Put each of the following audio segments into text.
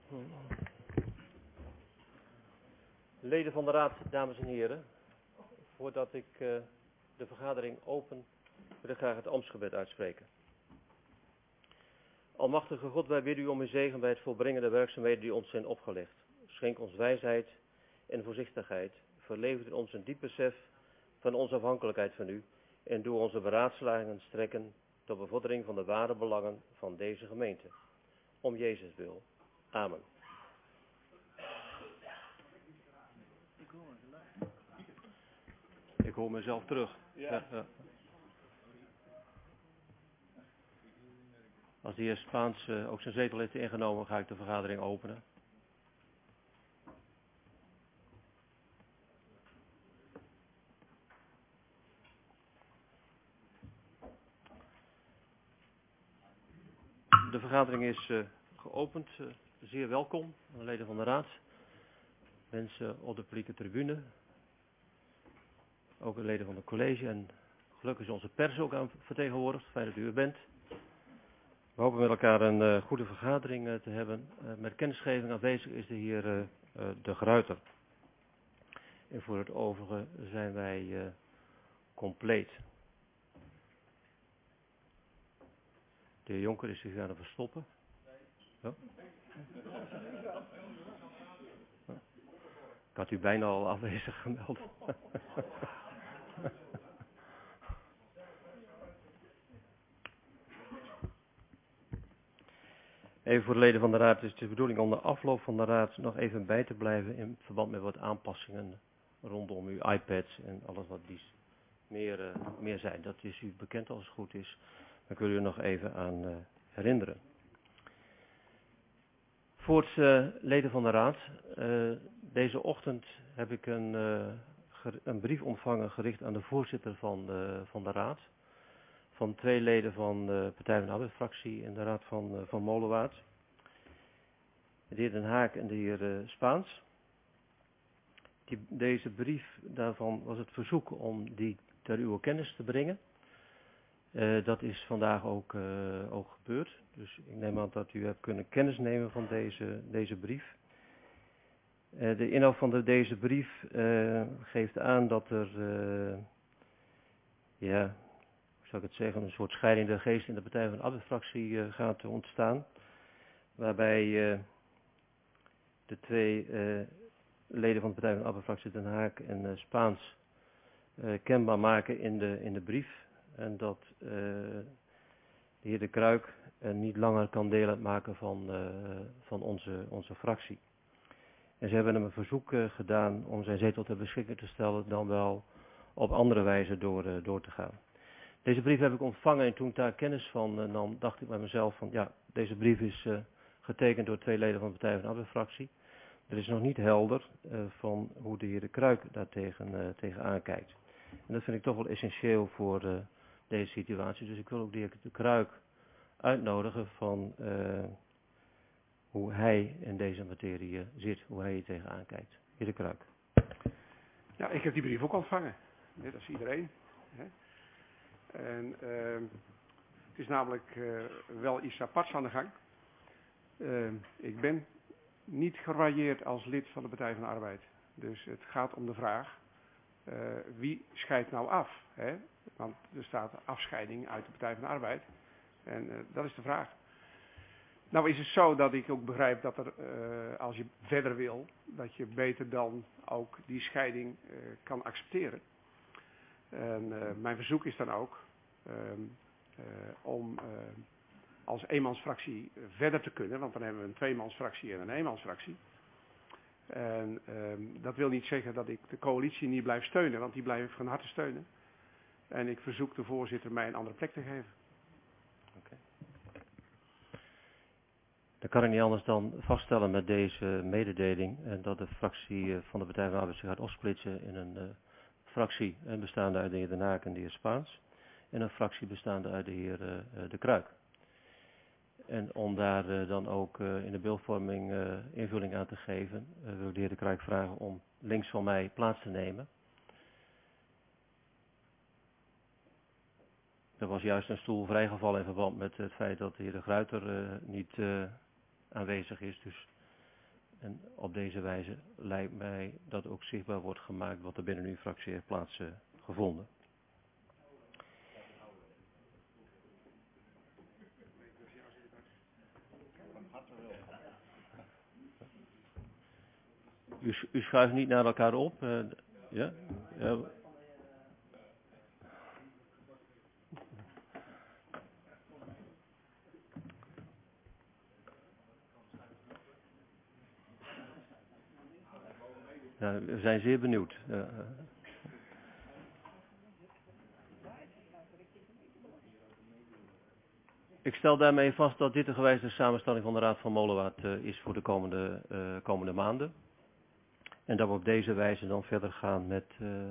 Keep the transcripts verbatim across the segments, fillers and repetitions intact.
Leden van de Raad, dames en heren, voordat ik uh, de vergadering open, wil ik graag het ambtsgebed uitspreken. Almachtige God, wij bidden u om uw zegen bij het volbrengen der werkzaamheden die ons zijn opgelegd. Schenk ons wijsheid en voorzichtigheid. Verlevert in ons een diep besef van onze afhankelijkheid van u en doe onze beraadslagingen strekken tot bevordering van de ware belangen van deze gemeente. Om Jezus wil. Amen. Ik hoor mezelf terug. Ja. Ja, ja. Als de heer Spaans uh, ook zijn zetel heeft ingenomen, ga ik de vergadering openen. De vergadering is uh, geopend. Uh, zeer welkom, leden van de Raad. Mensen op de publieke tribune. Ook de leden van het college. En gelukkig is onze pers ook aan vertegenwoordigd. Fijn dat u er bent. We hopen met elkaar een uh, goede vergadering uh, te hebben. Uh, met kennisgeving aanwezig is de heer uh, uh, De Gruyter. En voor het overige zijn wij uh, compleet. De heer Jonker is zich aan het verstoppen. Ja. Ik had u bijna al afwezig gemeld. Even voor de leden van de Raad, het is de bedoeling om de afloop van de Raad nog even bij te blijven in verband met wat aanpassingen rondom uw iPads en alles wat die meer, uh, meer zijn. Dat is u bekend als het goed is. Dan kun je u nog even aan uh, herinneren. Voor het uh, leden van de Raad, uh, deze ochtend heb ik een, uh, een brief ontvangen gericht aan de voorzitter van de, van de Raad. Van twee leden van de Partij van de Arbeid-fractie in de Raad van, uh, van Molenwaard. De heer Den Haak en de heer uh, Spaans. Die, deze brief, daarvan was het verzoek om die ter uw kennis te brengen. Uh, dat is vandaag ook, uh, ook gebeurd. Dus ik neem aan dat u hebt kunnen kennis nemen van deze, deze brief. Uh, de inhoud van de, deze brief uh, geeft aan dat er, uh, ja, hoe zou ik het zeggen, een soort scheiding der geest in de Partij van de Arbeid-fractie uh, gaat ontstaan. Waarbij uh, de twee uh, leden van de Partij van de Arbeid-fractie, Den Haak en uh, Spaans, uh, kenbaar maken in de, in de brief. En dat uh, de heer De Kruik uh, niet langer kan deel uitmaken van, uh, van onze, onze fractie. En ze hebben hem een verzoek uh, gedaan om zijn zetel ter beschikking te stellen, dan wel op andere wijze door, uh, door te gaan. Deze brief heb ik ontvangen en toen ik daar kennis van uh, nam, dacht ik bij mezelf van ja, deze brief is uh, getekend door twee leden van de Partij van de Arbeid-fractie. Er is nog niet helder uh, van hoe de heer De Kruik daar tegen, uh, tegen aankijkt. En dat vind ik toch wel essentieel voor uh, deze situatie. Dus ik wil ook de heer De Kruik uitnodigen van uh, hoe hij in deze materie uh, zit, hoe hij hier tegenaan kijkt. Heer De Kruik. Ja, ik heb die brief ook ontvangen. Net als iedereen. Hè. En uh, het is namelijk uh, wel iets aparts aan de gang. Uh, ik ben niet geroyeerd als lid van de Partij van de Arbeid. Dus het gaat om de vraag, uh, wie scheidt nou af? Hè? Want er staat afscheiding uit de Partij van de Arbeid. En uh, dat is de vraag. Nou is het zo dat ik ook begrijp dat er, uh, als je verder wil, dat je beter dan ook die scheiding uh, kan accepteren. En uh, mijn verzoek is dan ook uh, uh, om uh, als eenmansfractie verder te kunnen, want dan hebben we een tweemansfractie en een eenmansfractie. En uh, dat wil niet zeggen dat ik de coalitie niet blijf steunen, want die blijf ik van harte steunen. En ik verzoek de voorzitter mij een andere plek te geven. Okay. Dan kan ik niet anders dan vaststellen met deze mededeling en dat de fractie van de Partij van de Arbeid zich gaat opsplitsen in een uh, fractie bestaande uit de heer Den Haak en de heer Spaans en een fractie bestaande uit de heer uh, De Kruik. En om daar uh, dan ook uh, in de beeldvorming uh, invulling aan te geven, uh, wil de heer De Kruik vragen om links van mij plaats te nemen. Er was juist een stoel vrijgevallen in verband met het feit dat de heer De Gruyter uh, niet uh, aanwezig is. Dus En op deze wijze lijkt mij dat ook zichtbaar wordt gemaakt wat er binnen uw fractie heeft plaatsgevonden. U, u schuift niet naar elkaar op. Uh, ja? Ja. Ja, we zijn zeer benieuwd. Uh, ik stel daarmee vast dat dit de gewijzigde samenstelling van de Raad van Molenwaard uh, is voor de komende, uh, komende maanden. En dat we op deze wijze dan verder gaan met uh, uh,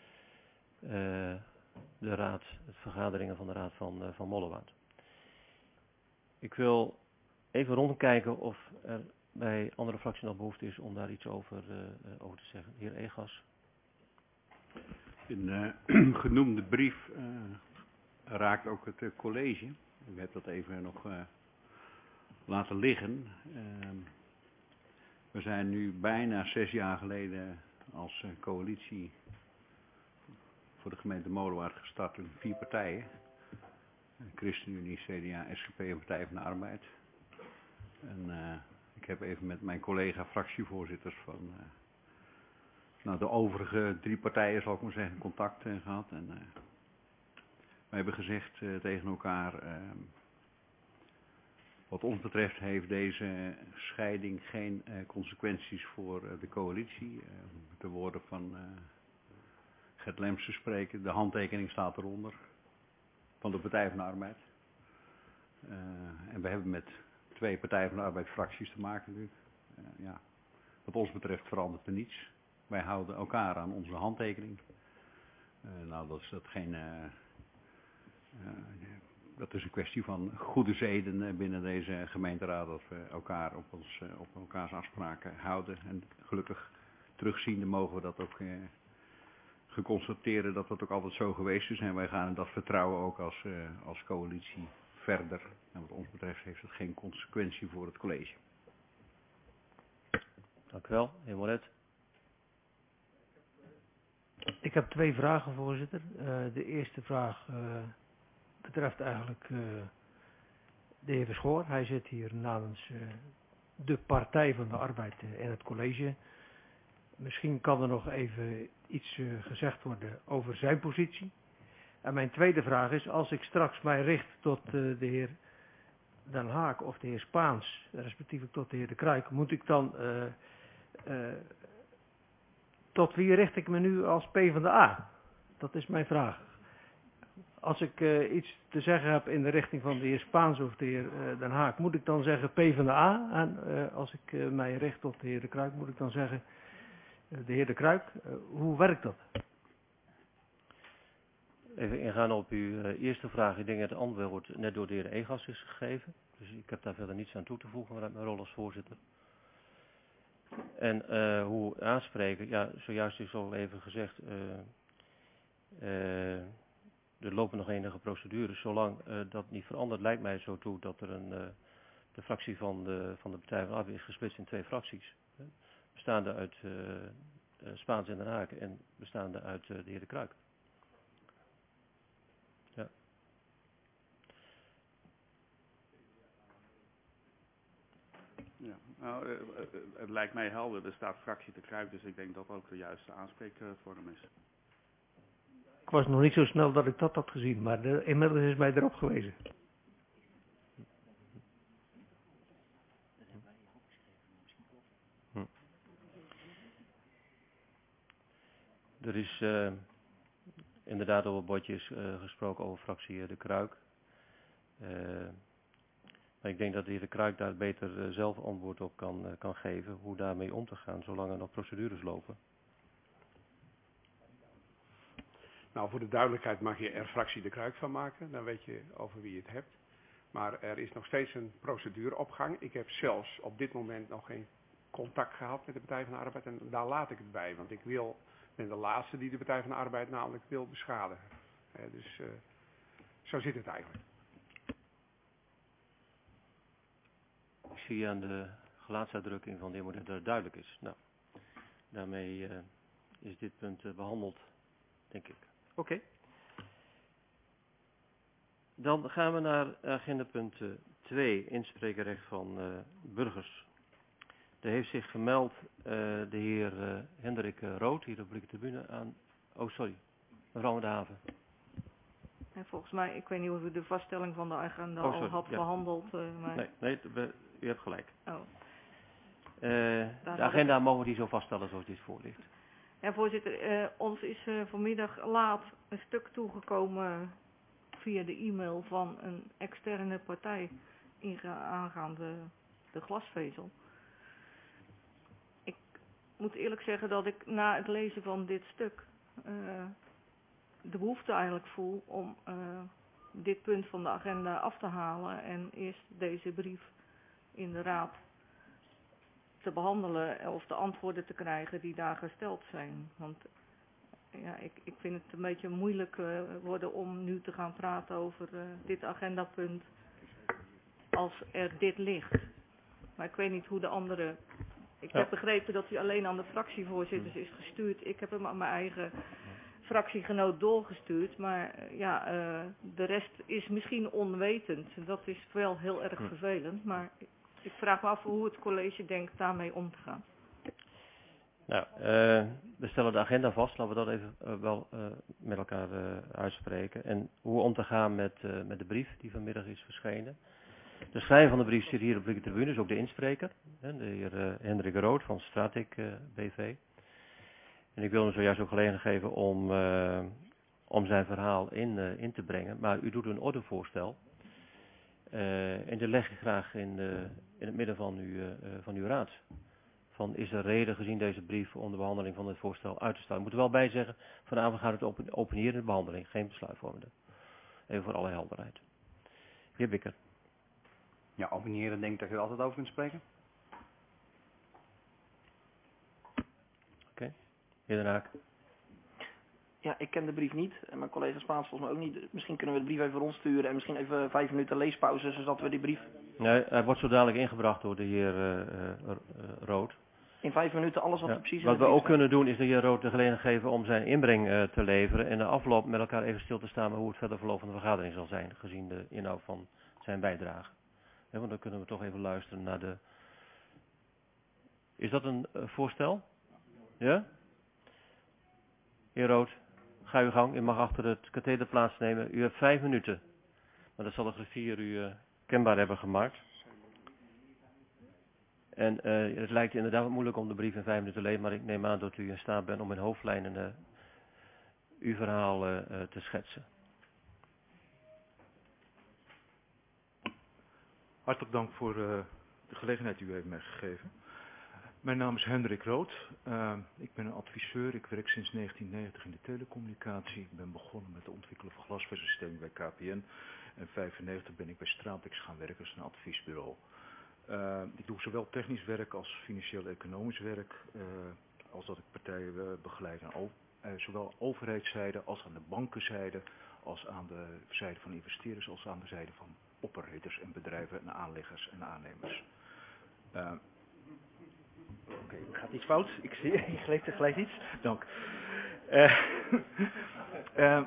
de raad, de vergaderingen van de Raad van, uh, van Molenwaard. Ik wil even rondkijken of er bij andere fracties nog behoefte is om daar iets over, uh, over te zeggen. Heer Egas. Een uh, genoemde brief uh, raakt ook het uh, college. U hebt dat even nog uh, laten liggen. Uh, we zijn nu bijna zes jaar geleden als uh, coalitie voor de gemeente Molenwaard gestart in vier partijen. ChristenUnie, C D A, S G P en Partij van de Arbeid. En uh, ik heb even met mijn collega fractievoorzitters van uh, nou, de overige drie partijen, zal ik maar zeggen, contact uh, gehad. En uh, wij hebben gezegd uh, tegen elkaar, uh, wat ons betreft heeft deze scheiding geen uh, consequenties voor uh, de coalitie. Uh, de woorden van uh, Gert Lemse spreken, de handtekening staat eronder van de Partij van de Arbeid. Uh, en we hebben met twee Partij van de Arbeid fracties te maken nu. Uh, ja. Wat ons betreft verandert er niets. Wij houden elkaar aan onze handtekening. Uh, nou, dat is dat geen... Uh, uh, dat is een kwestie van goede zeden binnen deze gemeenteraad. Dat we elkaar op, ons, uh, op elkaars afspraken houden. En gelukkig terugziende mogen we dat ook... Uh, geconstateerd dat dat ook altijd zo geweest is. En wij gaan dat vertrouwen ook als, uh, als coalitie verder. En wat ons betreft heeft het geen consequentie voor het college. Dank u wel, heer Moret. Ik heb twee vragen, voorzitter. Uh, de eerste vraag uh, betreft eigenlijk uh, de heer Verschoor. Hij zit hier namens uh, de Partij van de Arbeid uh, in het college. Misschien kan er nog even iets uh, gezegd worden over zijn positie. En mijn tweede vraag is, als ik straks mij richt tot uh, de heer Den Haak of de heer Spaans, respectievelijk tot de heer De Kruik, moet ik dan, uh, uh, tot wie richt ik me nu als PvdA? Dat is mijn vraag. Als ik uh, iets te zeggen heb in de richting van de heer Spaans of de heer uh, Den Haak, moet ik dan zeggen PvdA? En uh, als ik uh, mij richt tot de heer De Kruik, moet ik dan zeggen de heer De Kruik, uh, hoe werkt dat? Even ingaan op uw uh, eerste vraag. Ik denk dat het antwoord net door de heer Egas is gegeven. Dus ik heb daar verder niets aan toe te voegen vanuit mijn rol als voorzitter. En uh, hoe aanspreken, ja, zojuist is al even gezegd, uh, uh, er lopen nog enige procedures. Zolang uh, dat niet verandert, lijkt mij zo toe dat er een, uh, de fractie van de, van de Partij van de Arbeid is gesplitst in twee fracties. Uh, bestaande uit uh, uh, Spaans en Den Haak en bestaande uit uh, de heer De Kruik. Ja. Ja, nou, uh, uh, het lijkt mij helder. Er staat fractie De Kruik, dus ik denk dat ook de juiste aanspreekvorm is. Ik was nog niet zo snel dat ik dat had gezien, maar de, inmiddels is mij erop gewezen. Hm. Er is uh, inderdaad op het bordje is, uh, gesproken over fractie De Kruik. Uh, maar ik denk dat de heer De Kruik daar beter uh, zelf antwoord op kan, uh, kan geven hoe daarmee om te gaan, zolang er nog procedures lopen. Nou, voor de duidelijkheid mag je er fractie De Kruik van maken, dan weet je over wie je het hebt. Maar er is nog steeds een procedureopgang. Ik heb zelfs op dit moment nog geen contact gehad met de Partij van de Arbeid en daar laat ik het bij. Want ik wil, ben de laatste die de Partij van de Arbeid namelijk wil beschadigen. Eh, dus uh, zo zit het eigenlijk. Ik zie aan de gelaatsuitdrukking van de heer Moderator duidelijk is. Nou, daarmee uh, is dit punt uh, behandeld, denk ik. Oké. Okay. Dan gaan we naar agenda punt twee, inspreekrecht van uh, burgers. Er heeft zich gemeld uh, de heer uh, Hendrik uh, Rood, hier op de tribune aan. Oh, sorry, mevrouw van de Haven. En volgens mij, ik weet niet of u de vaststelling van de agenda oh, al had ja. behandeld. Uh, maar... Nee, nee, u hebt gelijk. Oh. Uh, de agenda ik... mogen we die zo vaststellen zoals dit voor ligt. Ja, voorzitter, uh, ons is uh, vanmiddag laat een stuk toegekomen via de e-mail van een externe partij aangaande de glasvezel. Ik moet eerlijk zeggen dat ik na het lezen van dit stuk uh, de behoefte eigenlijk voel om uh, dit punt van de agenda af te halen en eerst deze brief in de raad te behandelen of de antwoorden te krijgen die daar gesteld zijn. Want ja, ik, ik vind het een beetje moeilijk uh, worden om nu te gaan praten over uh, dit agendapunt als er dit ligt. Maar ik weet niet hoe de andere... Ik ja. heb begrepen dat u alleen aan de fractievoorzitters is gestuurd. Ik heb hem aan mijn eigen fractiegenoot doorgestuurd. Maar uh, ja, uh, de rest is misschien onwetend. Dat is wel heel erg vervelend. Maar ik vraag me af hoe het college denkt daarmee om te gaan. Nou, uh, we stellen de agenda vast. Laten we dat even uh, wel uh, met elkaar uh, uitspreken. En hoe om te gaan met, uh, met de brief die vanmiddag is verschenen. De schrijver van de brief zit hier op de tribune, is ook de inspreker. Hè, de heer uh, Hendrik Rood van Stratic uh, B V. En ik wil hem zojuist ook gelegenheid geven om, uh, om zijn verhaal in, uh, in te brengen. Maar u doet een ordevoorstel. Uh, en die leg ik graag in, uh, in het midden van, uw, uh, van uw raad. Van, is er reden gezien deze brief om de behandeling van het voorstel uit te stellen? Ik moet er wel bij zeggen, vanavond gaat het open, openierende behandeling, geen besluitvormende. Even voor alle helderheid. Heer Bikker. Ja, openieren denk ik dat je er altijd over kunt spreken. Oké. Okay. Heer Den Haak. Ja, ik ken de brief niet en mijn collega Spaans volgens mij ook niet. Misschien kunnen we de brief even rondsturen en misschien even vijf minuten leespauze, zodat we die brief... Nee, hij wordt zo dadelijk ingebracht door de heer uh, uh, Rood. In vijf minuten alles wat ja. we precies... Wat we ook kunnen doen is de heer Rood de gelegenheid geven om zijn inbreng uh, te leveren en de afloop met elkaar even stil te staan met hoe het verder verloop van de vergadering zal zijn, gezien de inhoud van zijn bijdrage. Ja, want dan kunnen we toch even luisteren naar de... Is dat een uh, voorstel? Ja? Heer Rood, ga uw gang. U mag achter het katheder plaatsnemen. U hebt vijf minuten. Maar dat zal de griffier u uh, kenbaar hebben gemaakt. En uh, het lijkt inderdaad wat moeilijk om de brief in vijf minuten te lezen, maar ik neem aan dat u in staat bent om in hoofdlijnen uh, uw verhaal uh, uh, te schetsen. Hartelijk dank voor uh, de gelegenheid die u heeft mij gegeven. Mijn naam is Hendrik Rood. Uh, ik ben een adviseur. Ik werk sinds negentien negentig in de telecommunicatie. Ik ben begonnen met het ontwikkelen van glasvezelsystemen bij K P N. En in vijfennegentig ben ik bij Stratix gaan werken als een adviesbureau. Uh, ik doe zowel technisch werk als financieel-economisch werk. Uh, als dat ik partijen uh, begeleid aan o- uh, zowel overheidszijde als aan de bankenzijde. Als aan de zijde van investeerders als aan de zijde van operators en bedrijven en aanleggers en aannemers. Uh, Oké, okay, gaat iets fout? Ik zie, ik lees er gelijk iets. Dank. Uh, uh,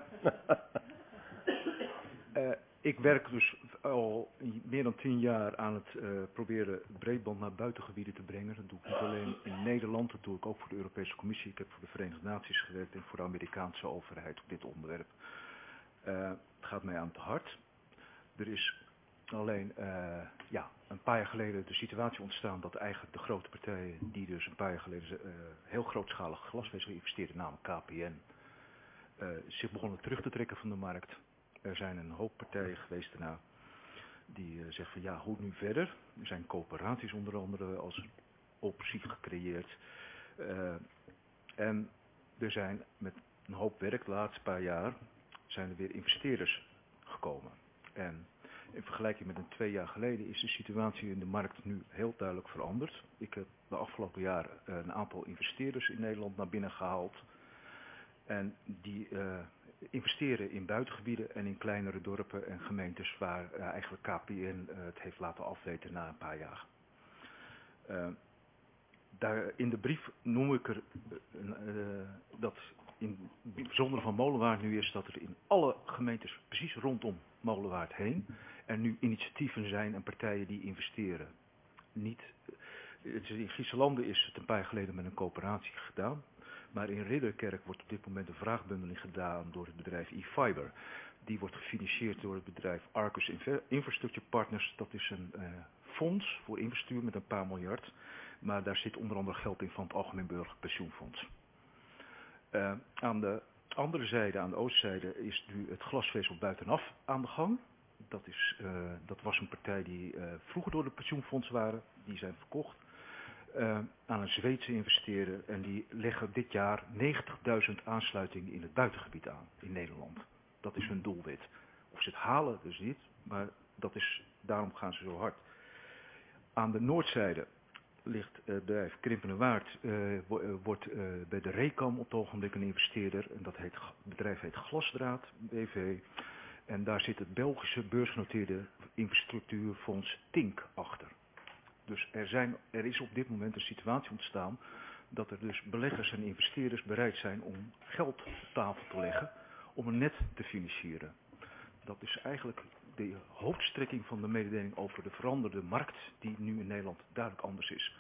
uh, ik werk dus al meer dan tien jaar aan het uh, proberen breedband naar buitengebieden te brengen. Dat doe ik niet alleen in Nederland, dat doe ik ook voor de Europese Commissie. Ik heb voor de Verenigde Naties gewerkt en voor de Amerikaanse overheid op dit onderwerp. Uh, het gaat mij aan het hart. Er is alleen uh, ja, een paar jaar geleden de situatie ontstaan dat eigenlijk de grote partijen die dus een paar jaar geleden uh, heel grootschalig glasvezel investeerden, namelijk K P N, uh, zich begonnen terug te trekken van de markt. Er zijn een hoop partijen geweest daarna die uh, zeggen van ja, hoe nu verder? Er zijn coöperaties onder andere als optie gecreëerd. Uh, en er zijn met een hoop werk de laatste paar jaar zijn er weer investeerders gekomen. En in vergelijking met een twee jaar geleden is de situatie in de markt nu heel duidelijk veranderd. Ik heb de afgelopen jaren een aantal investeerders in Nederland naar binnen gehaald. En die uh, investeren in buitengebieden en in kleinere dorpen en gemeentes waar uh, eigenlijk K P N uh, het heeft laten afweten na een paar jaar. Uh, daar in de brief noem ik er uh, uh, dat in het bijzondere van Molenwaard nu is dat er in alle gemeentes precies rondom Molenwaard heen er nu initiatieven zijn en partijen die investeren. Niet, in Giesselanden is het een paar jaar geleden met een coöperatie gedaan, maar in Ridderkerk wordt op dit moment een vraagbundeling gedaan door het bedrijf eFiber. Die wordt gefinancierd door het bedrijf Arcus Infrastructure Partners. Dat is een uh, fonds voor infrastructuur met een paar miljard. Maar daar zit onder andere geld in van het Algemeen Burgerlijk Pensioenfonds. Uh, aan de andere zijde, aan de oostzijde, is nu het glasvezel buitenaf aan de gang. Dat, is, uh, dat was een partij die uh, vroeger door de pensioenfondsen waren. Die zijn verkocht uh, aan een Zweedse investeerder. En die leggen dit jaar negentigduizend aansluitingen in het buitengebied aan in Nederland. Dat is hun doelwit. Of ze het halen, dus niet. Maar dat is, daarom gaan ze zo hard. Aan de noordzijde ligt het bedrijf Krimpenerwaard, uh, wordt uh, bij de Recam op het ogenblik een investeerder. En dat heet, het bedrijf heet Glasdraad B V. En daar zit het Belgische beursgenoteerde infrastructuurfonds Tink achter. Dus er, zijn, er is op dit moment een situatie ontstaan dat er dus beleggers en investeerders bereid zijn om geld op tafel te leggen om een net te financieren. Dat is eigenlijk de hoofdstrekking van de mededeling over de veranderde markt die nu in Nederland duidelijk anders is.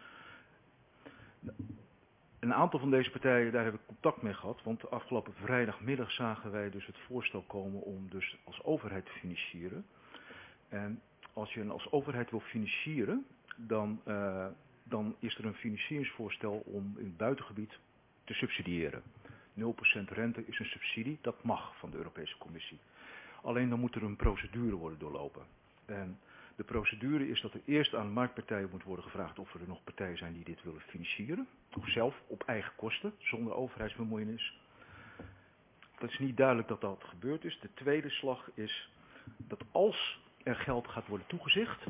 Een aantal van deze partijen, daar heb ik contact mee gehad, want afgelopen vrijdagmiddag zagen wij dus het voorstel komen om dus als overheid te financieren. En als je als overheid wil financieren, dan, uh, dan is er een financieringsvoorstel om in het buitengebied te subsidiëren. nul procent rente is een subsidie, dat mag van de Europese Commissie. Alleen dan moet er een procedure worden doorlopen. En de procedure is dat er eerst aan de marktpartijen moet worden gevraagd of er nog partijen zijn die dit willen financieren. Of zelf op eigen kosten, zonder overheidsbemoeienis. Het is niet duidelijk dat dat gebeurd is. De tweede slag is dat als er geld gaat worden toegezegd,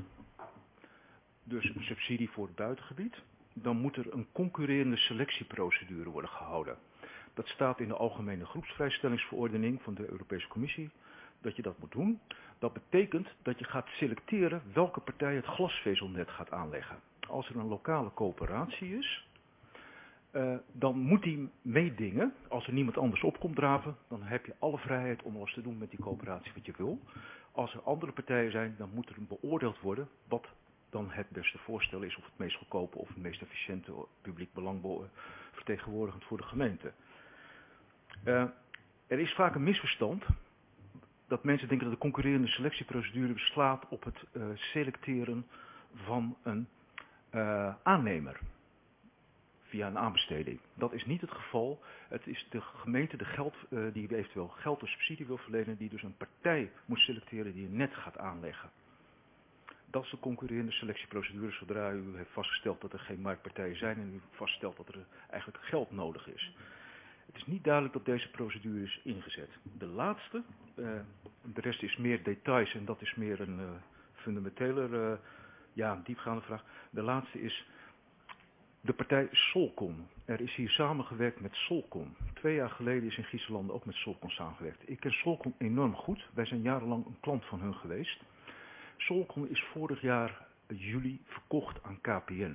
dus een subsidie voor het buitengebied, dan moet er een concurrerende selectieprocedure worden gehouden. Dat staat in de Algemene Groepsvrijstellingsverordening van de Europese Commissie, dat je dat moet doen. Dat betekent dat je gaat selecteren welke partij het glasvezelnet gaat aanleggen. Als er een lokale coöperatie is, uh, dan moet die meedingen. Als er niemand anders op komt draven, dan heb je alle vrijheid om alles te doen met die coöperatie wat je wil. Als er andere partijen zijn, dan moet er beoordeeld worden wat dan het beste voorstel is, of het meest goedkope of het meest efficiënte publiek belang vertegenwoordigend voor de gemeente. Uh, er is vaak een misverstand dat mensen denken dat de concurrerende selectieprocedure beslaat op het uh, selecteren van een uh, aannemer via een aanbesteding. Dat is niet het geval. Het is de gemeente de geld, uh, die eventueel geld of subsidie wil verlenen, die dus een partij moet selecteren die een net gaat aanleggen. Dat is de concurrerende selectieprocedure zodra u heeft vastgesteld dat er geen marktpartijen zijn en u vaststelt dat er eigenlijk geld nodig is. Het is niet duidelijk dat deze procedure is ingezet. De laatste, uh, de rest is meer details en dat is meer een uh, fundamentele, uh, ja, diepgaande vraag. De laatste is de partij Solcon. Er is hier samengewerkt met Solcon. Twee jaar geleden is in Giesselanden ook met Solcon samengewerkt. Ik ken Solcon enorm goed. Wij zijn jarenlang een klant van hun geweest. Solcon is vorig jaar juli verkocht aan K P N.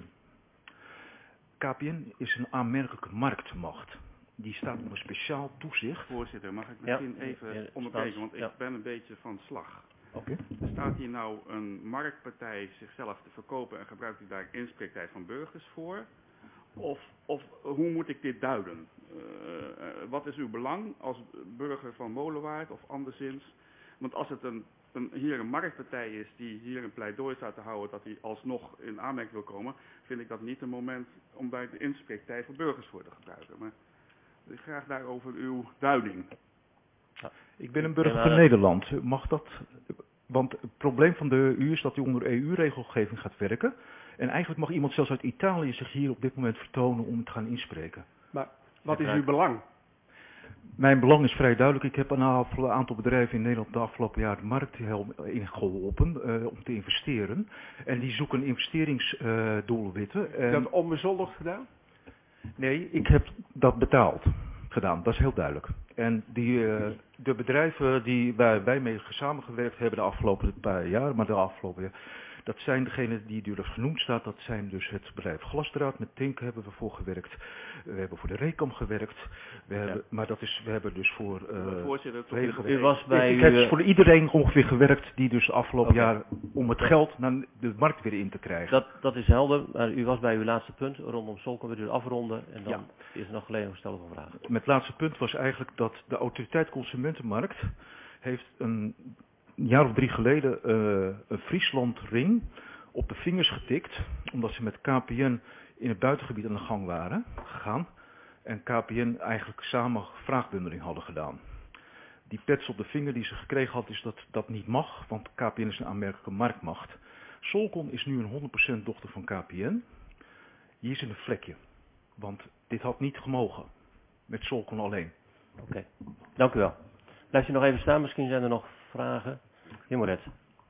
K P N is een aanmerkelijke marktmacht. Die staat onder speciaal toezicht. Voorzitter, mag ik misschien ja, even ja, onderbreken, want ik ja. ben een beetje van slag. Oké. Okay. Staat hier nou een marktpartij zichzelf te verkopen en gebruikt u daar inspreektijd van burgers voor? Of, of hoe moet ik dit duiden? Uh, uh, wat is uw belang als burger van Molenwaard of anderszins? Want als het een, een, hier een marktpartij is die hier een pleidooi staat te houden dat hij alsnog in aanmerking wil komen, vind ik dat niet een moment om daar de inspreektijd voor burgers voor te gebruiken. Maar ik graag daarover uw duiding. Ja, ik ben een burger van Nederland. Mag dat? Want het probleem van de E U is dat u onder E U-regelgeving gaat werken. En eigenlijk mag iemand zelfs uit Italië zich hier op dit moment vertonen om te gaan inspreken. Maar wat is uw belang? Mijn belang is vrij duidelijk. Ik heb een aantal bedrijven in Nederland de afgelopen jaar de markt ingeholpen uh, om te investeren. En die zoeken investeringsdoelwitten. Uh, dat onbezoldigd gedaan? Nee, ik heb dat betaald gedaan. Dat is heel duidelijk. En die, uh, de bedrijven die wij, wij mee samengewerkt hebben de afgelopen paar jaar, maar de afgelopen jaar, Dat zijn degenen die dus genoemd staat, dat zijn dus het bedrijf Glasdraad. Met Tink hebben we voor gewerkt. We hebben voor de Recam gewerkt. We hebben, Ja. Maar dat is, we hebben dus voor... Uh, Voorzitter, tot volledige u was bij ik heb u, voor iedereen ongeveer gewerkt die dus afgelopen Oké. jaar om het geld naar de markt weer in te krijgen. Dat, dat is helder, maar u was bij uw laatste punt rondom Solcon, wil u afronden en dan Ja. is er nog gelegenheid om stellen van vragen. Met het laatste punt was eigenlijk dat de autoriteit Consumentenmarkt heeft een jaar of drie geleden uh, een Frieslandring op de vingers getikt, omdat ze met K P N in het buitengebied aan de gang waren gegaan en K P N eigenlijk samen vraagbundeling hadden gedaan. Die pets op de vinger die ze gekregen had is dat dat niet mag, want K P N is een aanmerkelijke marktmacht. Solcon is nu een honderd procent dochter van K P N. Hier is een vlekje, want dit had niet gemogen met Solcon alleen. Oké, okay. Dank u wel. Blijft u nog even staan, misschien zijn er nog vragen. Heer Moret.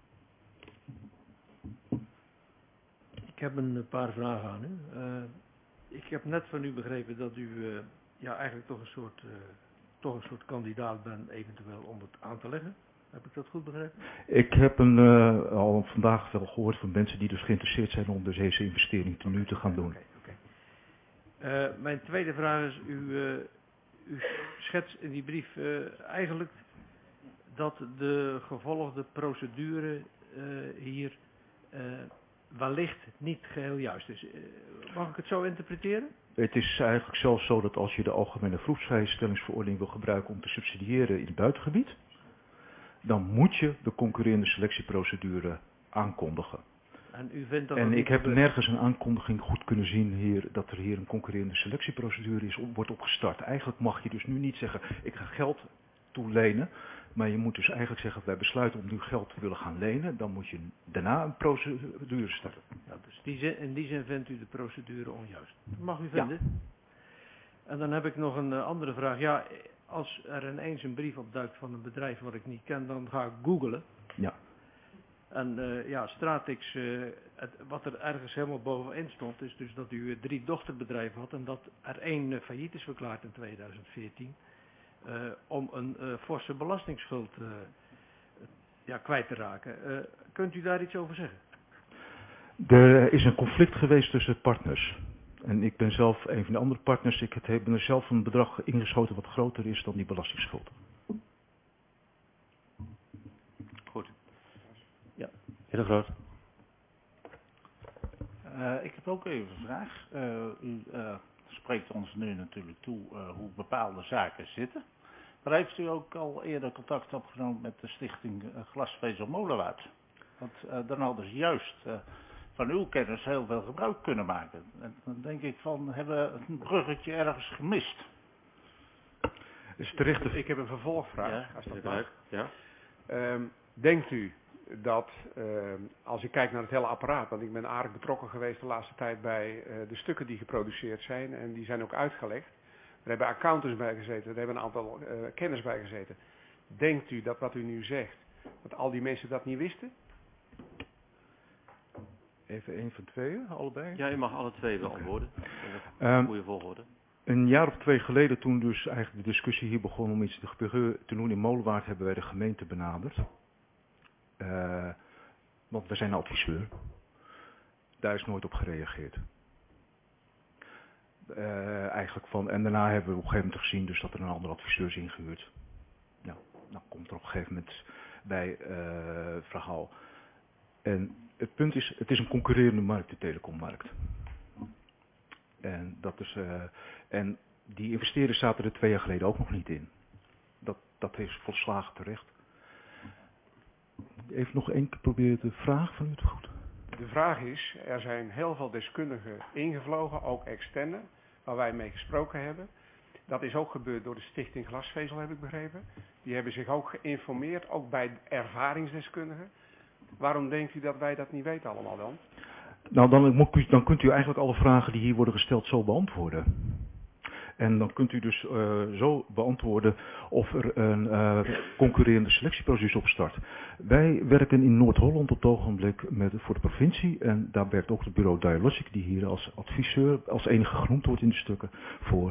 Ik heb een paar vragen aan u. Uh, ik heb net van u begrepen dat u uh, ja, eigenlijk toch een, soort, uh, toch een soort kandidaat bent eventueel om het aan te leggen. Heb ik dat goed begrepen? Ik heb een, uh, al vandaag wel gehoord van mensen die dus geïnteresseerd zijn om dus deze investering te nu te gaan doen. Okay, okay. Uh, mijn tweede vraag is, u, uh, u schetst in die brief uh, eigenlijk dat de gevolgde procedure uh, hier uh, wellicht niet geheel juist is. Uh, mag ik het zo interpreteren? Het is eigenlijk zelfs zo dat als je de algemene vroegvrijstellingsverordening wil gebruiken om te subsidiëren in het buitengebied, dan moet je de concurrerende selectieprocedure aankondigen. En, u vindt dat en dat ik heb gebeurt? nergens een aankondiging goed kunnen zien hier dat er hier een concurrerende selectieprocedure is, op, wordt opgestart. Eigenlijk mag je dus nu niet zeggen, ik ga geld toelenen, maar je moet dus eigenlijk zeggen, wij besluiten om nu geld te willen gaan lenen, dan moet je daarna een procedure starten. Ja, dus die zin, in die zin vindt u de procedure onjuist. Dat mag u vinden. Ja. En dan heb ik nog een uh, andere vraag. Ja, als er ineens een brief opduikt van een bedrijf wat ik niet ken, dan ga ik googlen. Ja. En uh, ja, Stratix, uh, het, wat er ergens helemaal bovenin stond, is dus dat u uh, drie dochterbedrijven had en dat er één uh, failliet is verklaard in tweeduizend veertien. Uh, om een uh, forse belastingsschuld uh, ja, kwijt te raken. Uh, kunt u daar iets over zeggen? Er is een conflict geweest tussen partners. En ik ben zelf een van de andere partners. Ik heb er zelf een bedrag ingeschoten wat groter is dan die belastingsschuld. Goed. Ja, heer De Groot. Uh, ik heb ook even een vraag. Uh, u uh, spreekt ons nu natuurlijk toe uh, hoe bepaalde zaken zitten. Maar heeft u ook al eerder contact opgenomen met de stichting uh, Glasvezel Molenwaard? Want uh, dan hadden ze juist uh, van uw kennis heel veel gebruik kunnen maken. En dan denk ik van, hebben we een bruggetje ergens gemist? Is terecht te... Ik heb een vervolgvraag, Ja, als dat mag. mag. Ja. Um, denkt u dat, uh, als ik kijk naar het hele apparaat, want ik ben aardig betrokken geweest de laatste tijd bij uh, de stukken die geproduceerd zijn en die zijn ook uitgelegd. Er hebben accountants bij gezeten, er hebben een aantal uh, kenners bij gezeten. Denkt u dat wat u nu zegt, dat al die mensen dat niet wisten? Even één van tweeën, allebei? Ja, u mag alle twee beantwoorden. In Um, goede volgorde. Een jaar of twee geleden, toen dus eigenlijk de discussie hier begon om iets te gebeuren te doen in Molenwaard, hebben wij de gemeente benaderd. Uh, want we zijn een adviseur. Daar is nooit op gereageerd. Uh, eigenlijk van, en daarna hebben we op een gegeven moment gezien dus dat er een andere adviseur is ingehuurd. Ja, dan komt er op een gegeven moment bij uh, het verhaal. En het punt is, het is een concurrerende markt, de telecommarkt. En, dat is, uh, en die investeerders zaten er twee jaar geleden ook nog niet in. Dat, dat is volslagen terecht. Even nog één keer proberen de vraag van u te goed. De vraag is, er zijn heel veel deskundigen ingevlogen, ook externe, waar wij mee gesproken hebben. Dat is ook gebeurd door de Stichting Glasvezel, heb ik begrepen. Die hebben zich ook geïnformeerd, ook bij ervaringsdeskundigen. Waarom denkt u dat wij dat niet weten allemaal dan? Nou, dan, dan kunt u eigenlijk alle vragen die hier worden gesteld zo beantwoorden. En dan kunt u dus uh, zo beantwoorden of er een uh, concurrerende selectieprocedure opstart. Wij werken in Noord-Holland op het ogenblik met, voor de provincie. En daar werkt ook het bureau Dialogic, die hier als adviseur, als enige genoemd wordt in de stukken, voor.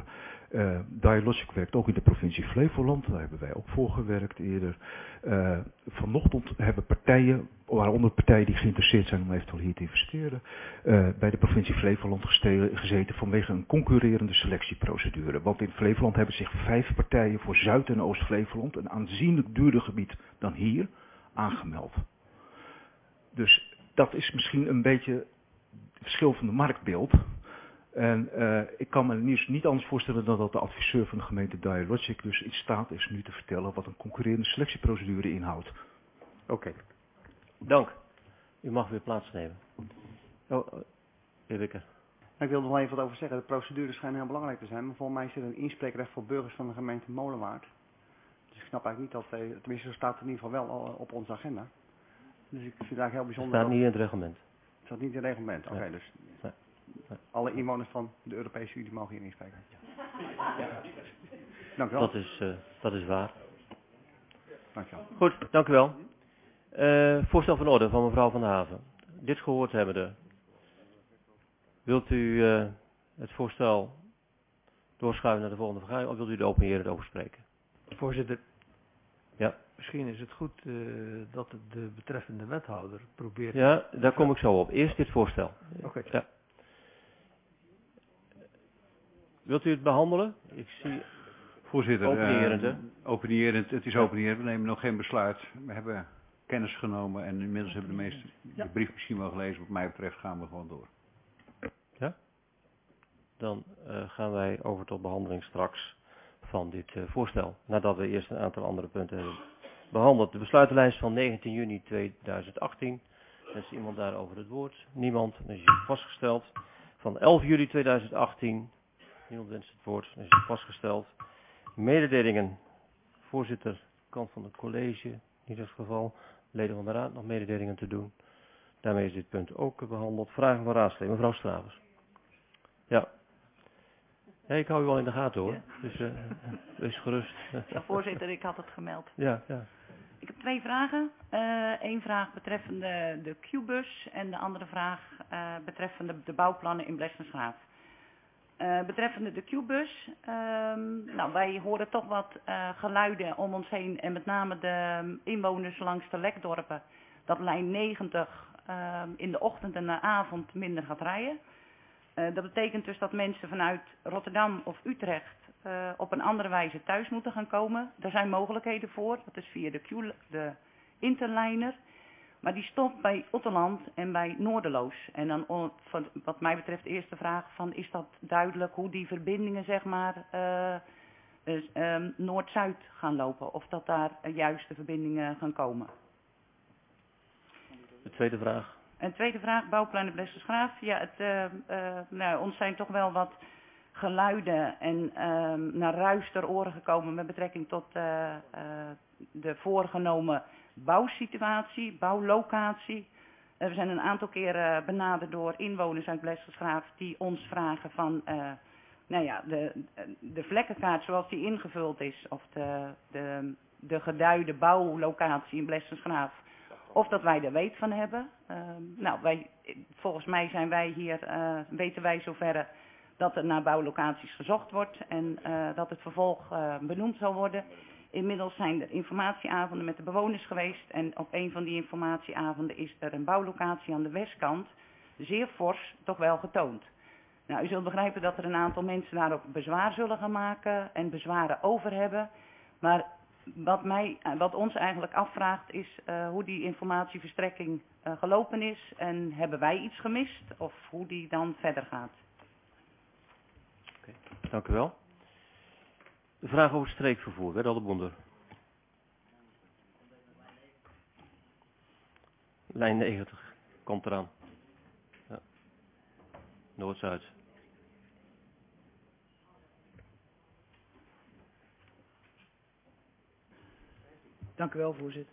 Uh, Dialogic werkt ook in de provincie Flevoland, daar hebben wij ook voor gewerkt eerder. Uh, vanochtend hebben partijen, waaronder partijen die geïnteresseerd zijn om eventueel hier te investeren, uh, bij de provincie Flevoland gezeten vanwege een concurrerende selectieprocedure. Want in Flevoland hebben zich vijf partijen voor Zuid- en Oost-Flevoland, een aanzienlijk duurder gebied dan hier, aangemeld. Dus dat is misschien een beetje het verschil van de marktbeeld. En uh, ik kan me niet, niet anders voorstellen dan dat de adviseur van de gemeente Dialogic dus in staat is nu te vertellen wat een concurrerende selectieprocedure inhoudt. Oké. Okay. Dank. U mag weer plaatsnemen. Oh, heer Wikker. Ik wilde er wel even wat over zeggen. De procedures schijnen heel belangrijk te zijn, maar volgens mij zit er een inspreekrecht voor burgers van de gemeente Molenwaard. Dus ik snap eigenlijk niet dat, uh, tenminste zo staat het in ieder geval wel op onze agenda. Dus ik vind het eigenlijk heel bijzonder. Het staat niet in dat, het reglement. Het staat niet in het reglement, oké. Okay, ja. Dus ja. Ja. alle inwoners van de Europese Unie mogen hier inspreken. Ja. Dank u wel. Dat is, uh, dat is waar. Dank u wel. Goed, dank u wel. Uh, voorstel van orde van mevrouw Van der Haven. Dit gehoord hebbende. Wilt u uh, het voorstel doorschuiven naar de volgende vergadering of wilt u de open heren erover spreken? Voorzitter. Ja. Misschien is het goed uh, dat de betreffende wethouder probeert... Ja, daar kom ik zo op. Eerst dit voorstel. Oké. Okay. Ja. Wilt u het behandelen? Ik zie... Voorzitter, openierend, uh, openierend, het is ja. openierend. We nemen nog geen besluit. We hebben kennis genomen en inmiddels hebben de meesten ja. de brief misschien wel gelezen. Wat mij betreft gaan we gewoon door. Ja? Dan uh, gaan wij over tot behandeling straks van dit uh, voorstel. Nadat we eerst een aantal andere punten hebben behandeld. De besluitenlijst van negentien juni tweeduizend achttien. Wenst iemand daarover het woord? Niemand. Dan is het vastgesteld. Van elf juli tweeduizend achttien. Niemand wenst het woord. Dan is het vastgesteld. Mededelingen. Voorzitter, kant van het college. In ieder geval. Leden van de raad nog mededelingen te doen. Daarmee is dit punt ook behandeld. Vragen van raadsleden. Mevrouw Stravers. Ja. Ja, ik hou u wel in de gaten hoor. Ja. Dus uh, wees gerust. Ja, voorzitter, ik had het gemeld. Ja, ja. Ik heb twee vragen. Eén uh, vraag betreffende de Q-bus en de andere vraag uh, betreffende de bouwplannen in Blessenschraaf. Uh, betreffende de Q-bus, uh, nou, wij horen toch wat uh, geluiden om ons heen en met name de inwoners langs de Lekdorpen, dat lijn negentig uh, in de ochtend en de avond minder gaat rijden. Uh, dat betekent dus dat mensen vanuit Rotterdam of Utrecht uh, op een andere wijze thuis moeten gaan komen. Daar zijn mogelijkheden voor, dat is via de, Q, de Interliner. Maar die stopt bij Otterland en bij Noorderloos. En dan on, van, wat mij betreft de eerste vraag van, is dat duidelijk hoe die verbindingen zeg maar uh, uh, um, Noord-Zuid gaan lopen? Of dat daar uh, juiste verbindingen gaan komen? De tweede vraag. En tweede vraag, bouwplannen Blessenschraaf. Ja, het, uh, uh, nou, ons zijn toch wel wat geluiden en uh, naar ruis ter oren gekomen met betrekking tot uh, uh, de voorgenomen bouwsituatie, bouwlocatie. Uh, we zijn een aantal keren benaderd door inwoners uit Blessenschraaf die ons vragen van, uh, nou ja, de, de vlekkenkaart zoals die ingevuld is, of de, de, de geduide bouwlocatie in Blessenschraaf. Of dat wij er weet van hebben. Uh, nou, wij, volgens mij zijn wij hier, uh, weten wij zoverre dat er naar bouwlocaties gezocht wordt en uh, dat het vervolg uh, benoemd zal worden. Inmiddels zijn er informatieavonden met de bewoners geweest en op een van die informatieavonden is er een bouwlocatie aan de westkant, zeer fors, toch wel getoond. Nou, u zult begrijpen dat er een aantal mensen daarop bezwaar zullen gaan maken en bezwaren over hebben, maar Wat, mij, wat ons eigenlijk afvraagt is uh, hoe die informatieverstrekking uh, gelopen is en hebben wij iets gemist of hoe die dan verder gaat. Okay, dank u wel. De vraag over streekvervoer, werd al de Bonder. Lijn negentig, komt eraan. Ja. Noord-Zuid. Dank u wel, voorzitter.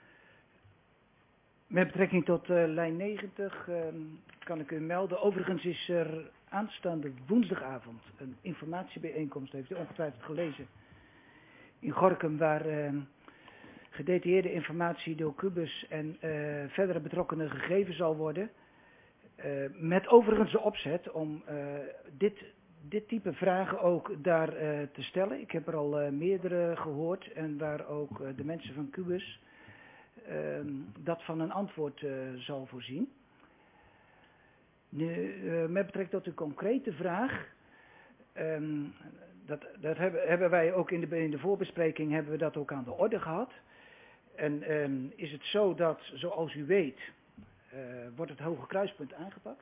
Met betrekking tot uh, lijn negentig uh, kan ik u melden. Overigens is er aanstaande woensdagavond een informatiebijeenkomst, heeft u ongetwijfeld gelezen, in Gorinchem, waar uh, gedetailleerde informatie door Cubus en uh, verdere betrokkenen gegeven zal worden. Uh, met overigens de opzet om uh, dit dit type vragen ook daar uh, te stellen. Ik heb er al uh, meerdere gehoord en waar ook uh, de mensen van Cubus uh, dat van een antwoord uh, zal voorzien. Nu, uh, met betrekking tot de concrete vraag, um, dat, dat hebben, hebben wij ook in de, in de voorbespreking hebben we dat ook aan de orde gehad. En um, is het zo dat, zoals u weet, uh, wordt het Hoge Kruispunt aangepakt.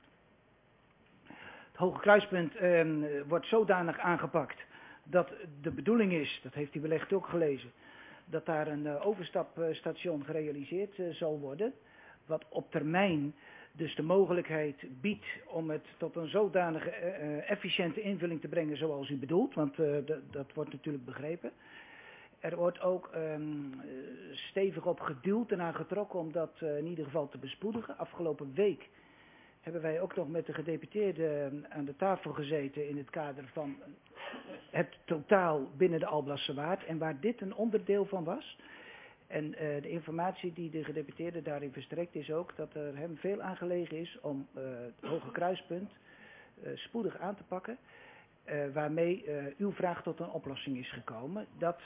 Het Hoge Kruispunt um, wordt zodanig aangepakt dat de bedoeling is, dat heeft u wellicht ook gelezen, dat daar een uh, overstapstation gerealiseerd uh, zal worden, wat op termijn dus de mogelijkheid biedt om het tot een zodanige uh, efficiënte invulling te brengen zoals u bedoelt, want uh, dat wordt natuurlijk begrepen. Er wordt ook um, stevig op geduwd en aangetrokken om dat uh, in ieder geval te bespoedigen. Afgelopen week hebben wij ook nog met de gedeputeerden aan de tafel gezeten in het kader van het totaal binnen de Alblasserwaard en waar dit een onderdeel van was. En uh, de informatie die de gedeputeerde daarin verstrekt is ook dat er hem veel aangelegen is om uh, het Hoge Kruispunt uh, spoedig aan te pakken. Uh, waarmee uh, uw vraag tot een oplossing is gekomen. Dat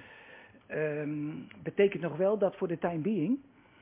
um, betekent nog wel dat voor de time being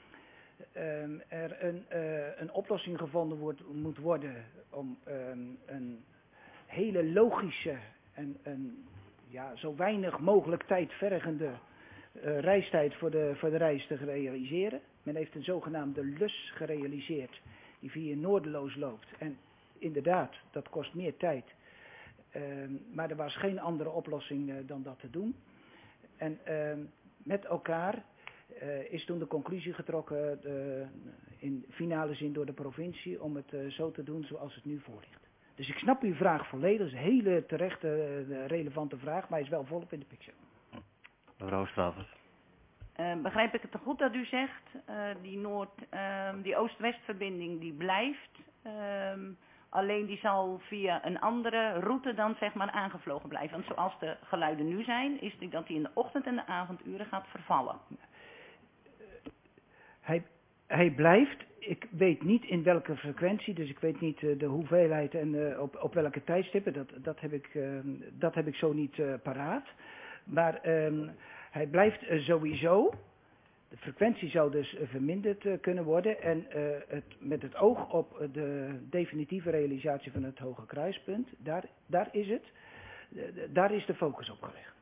um, er een, uh, een oplossing gevonden wordt, moet worden om um, een hele logische en een ja, zo weinig mogelijk tijdvergende uh, reistijd voor de, voor de reis te realiseren. Men heeft een zogenaamde lus gerealiseerd die via Noorderloos loopt. En inderdaad, dat kost meer tijd. Uh, maar er was geen andere oplossing uh, dan dat te doen. En uh, met elkaar uh, is toen de conclusie getrokken uh, in finale zin door de provincie om het uh, zo te doen zoals het nu voor ligt. Dus ik snap uw vraag volledig. Dat is een hele terechte, uh, relevante vraag, maar hij is wel volop in de picture. Mevrouw Stravers. Uh, begrijp ik het goed dat u zegt, uh, die Noord, uh, die Oost-West verbinding die blijft... Uh, Alleen die zal via een andere route dan zeg maar aangevlogen blijven. Want zoals de geluiden nu zijn, is die dat die in de ochtend- en de avonduren gaat vervallen. Hij, hij blijft, ik weet niet in welke frequentie, dus ik weet niet uh, de hoeveelheid en uh, op, op welke tijdstippen. Dat, dat, heb ik, uh, dat heb ik zo niet uh, paraat. Maar uh, hij blijft uh, sowieso. De frequentie zou dus uh, verminderd uh, kunnen worden en uh, het, met het oog op uh, de definitieve realisatie van het Hoge Kruispunt, daar, daar is het, uh, daar is de focus op gelegd.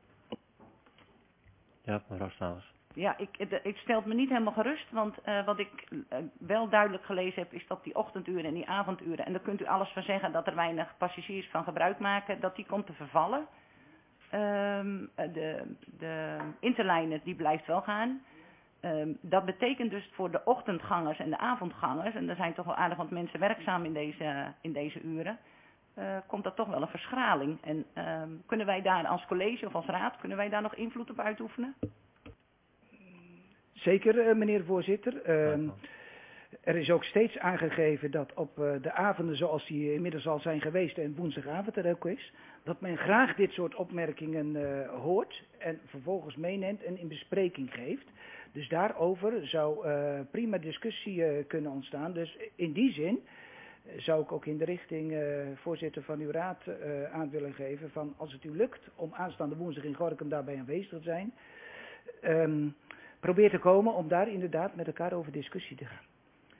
Ja, mevrouw Stravers. Ja, ik, het, het stelt me niet helemaal gerust, want uh, wat ik uh, wel duidelijk gelezen heb, is dat die ochtenduren en die avonduren, en daar kunt u alles van zeggen dat er weinig passagiers van gebruik maken, dat die komt te vervallen. Um, de, de interlijnen die blijft wel gaan. Um, dat betekent dus voor de ochtendgangers en de avondgangers, en er zijn toch wel aardig wat mensen werkzaam in deze, in deze uren, uh, komt dat toch wel een verschraling. En um, kunnen wij daar als college of als raad, kunnen wij daar nog invloed op uitoefenen? Zeker, uh, meneer de voorzitter. Um, er is ook steeds aangegeven dat op uh, de avonden zoals die inmiddels al zijn geweest en woensdagavond er ook is, dat men graag dit soort opmerkingen uh, hoort en vervolgens meeneemt en in bespreking geeft. Dus daarover zou uh, prima discussie uh, kunnen ontstaan. Dus in die zin uh, zou ik ook in de richting, uh, voorzitter van uw raad, uh, aan willen geven van als het u lukt om aanstaande woensdag in Gorinchem daarbij aanwezig te zijn, um, probeer te komen om daar inderdaad met elkaar over discussie te gaan.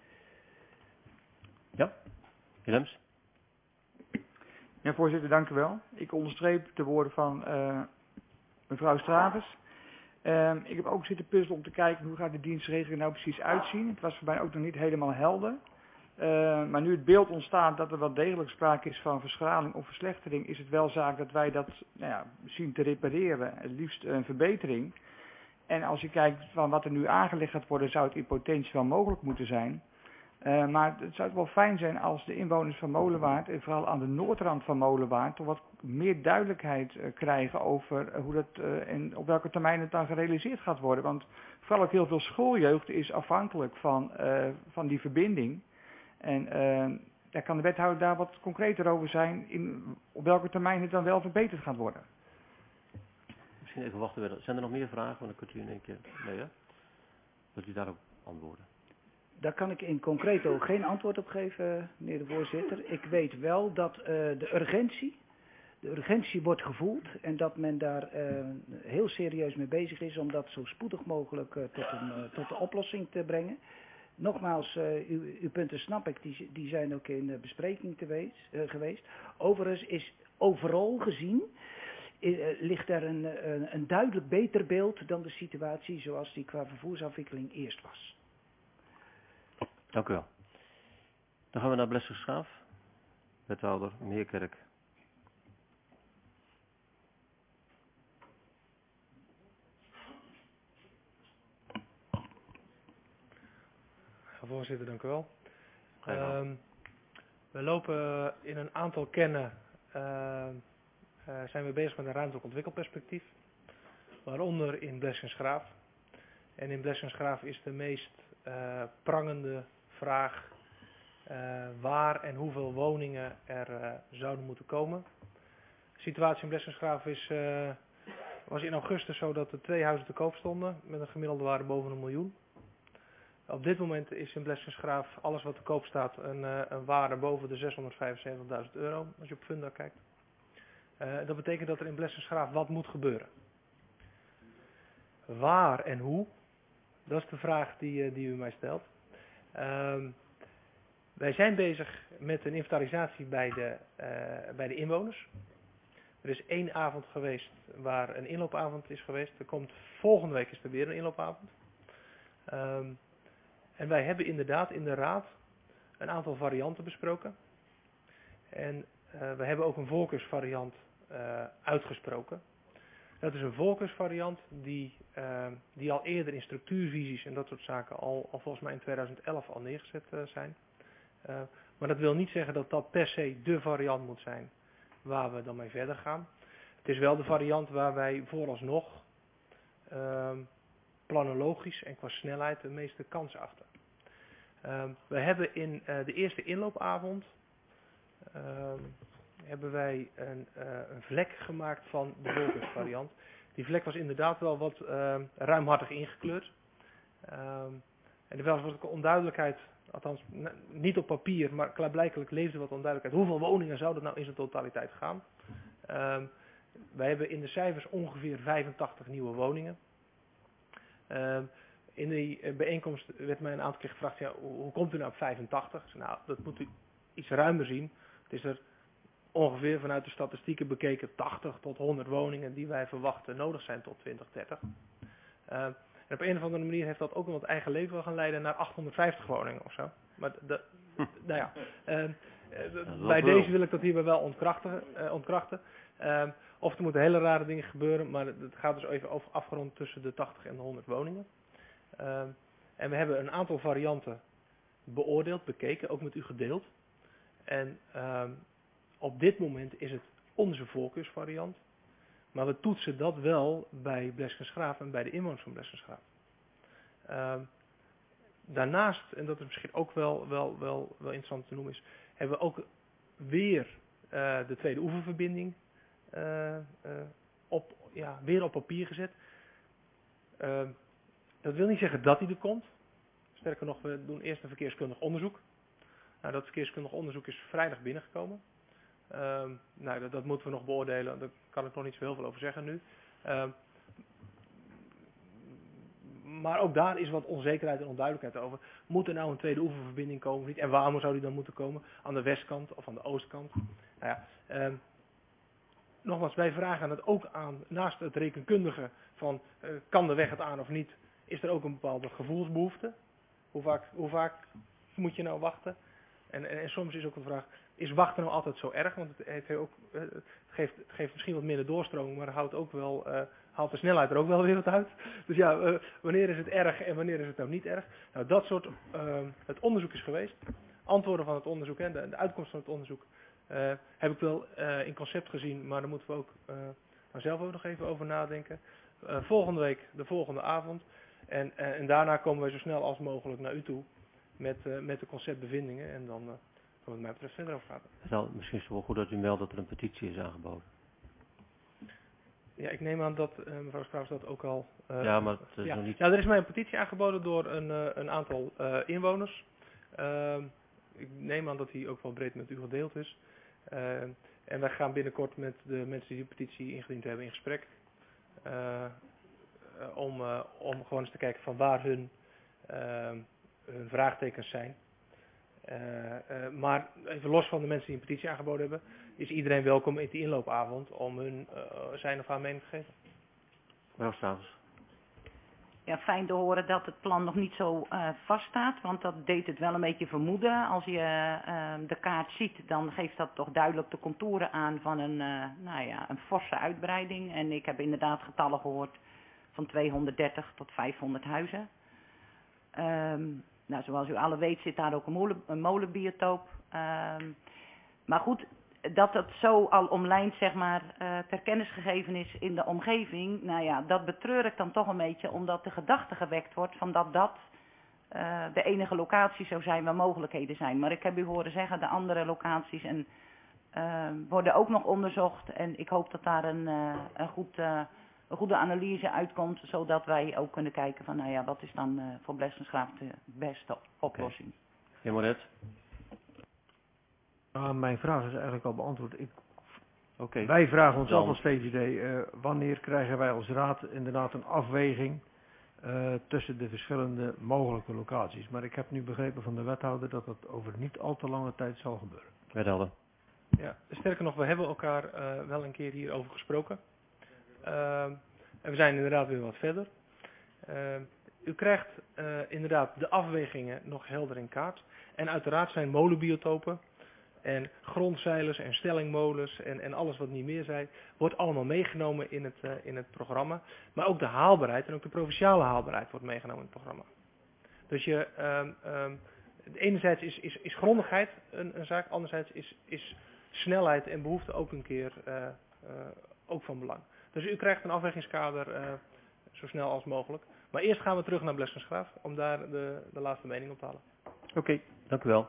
Ja, Willems. Ja, voorzitter, dank u wel. Ik onderstreep de woorden van uh, mevrouw Stravers. Uh, ik heb ook zitten puzzelen om te kijken hoe gaat de dienstregeling nou precies uitzien. Het was voor mij ook nog niet helemaal helder. Uh, maar nu het beeld ontstaat dat er wel degelijk sprake is van verschraling of verslechtering, is het wel zaak dat wij dat nou ja, zien te repareren. Het liefst een verbetering. En als je kijkt van wat er nu aangelegd gaat worden, zou het in potentie wel mogelijk moeten zijn. Uh, maar het zou wel fijn zijn als de inwoners van Molenwaard, en vooral aan de noordrand van Molenwaard, toch wat meer duidelijkheid uh, krijgen over uh, hoe dat uh, en op welke termijn het dan gerealiseerd gaat worden. Want vooral ook heel veel schooljeugd is afhankelijk van, uh, van die verbinding. En uh, daar kan de wethouder daar wat concreter over zijn, in, op welke termijn het dan wel verbeterd gaat worden. Misschien even wachten. Zijn er nog meer vragen? Want dan kunt u in één keer mee, hè? Wilt u daarop antwoorden? Daar kan ik in concreto geen antwoord op geven, meneer de voorzitter. Ik weet wel dat uh, de urgentie de urgentie wordt gevoeld en dat men daar uh, heel serieus mee bezig is om dat zo spoedig mogelijk uh, tot, een, uh, tot de oplossing te brengen. Nogmaals, uh, uw, uw punten snap ik, die, die zijn ook in uh, bespreking tewees, uh, geweest. Overigens is overal gezien, uh, ligt er een, uh, een duidelijk beter beeld dan de situatie zoals die qua vervoersafwikkeling eerst was. Dank u wel. Dan gaan we naar Bleskensgraaf. Wethouder Meerkerk. Voorzitter, dank u wel. Um, we lopen in een aantal kennen, uh, uh, zijn we bezig met een ruimtelijk ontwikkelperspectief, waaronder in Bleskensgraaf. En in Bleskensgraaf is de meest uh, prangende vraag uh, waar en hoeveel woningen er uh, zouden moeten komen. De situatie in Bleskensgraaf is, uh, was in augustus zo dat er twee huizen te koop stonden met een gemiddelde waarde boven een miljoen. Op dit moment is in Bleskensgraaf alles wat te koop staat een, uh, een waarde boven de zeshonderdvijfenzeventigduizend euro, als je op Funda kijkt. Uh, dat betekent dat er in Bleskensgraaf wat moet gebeuren. Waar en hoe, dat is de vraag die, uh, die u mij stelt. Uh, wij zijn bezig met een inventarisatie bij de, uh, bij de inwoners. Er is één avond geweest waar een inloopavond is geweest. Er komt, volgende week is er weer een inloopavond. Uh, En wij hebben inderdaad in de raad een aantal varianten besproken. En uh, we hebben ook een voorkeursvariant uh, uitgesproken. Dat is een voorkeursvariant die, uh, die al eerder in structuurvisies en dat soort zaken al, al volgens mij in tweeduizend elf al neergezet uh, zijn. Uh, maar dat wil niet zeggen dat dat per se de variant moet zijn waar we dan mee verder gaan. Het is wel de variant waar wij vooralsnog Uh, planologisch en qua snelheid de meeste kans achter. Uh, we hebben in uh, de eerste inloopavond uh, hebben wij een, uh, een vlek gemaakt van de voorkeursvariant. Die vlek was inderdaad wel wat uh, ruimhartig ingekleurd. Uh, en er was wat onduidelijkheid, althans niet op papier, maar klaarblijkelijk leefde wat onduidelijkheid. Hoeveel woningen zou dat nou in zijn totaliteit gaan? Uh, wij hebben in de cijfers ongeveer vijfentachtig nieuwe woningen. Uh, in die bijeenkomst werd mij een aantal keer gevraagd, ja, hoe, hoe komt u nou op vijfentachtig? Nou, dat moet u iets ruimer zien. Het is er ongeveer vanuit de statistieken bekeken tachtig tot honderd woningen die wij verwachten nodig zijn tot twintig dertig. Uh, en op een of andere manier heeft dat ook een wat eigen leven gaan leiden naar achthonderdvijftig woningen of zo. Maar de, hm. nou ja, uh, uh, bij deze wil ik dat hierbij wel ontkrachten. Uh, ontkrachten. Uh, of er moeten hele rare dingen gebeuren, maar het gaat dus even over afgerond tussen de tachtig en de honderd woningen. Uh, en we hebben een aantal varianten beoordeeld, bekeken, ook met u gedeeld. En uh, op dit moment is het onze voorkeursvariant, maar we toetsen dat wel bij Bleskensgraaf en bij de inwoners van Bleskensgraaf. Uh, daarnaast, en dat is misschien ook wel, wel, wel, wel interessant te noemen is, hebben we ook weer uh, de tweede oeververbinding Uh, uh, op, ja, weer op papier gezet. Uh, dat wil niet zeggen dat hij er komt. Sterker nog, we doen eerst een verkeerskundig onderzoek. Nou, dat verkeerskundig onderzoek is vrijdag binnengekomen. Uh, nou, dat, dat moeten we nog beoordelen. Daar kan ik nog niet zo heel veel over zeggen nu. Uh, maar ook daar is wat onzekerheid en onduidelijkheid over. Moet er nou een tweede oeververbinding komen of niet? En waarom zou die dan moeten komen? Aan de westkant of aan de oostkant? Nou ja, uh, Nogmaals, wij vragen het ook aan, naast het rekenkundige van uh, kan de weg het aan of niet, is er ook een bepaalde gevoelsbehoefte. Hoe vaak, hoe vaak moet je nou wachten? En, en, en soms is ook de vraag, is wachten nou altijd zo erg? Want het, heeft ook, uh, het, geeft, het geeft misschien wat minder doorstroming, maar houdt, ook wel, uh, haalt de snelheid er ook wel weer wat uit. Dus ja, uh, wanneer is het erg en wanneer is het nou niet erg? Nou, dat soort, uh, het onderzoek is geweest. Antwoorden van het onderzoek en de, de uitkomst van het onderzoek Uh, heb ik wel uh, in concept gezien, maar daar moeten we ook uh, maar zelf ook nog even over nadenken. Uh, volgende week, de volgende avond. En, uh, en daarna komen wij zo snel als mogelijk naar u toe met, uh, met de conceptbevindingen. En dan uh, gaan we wat mij betreft verder over praten. Nou, misschien is het wel goed dat u meldt dat er een petitie is aangeboden. Ja, ik neem aan dat uh, mevrouw Strauss dat ook al... Uh, ja, maar het is ja. nog niet... Nou, er is mij een petitie aangeboden door een, uh, een aantal uh, inwoners. Uh, ik neem aan dat die ook wel breed met u gedeeld is. Uh, En wij gaan binnenkort met de mensen die de petitie ingediend hebben in gesprek. Uh, uh, om, uh, om gewoon eens te kijken van waar hun, uh, hun vraagtekens zijn. Uh, uh, maar even los van de mensen die een petitie aangeboden hebben, is iedereen welkom in die inloopavond om hun uh, zijn of haar mening te geven. Mevrouw Stavers. Ja, fijn te horen dat het plan nog niet zo uh, vaststaat, want dat deed het wel een beetje vermoeden. Als je uh, de kaart ziet, dan geeft dat toch duidelijk de contouren aan van een, uh, nou ja, een forse uitbreiding. En ik heb inderdaad getallen gehoord van tweehonderddertig tot vijfhonderd huizen. Um, nou, zoals u alle weet zit daar ook een, molen, een molenbiotoop. Um, maar goed, dat het zo al omlijnd, zeg maar, uh, ter kennis gegeven is in de omgeving, nou ja, dat betreur ik dan toch een beetje, omdat de gedachte gewekt wordt van dat dat uh, de enige locatie zou zijn waar mogelijkheden zijn. Maar ik heb u horen zeggen, de andere locaties en, uh, worden ook nog onderzocht en ik hoop dat daar een, uh, een, goed, uh, een goede analyse uitkomt, zodat wij ook kunnen kijken van, nou ja, wat is dan uh, voor Bleskensgraaf de beste oplossing. Okay. Heer Moret. Uh, mijn vraag is eigenlijk al beantwoord. Ik, okay. Wij vragen ons af als V V D, uh, wanneer krijgen wij als raad inderdaad een afweging uh, tussen de verschillende mogelijke locaties. Maar ik heb nu begrepen van de wethouder dat dat over niet al te lange tijd zal gebeuren. Wethouder. Ja, sterker nog, we hebben elkaar uh, wel een keer hierover gesproken. Uh, en we zijn inderdaad weer wat verder. Uh, u krijgt uh, inderdaad de afwegingen nog helder in kaart. En uiteraard zijn molenbiotopen en grondzeilers en stellingmolens en, en alles wat niet meer zijn, wordt allemaal meegenomen in het, uh, in het programma. Maar ook de haalbaarheid en ook de provinciale haalbaarheid wordt meegenomen in het programma. Dus je, um, um, enerzijds is, is, is grondigheid een, een zaak, anderzijds is, is snelheid en behoefte ook een keer uh, uh, ook van belang. Dus u krijgt een afwegingskader uh, zo snel als mogelijk. Maar eerst gaan we terug naar Bleskensgraaf om daar de, de laatste mening op te halen. Oké, okay, dank u wel.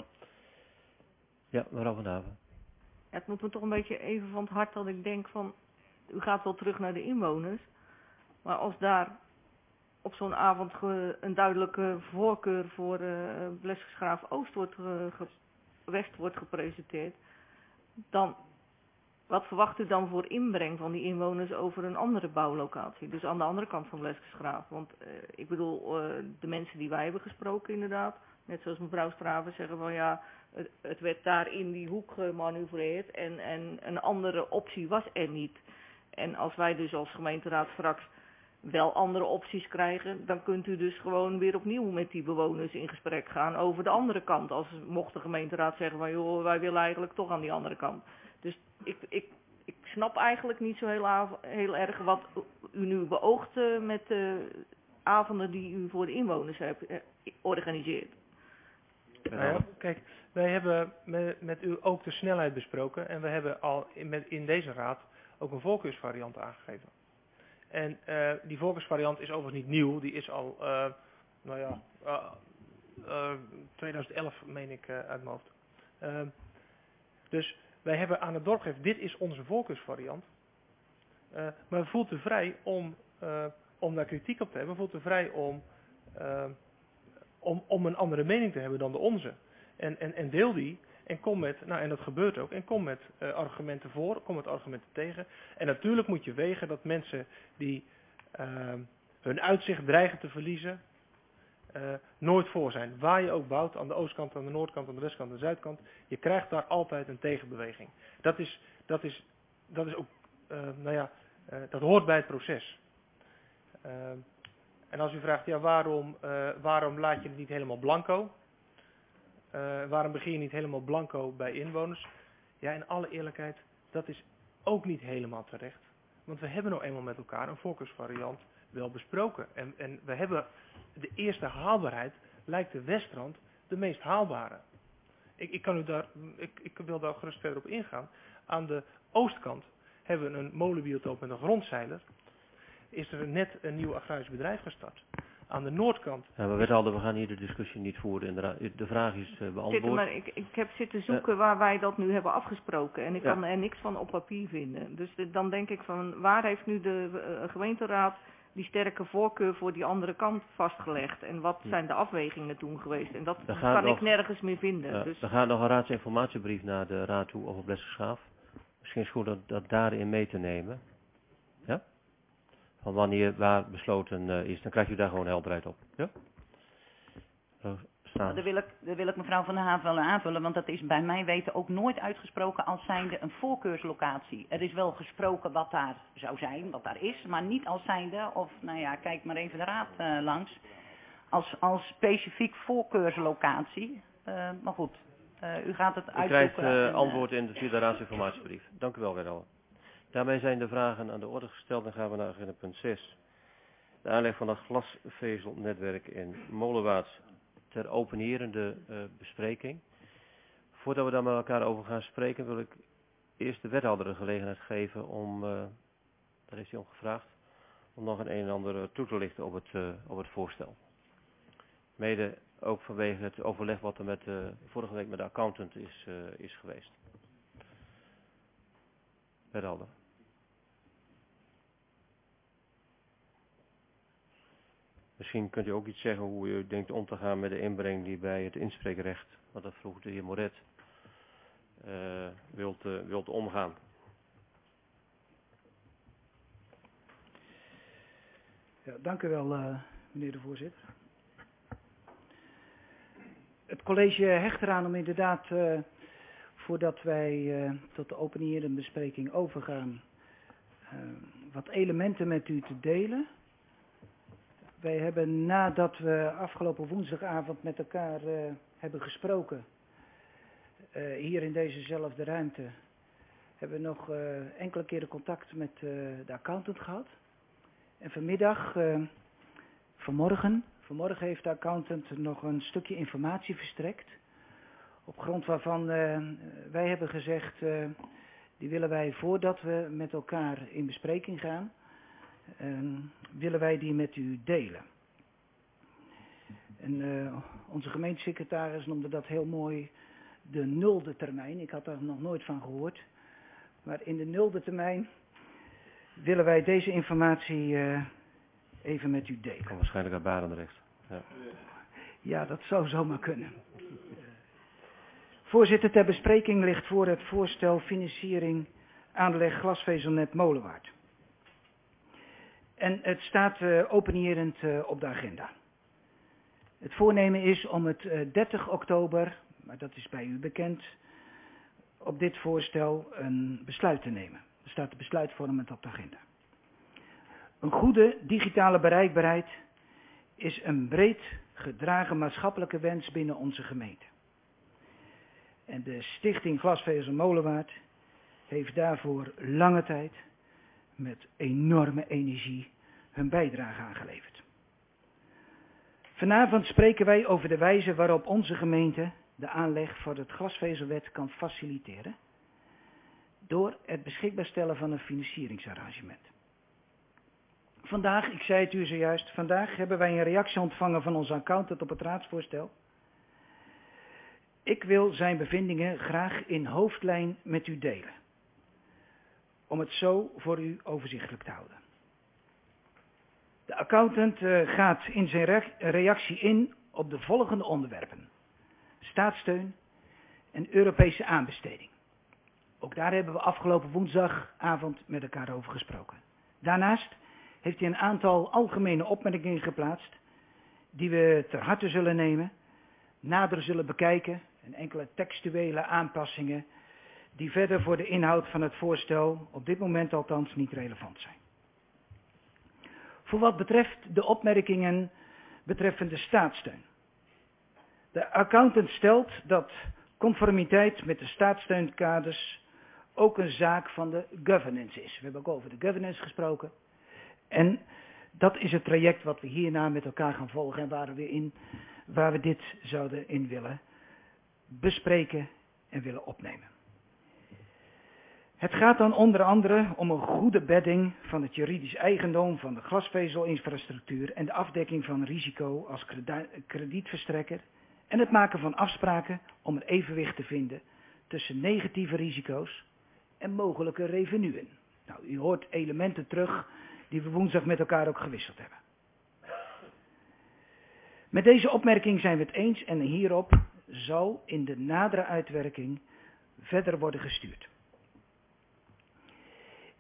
Ja, mevrouw Van Haven. Ja, het moet me toch een beetje even van het hart dat ik denk van, u gaat wel terug naar de inwoners, maar als daar op zo'n avond ge, een duidelijke voorkeur voor uh, Bleskensgraaf Oost wordt, uh, ge, West wordt gepresenteerd, dan, wat verwacht u dan voor inbreng van die inwoners over een andere bouwlocatie? Dus aan de andere kant van Bleskensgraaf. Want uh, ik bedoel, uh, de mensen die wij hebben gesproken inderdaad, net zoals mevrouw Straven zeggen van ja, het, het werd daar in die hoek gemanoeuvreerd en, en een andere optie was er niet. En als wij dus als gemeenteraad straks wel andere opties krijgen, dan kunt u dus gewoon weer opnieuw met die bewoners in gesprek gaan over de andere kant. Als mocht de gemeenteraad zeggen van joh, wij willen eigenlijk toch aan die andere kant. Dus ik, ik, ik snap eigenlijk niet zo heel, heel erg wat u nu beoogt uh, met de avonden die u voor de inwoners hebt uh, organiseert. Nou ja, kijk, wij hebben met, met u ook de snelheid besproken en we hebben al in, met, in deze raad ook een voorkeursvariant aangegeven. En uh, die voorkeursvariant is overigens niet nieuw, die is al, uh, nou ja, uh, uh, twintig elf meen ik uh, uit mijn hoofd. Uh, dus wij hebben aan het dorp gegeven, dit is onze voorkeursvariant. Uh, maar we voelt u vrij om, uh, om daar kritiek op te hebben, we voelt u vrij om... Uh, Om, om een andere mening te hebben dan de onze. En, en, en deel die en kom met, nou en dat gebeurt ook, en kom met uh, argumenten voor, kom met argumenten tegen. En natuurlijk moet je wegen dat mensen die uh, hun uitzicht dreigen te verliezen, uh, nooit voor zijn. Waar je ook bouwt, aan de oostkant, aan de noordkant, aan de westkant, aan de zuidkant, je krijgt daar altijd een tegenbeweging. Dat is, dat is, dat is ook, uh, nou ja, uh, dat hoort bij het proces. Uh, En als u vraagt, ja, waarom, uh, waarom laat je het niet helemaal blanco? Uh, waarom begin je niet helemaal blanco bij inwoners? Ja, in alle eerlijkheid, dat is ook niet helemaal terecht. Want we hebben nou eenmaal met elkaar een voorkeursvariant wel besproken. En, en we hebben de eerste haalbaarheid, lijkt de Westrand de meest haalbare. Ik, ik, kan u daar, ik, ik wil daar gerust verder op ingaan. Aan de oostkant hebben we een molenbiotoop met een grondzeiler. Is er net een nieuw agrarisch bedrijf gestart. Aan de noordkant... Ja, maar wethouder, we gaan hier de discussie niet voeren. Inderdaad. De vraag is uh, beantwoord. Zitten, maar ik, ik heb zitten zoeken uh, waar wij dat nu hebben afgesproken. En ik ja. kan er niks van op papier vinden. Dus de, dan denk ik van, waar heeft nu de uh, gemeenteraad die sterke voorkeur voor die andere kant vastgelegd? En wat zijn de afwegingen toen geweest? En dat kan nog, ik nergens meer vinden. Uh, dus. Er gaat nog een raadsinformatiebrief naar de raad toe over Bleskensgraaf. Misschien is het goed dat, dat daarin mee te nemen. Ja? Van wanneer waar besloten uh, is. Dan krijg je daar gewoon helderheid op. Ja? Zo staan. Daar wil, ik, daar wil ik mevrouw Van der Havelen aanvullen, want dat is bij mij weten ook nooit uitgesproken als zijnde een voorkeurslocatie. Er is wel gesproken wat daar zou zijn, wat daar is, maar niet als zijnde, of nou ja, kijk maar even de raad uh, langs, als, als specifiek voorkeurslocatie. Uh, maar goed, uh, u gaat het uitzoeken. U krijgt uh, en, antwoord in de vierde raadsinformatiebrief. Dank u wel, wethouder. Daarmee zijn de vragen aan de orde gesteld. Dan gaan we naar agenda punt zes. De aanleg van het glasvezelnetwerk in Molenwaard ter openierende uh, bespreking. Voordat we daar met elkaar over gaan spreken, wil ik eerst de wethouder de gelegenheid geven om, uh, daar is hij om gevraagd, om nog een een en ander uh, toe te lichten op het, uh, op het voorstel. Mede ook vanwege het overleg wat er met, uh, vorige week met de accountant is, uh, is geweest. Wethouder. Misschien kunt u ook iets zeggen hoe u denkt om te gaan met de inbreng die bij het inspreekrecht, wat dat vroeg de heer Moret, uh, wilt, uh, wilt omgaan. Ja, dank u wel, uh, meneer de voorzitter. Het college hecht eraan om inderdaad, uh, voordat wij uh, tot de openierende bespreking overgaan, uh, wat elementen met u te delen. Wij hebben nadat we afgelopen woensdagavond met elkaar uh, hebben gesproken, uh, hier in dezezelfde ruimte, hebben we nog uh, enkele keren contact met uh, de accountant gehad. En vanmiddag, uh, vanmorgen, vanmorgen heeft de accountant nog een stukje informatie verstrekt, op grond waarvan uh, wij hebben gezegd, uh, die willen wij voordat we met elkaar in bespreking gaan, Uh, willen wij die met u delen. En uh, onze gemeentesecretaris noemde dat heel mooi de nulde termijn. Ik had daar nog nooit van gehoord. Maar in de nulde termijn willen wij deze informatie uh, even met u delen. Kan waarschijnlijk uit Barendrecht. Ja. Ja, dat zou zomaar kunnen. Voorzitter, ter bespreking ligt voor het voorstel financiering aanleg glasvezelnet Molenwaard. En het staat uh, openierend uh, op de agenda. Het voornemen is om het uh, dertig oktober, maar dat is bij u bekend, op dit voorstel een besluit te nemen. Er staat de besluitvormend op de agenda. Een goede digitale bereikbaarheid is een breed gedragen maatschappelijke wens binnen onze gemeente. En de Stichting Glasvezel Molenwaard heeft daarvoor lange tijd met enorme energie hun bijdrage aangeleverd. Vanavond spreken wij over de wijze waarop onze gemeente de aanleg voor het glasvezelwet kan faciliteren door het beschikbaar stellen van een financieringsarrangement. Vandaag, ik zei het u zojuist, vandaag hebben wij een reactie ontvangen van onze accountant op het raadsvoorstel. Ik wil zijn bevindingen graag in hoofdlijn met u delen, om het zo voor u overzichtelijk te houden. De accountant uh, gaat in zijn re reactie in op de volgende onderwerpen: staatssteun en Europese aanbesteding. Ook daar hebben we afgelopen woensdagavond met elkaar over gesproken. Daarnaast heeft hij een aantal algemene opmerkingen geplaatst die we ter harte zullen nemen, nader zullen bekijken en enkele textuele aanpassingen die verder voor de inhoud van het voorstel op dit moment althans niet relevant zijn. Voor wat betreft de opmerkingen betreffende staatssteun. De accountant stelt dat conformiteit met de staatssteunkaders ook een zaak van de governance is. We hebben ook over de governance gesproken. En dat is het traject wat we hierna met elkaar gaan volgen en waar we, in, waar we dit zouden in willen bespreken en willen opnemen. Het gaat dan onder andere om een goede bedding van het juridisch eigendom van de glasvezelinfrastructuur en de afdekking van risico als kredietverstrekker en het maken van afspraken om een evenwicht te vinden tussen negatieve risico's en mogelijke revenuen. Nou, u hoort elementen terug die we woensdag met elkaar ook gewisseld hebben. Met deze opmerking zijn we het eens en hierop zal in de nadere uitwerking verder worden gestuurd.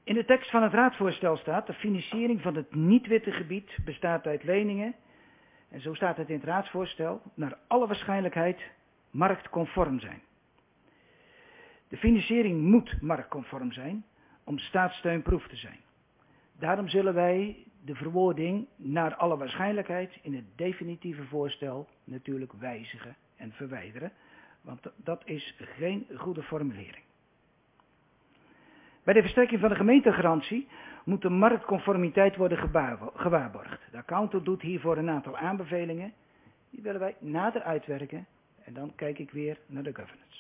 In de tekst van het raadsvoorstel staat: de financiering van het niet-witte gebied bestaat uit leningen, en zo staat het in het raadsvoorstel, naar alle waarschijnlijkheid marktconform zijn. De financiering moet marktconform zijn om staatssteunproef te zijn. Daarom zullen wij de verwoording naar alle waarschijnlijkheid in het definitieve voorstel natuurlijk wijzigen en verwijderen, want dat is geen goede formulering. Bij de verstrekking van de gemeentegarantie moet de marktconformiteit worden gewaarborgd. De accountant doet hiervoor een aantal aanbevelingen. Die willen wij nader uitwerken en dan kijk ik weer naar de governance.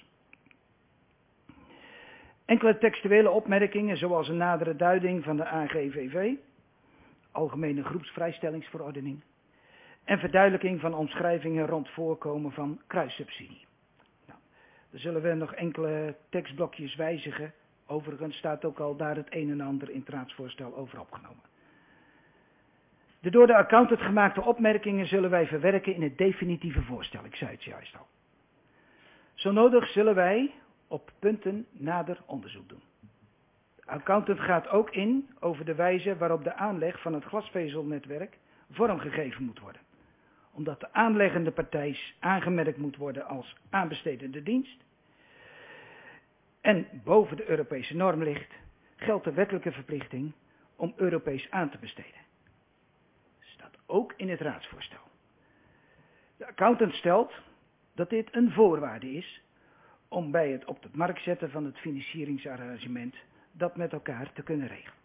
Enkele textuele opmerkingen zoals een nadere duiding van de A G V V, Algemene Groepsvrijstellingsverordening, en verduidelijking van omschrijvingen rond voorkomen van kruissubsidie. Nou, dan zullen we nog enkele tekstblokjes wijzigen. Overigens staat ook al daar het een en ander in het raadsvoorstel over opgenomen. De door de accountant gemaakte opmerkingen zullen wij verwerken in het definitieve voorstel. Ik zei het juist al. Zo nodig zullen wij op punten nader onderzoek doen. De accountant gaat ook in over de wijze waarop de aanleg van het glasvezelnetwerk vormgegeven moet worden. Omdat de aanleggende partij aangemerkt moet worden als aanbestedende dienst en boven de Europese norm ligt, geldt de wettelijke verplichting om Europees aan te besteden. Dat staat ook in het raadsvoorstel. De accountant stelt dat dit een voorwaarde is om bij het op de markt zetten van het financieringsarrangement dat met elkaar te kunnen regelen.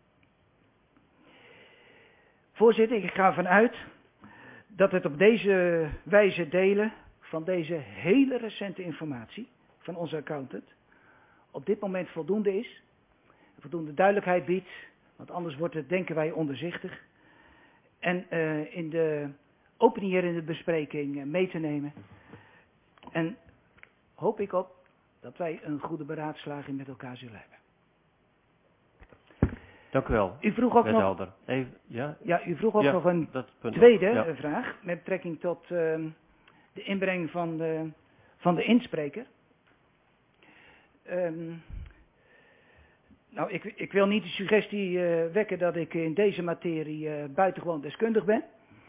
Voorzitter, ik ga ervan uit dat het op deze wijze delen van deze hele recente informatie van onze accountant op dit moment voldoende is, voldoende duidelijkheid biedt, want anders wordt het, denken wij, onderzichtig, en uh, in de openierende bespreking uh, mee te nemen. En hoop ik op dat wij een goede beraadslaging met elkaar zullen hebben. Dank u wel. U vroeg ook nog, nog, Even, ja? Ja, u vroeg ook ja, nog een punt tweede ja. vraag met betrekking tot uh, de inbreng van de, van de inspreker. Um, nou, ik, ik wil niet de suggestie uh, wekken dat ik in deze materie uh, buitengewoon deskundig ben.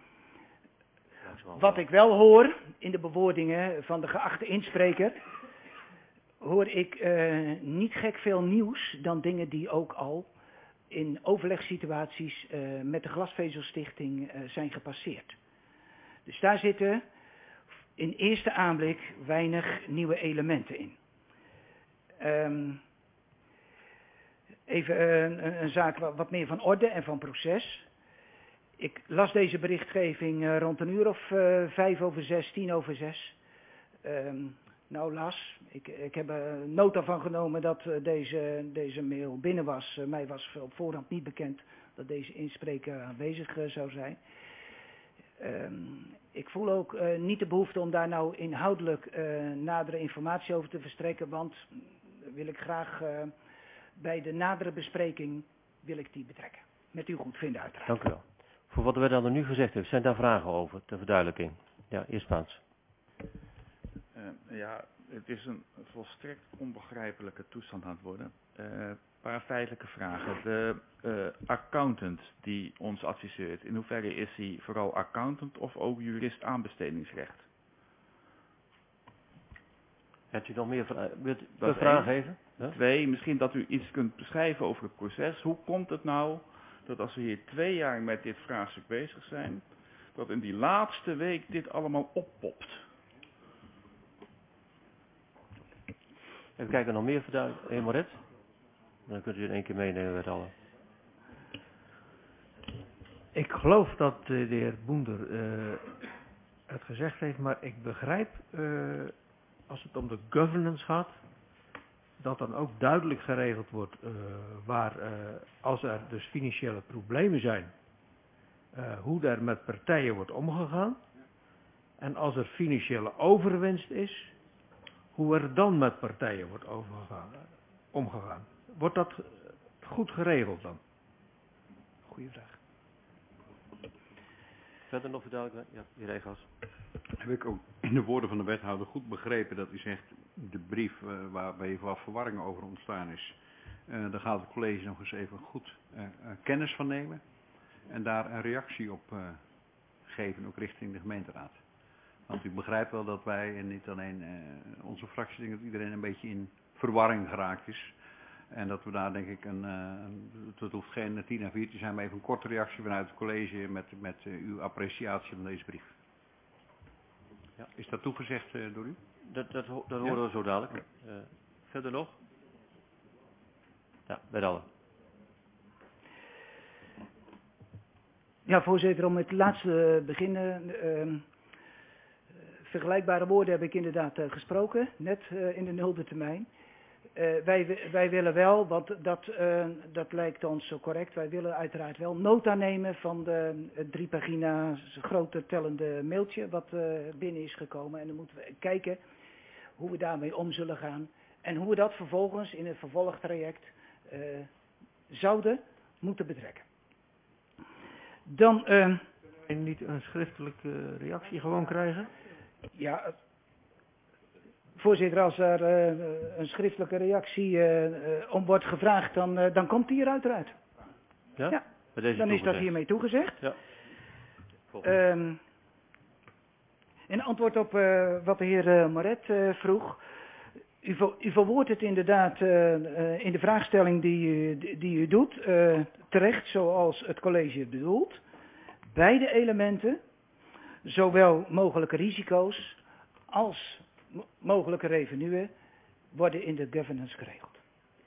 Wat ik wel hoor in de bewoordingen van de geachte inspreker, hoor ik uh, niet gek veel nieuws dan dingen die ook al in overlegssituaties uh, met de Glasvezelstichting uh, zijn gepasseerd. Dus daar zitten in eerste aanblik weinig nieuwe elementen in. Um, even uh, een, een zaak wat meer van orde en van proces. Ik las deze berichtgeving uh, rond een uur of uh, vijf over zes, tien over zes. Um, nou las, ik, ik heb er nota van genomen dat uh, deze, deze mail binnen was. Uh, mij was op voorhand niet bekend dat deze inspreker aanwezig uh, zou zijn. Um, ik voel ook uh, niet de behoefte om daar nou inhoudelijk uh, nadere informatie over te verstrekken, want wil ik graag uh, bij de nadere bespreking wil ik die betrekken. Met uw goedvinden uiteraard. Dank u wel. Voor wat we dan nu gezegd hebben, zijn daar vragen over, ter verduidelijking? Ja, eerst Paans. Uh, ja, het is een volstrekt onbegrijpelijke toestand aan het worden. Een uh, paar feitelijke vragen. De uh, accountant die ons adviseert, in hoeverre is hij vooral accountant of ook jurist aanbestedingsrecht? Hebt u nog meer vra wilt u een vragen geven? Ja? Twee, misschien dat u iets kunt beschrijven over het proces. Hoe komt het nou dat als we hier twee jaar met dit vraagstuk bezig zijn, dat in die laatste week dit allemaal oppopt? Even kijken, nog meer verduidelijken. Heer Moret? Dan kunt u in één keer meenemen met allen. Ik geloof dat uh, de heer Boender uh, het gezegd heeft, maar ik begrijp, uh, als het om de governance gaat, dat dan ook duidelijk geregeld wordt uh, waar, uh, als er dus financiële problemen zijn, uh, hoe er met partijen wordt omgegaan. En als er financiële overwinst is, hoe er dan met partijen wordt overgegaan, omgegaan. Wordt dat goed geregeld dan? Goeie vraag. Verder nog verduidelijken? Ja, heer Regas. Heb ik ook in de woorden van de wethouder goed begrepen dat u zegt, de brief uh, waarbij wat verwarring over ontstaan is, Uh, daar gaat het college nog eens even goed uh, uh, kennis van nemen. En daar een reactie op uh, geven, ook richting de gemeenteraad. Want u begrijpt wel dat wij, en niet alleen uh, onze fractie, denk dat iedereen een beetje in verwarring geraakt is. En dat we daar denk ik een, uh, het hoeft geen tien à vier te zijn, maar even een korte reactie vanuit het college met, met uh, uw appreciatie van deze brief. Ja. Is dat toegezegd uh, door u? Dat, dat, dat horen ja? we zo dadelijk. Uh, verder nog? Ja, bij allen. Ja, voorzitter, om met het laatste te beginnen. Uh, vergelijkbare woorden heb ik inderdaad uh, gesproken, net uh, in de nulde termijn. Uh, wij, wij willen wel, want dat, uh, dat lijkt ons correct, wij willen uiteraard wel nota nemen van de uh, drie pagina's grote tellende mailtje wat uh, binnen is gekomen. En dan moeten we kijken hoe we daarmee om zullen gaan. En hoe we dat vervolgens in het vervolgtraject uh, zouden moeten betrekken. Dan... Uh, en niet een schriftelijke reactie gewoon krijgen? Ja, voorzitter, als er uh, een schriftelijke reactie uh, uh, om wordt gevraagd, dan, uh, dan komt die er uiteraard. Ja? Ja. Deze dan is dat hiermee toegezegd. Ja. Um, in antwoord op uh, wat de heer uh, Moret uh, vroeg. U, ver, u verwoordt het inderdaad uh, uh, in de vraagstelling die u, die, die u doet, uh, terecht zoals het college het bedoelt. Beide elementen, zowel mogelijke risico's als mo mogelijke revenuen, worden in de governance geregeld.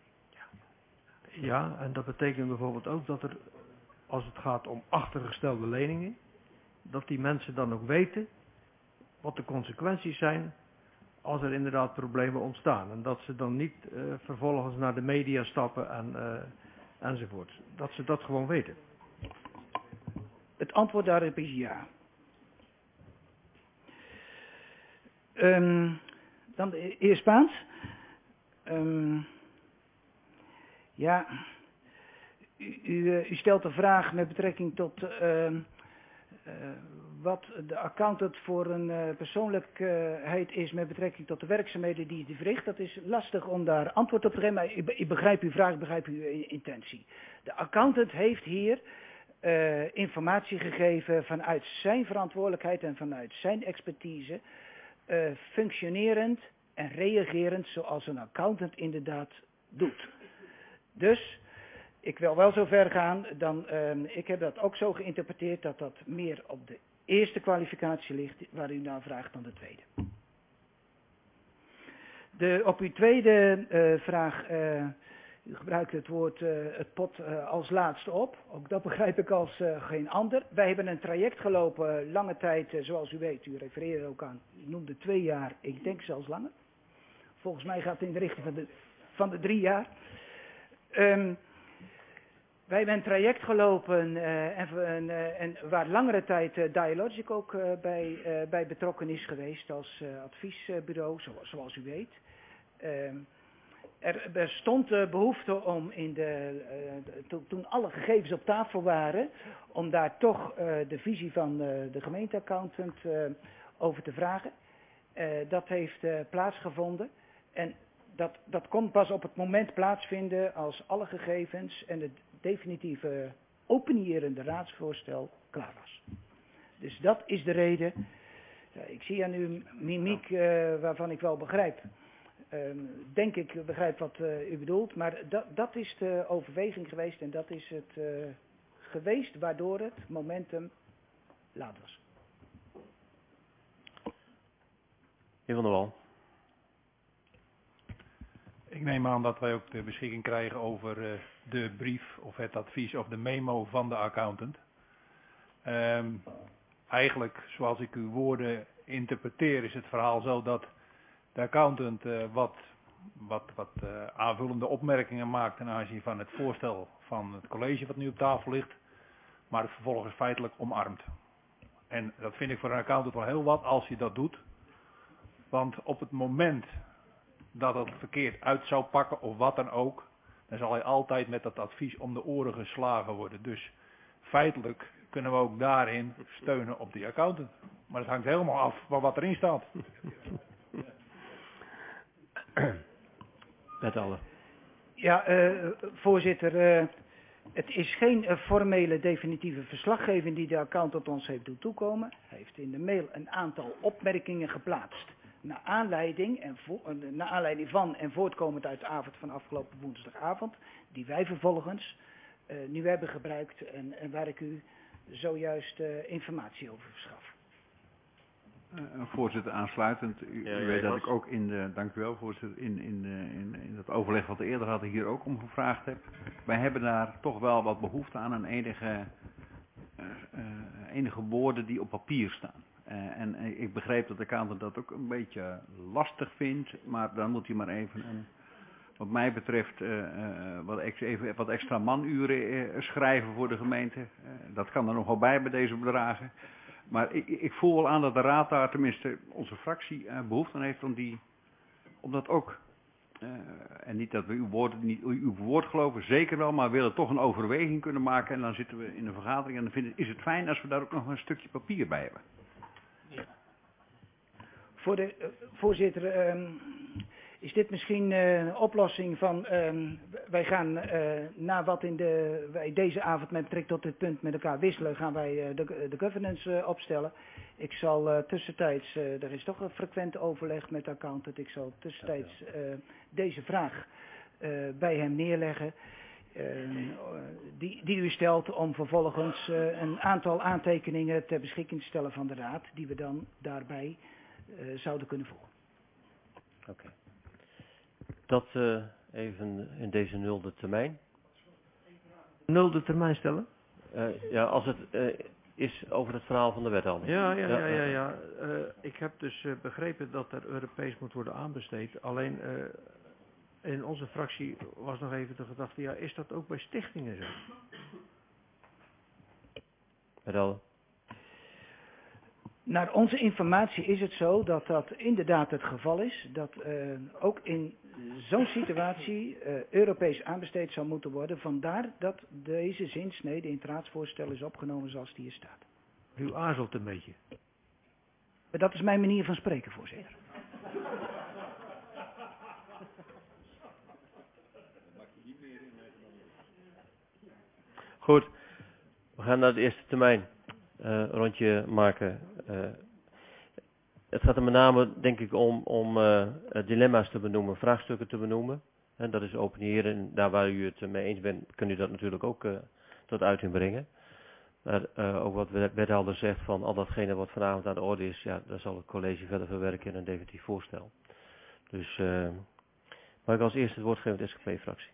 Ja, en dat betekent bijvoorbeeld ook dat er, als het gaat om achtergestelde leningen, dat die mensen dan ook weten wat de consequenties zijn als er inderdaad problemen ontstaan. En dat ze dan niet uh, vervolgens naar de media stappen en, uh, enzovoort. Dat ze dat gewoon weten. Het antwoord daarop is ja. Um, dan de heer Spaans. Um, ja, u, u, u stelt een vraag met betrekking tot uh, uh, wat de accountant voor een uh, persoonlijkheid is met betrekking tot de werkzaamheden die hij verricht. Dat is lastig om daar antwoord op te geven, maar ik, ik begrijp uw vraag, ik begrijp uw intentie. De accountant heeft hier uh, informatie gegeven vanuit zijn verantwoordelijkheid en vanuit zijn expertise, uh, functionerend en reagerend zoals een accountant inderdaad doet. Dus ik wil wel zo ver gaan, dan, uh, ik heb dat ook zo geïnterpreteerd dat dat meer op de eerste kwalificatie ligt waar u naar vraagt dan de tweede. De, op uw tweede uh, vraag, uh, u gebruikt het woord uh, het pot uh, als laatste op. Ook dat begrijp ik als uh, geen ander. Wij hebben een traject gelopen, lange tijd, uh, zoals u weet, u refereerde ook aan, u noemde twee jaar, ik denk zelfs langer. Volgens mij gaat het in de richting van de, van de drie jaar. Um, Wij hebben een traject gelopen uh, en, uh, en waar langere tijd uh, Dialogic ook uh, bij, uh, bij betrokken is geweest als uh, adviesbureau, zoals, zoals u weet. Uh, er bestond uh, behoefte om in de, uh, de, to, toen alle gegevens op tafel waren, om daar toch uh, de visie van uh, de gemeenteaccountant uh, over te vragen. Uh, dat heeft uh, plaatsgevonden en dat, dat kon pas op het moment plaatsvinden als alle gegevens en het definitieve openierende raadsvoorstel klaar was. Dus dat is de reden. Ja, ik zie aan uw mimiek uh, waarvan ik wel begrijp. Uh, denk ik begrijp wat uh, u bedoelt. Maar dat, dat is de overweging geweest en dat is het uh, geweest waardoor het momentum laat was. Heer Van der Wal. Ik neem aan dat wij ook de beschikking krijgen over uh, de brief of het advies of de memo van de accountant. Um, eigenlijk, zoals ik uw woorden interpreteer, is het verhaal zo dat de accountant uh, wat, wat, wat uh, aanvullende opmerkingen maakt ten aanzien van het voorstel van het college wat nu op tafel ligt, maar het vervolgens feitelijk omarmt. En dat vind ik voor een accountant wel heel wat als hij dat doet. Want op het moment dat het verkeerd uit zou pakken of wat dan ook, dan zal hij altijd met dat advies om de oren geslagen worden. Dus feitelijk kunnen we ook daarin steunen op die accountant. Maar het hangt helemaal af van wat erin staat. Met alle. Ja, uh, voorzitter, uh, het is geen uh, formele definitieve verslaggeving die de accountant ons heeft doen toekomen. Hij heeft in de mail een aantal opmerkingen geplaatst. Naar aanleiding, en vo uh, naar aanleiding van en voortkomend uit de avond van afgelopen woensdagavond. Die wij vervolgens uh, nu hebben gebruikt en, en waar ik u zojuist uh, informatie over verschaf. Uh, voorzitter, aansluitend. U, ja, u weet dat ik ook in de, dank u wel voorzitter, in, in, in, in het overleg wat we eerder hadden hier ook om gevraagd heb. Wij hebben daar toch wel wat behoefte aan, aan enige, uh, uh, enige woorden die op papier staan. Uh, en uh, ik begreep dat de accountant dat ook een beetje lastig vindt, maar dan moet hij maar even een, wat mij betreft, uh, uh, wat, ex, even, wat extra manuren uh, schrijven voor de gemeente. Uh, dat kan er nog wel bij bij deze bedragen. Maar ik, ik voel wel aan dat de raad daar, tenminste onze fractie, uh, behoefte aan heeft om, die, om dat ook, uh, en niet dat we uw woord, niet, uw woord geloven, zeker wel, maar we willen toch een overweging kunnen maken en dan zitten we in een vergadering en dan vind ik, is het fijn als we daar ook nog een stukje papier bij hebben. Ja. Voor de, uh, voorzitter, um, is dit misschien uh, een oplossing van, um, wij gaan uh, na wat in de, wij deze avond met betrekking tot dit punt met elkaar wisselen, gaan wij uh, de, de governance uh, opstellen. Ik zal uh, tussentijds, uh, er is toch een frequent overleg met de accountant, ik zal tussentijds uh, deze vraag uh, bij hem neerleggen. Uh, die, die u stelt om vervolgens uh, een aantal aantekeningen ter beschikking te stellen van de raad, die we dan daarbij uh, zouden kunnen voegen. Oké. Okay. Dat uh, even in deze nulde termijn. Nulde termijn stellen? Uh, ja, als het uh, is over het verhaal van de wethouder. Ja, ja, ja, ja. ja. Uh, ik heb dus uh, begrepen dat er Europees moet worden aanbesteed. Alleen uh, in onze fractie was nog even de gedachte, ja, is dat ook bij stichtingen zo? Wethouder. Naar onze informatie is het zo dat dat inderdaad het geval is. Dat uh, ook in zo'n situatie uh, Europees aanbesteed zou moeten worden. Vandaar dat deze zinsnede in het raadsvoorstel is opgenomen zoals die hier staat. U aarzelt een beetje. Dat is mijn manier van spreken, voorzitter. Goed, we gaan naar de eerste termijn. Uh, rondje maken. Uh, het gaat er met name, denk ik, om, om uh, dilemma's te benoemen, vraagstukken te benoemen. En dat is open hier en daar waar u het mee eens bent, kunt u dat natuurlijk ook uh, tot uiting brengen. Maar uh, ook wat de wethouder zegt van al datgene wat vanavond aan de orde is, ja, daar zal het college verder verwerken in een definitief voorstel. Dus uh, mag ik als eerste het woord geven aan de S G P-fractie.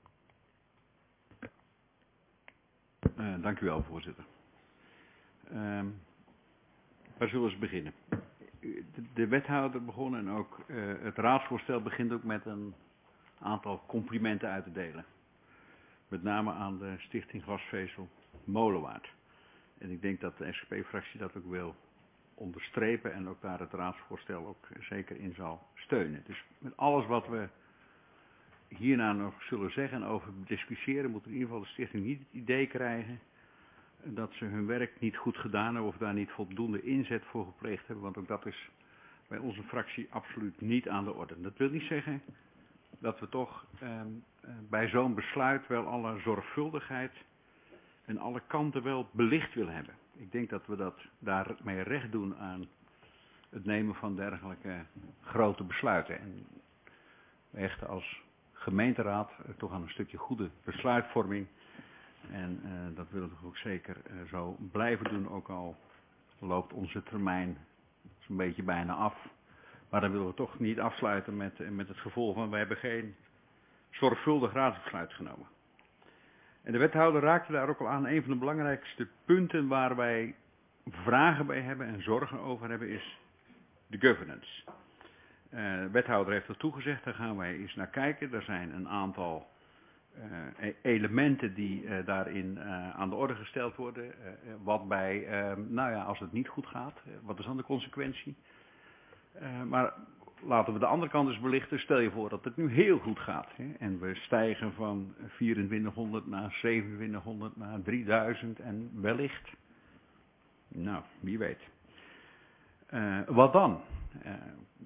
Uh, dank u wel, voorzitter. Um, waar zullen we beginnen? De, de wethouder begon en ook uh, het raadsvoorstel begint ook met een aantal complimenten uit te delen. Met name aan de Stichting Glasvezel Molenwaard. En ik denk dat de S G P-fractie dat ook wil onderstrepen en ook daar het raadsvoorstel ook zeker in zal steunen. Dus met alles wat we hierna nog zullen zeggen en over discussiëren, moet in ieder geval de stichting niet het idee krijgen dat ze hun werk niet goed gedaan hebben of daar niet voldoende inzet voor gepleegd hebben. Want ook dat is bij onze fractie absoluut niet aan de orde. Dat wil niet zeggen dat we toch eh, bij zo'n besluit wel alle zorgvuldigheid en alle kanten wel belicht willen hebben. Ik denk dat we dat daarmee recht doen aan het nemen van dergelijke grote besluiten. En we hechten als gemeenteraad toch aan een stukje goede besluitvorming. En uh, dat willen we ook zeker uh, zo blijven doen, ook al loopt onze termijn zo'n beetje bijna af. Maar dan willen we toch niet afsluiten met, uh, met het gevolg van we hebben geen zorgvuldig raadsbesluit genomen. En de wethouder raakte daar ook al aan. Een van de belangrijkste punten waar wij vragen bij hebben en zorgen over hebben is de governance. Uh, de wethouder heeft er toegezegd, daar gaan wij eens naar kijken. Er zijn een aantal uh, elementen die uh, daarin uh, aan de orde gesteld worden. Uh, wat bij, uh, nou ja, als het niet goed gaat, uh, wat is dan de consequentie? Uh, maar laten we de andere kant eens belichten. Stel je voor dat het nu heel goed gaat. Hè, en we stijgen van vierentwintighonderd naar zevenentwintighonderd naar drieduizend en wellicht. Nou, wie weet. Uh, wat dan? Uh,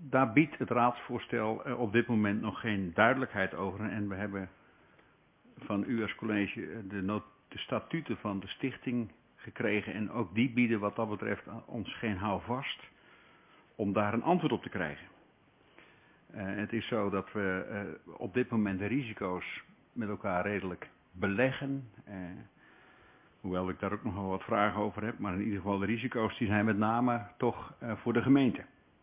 daar biedt het raadsvoorstel uh, op dit moment nog geen duidelijkheid over. En we hebben van u als college de, not- de statuten van de stichting gekregen. En ook die bieden wat dat betreft ons geen houvast om daar een antwoord op te krijgen. Uh, het is zo dat we uh, op dit moment de risico's met elkaar redelijk beleggen. Uh, hoewel ik daar ook nog wel wat vragen over heb. Maar in ieder geval de risico's die zijn met name toch uh, voor de gemeente.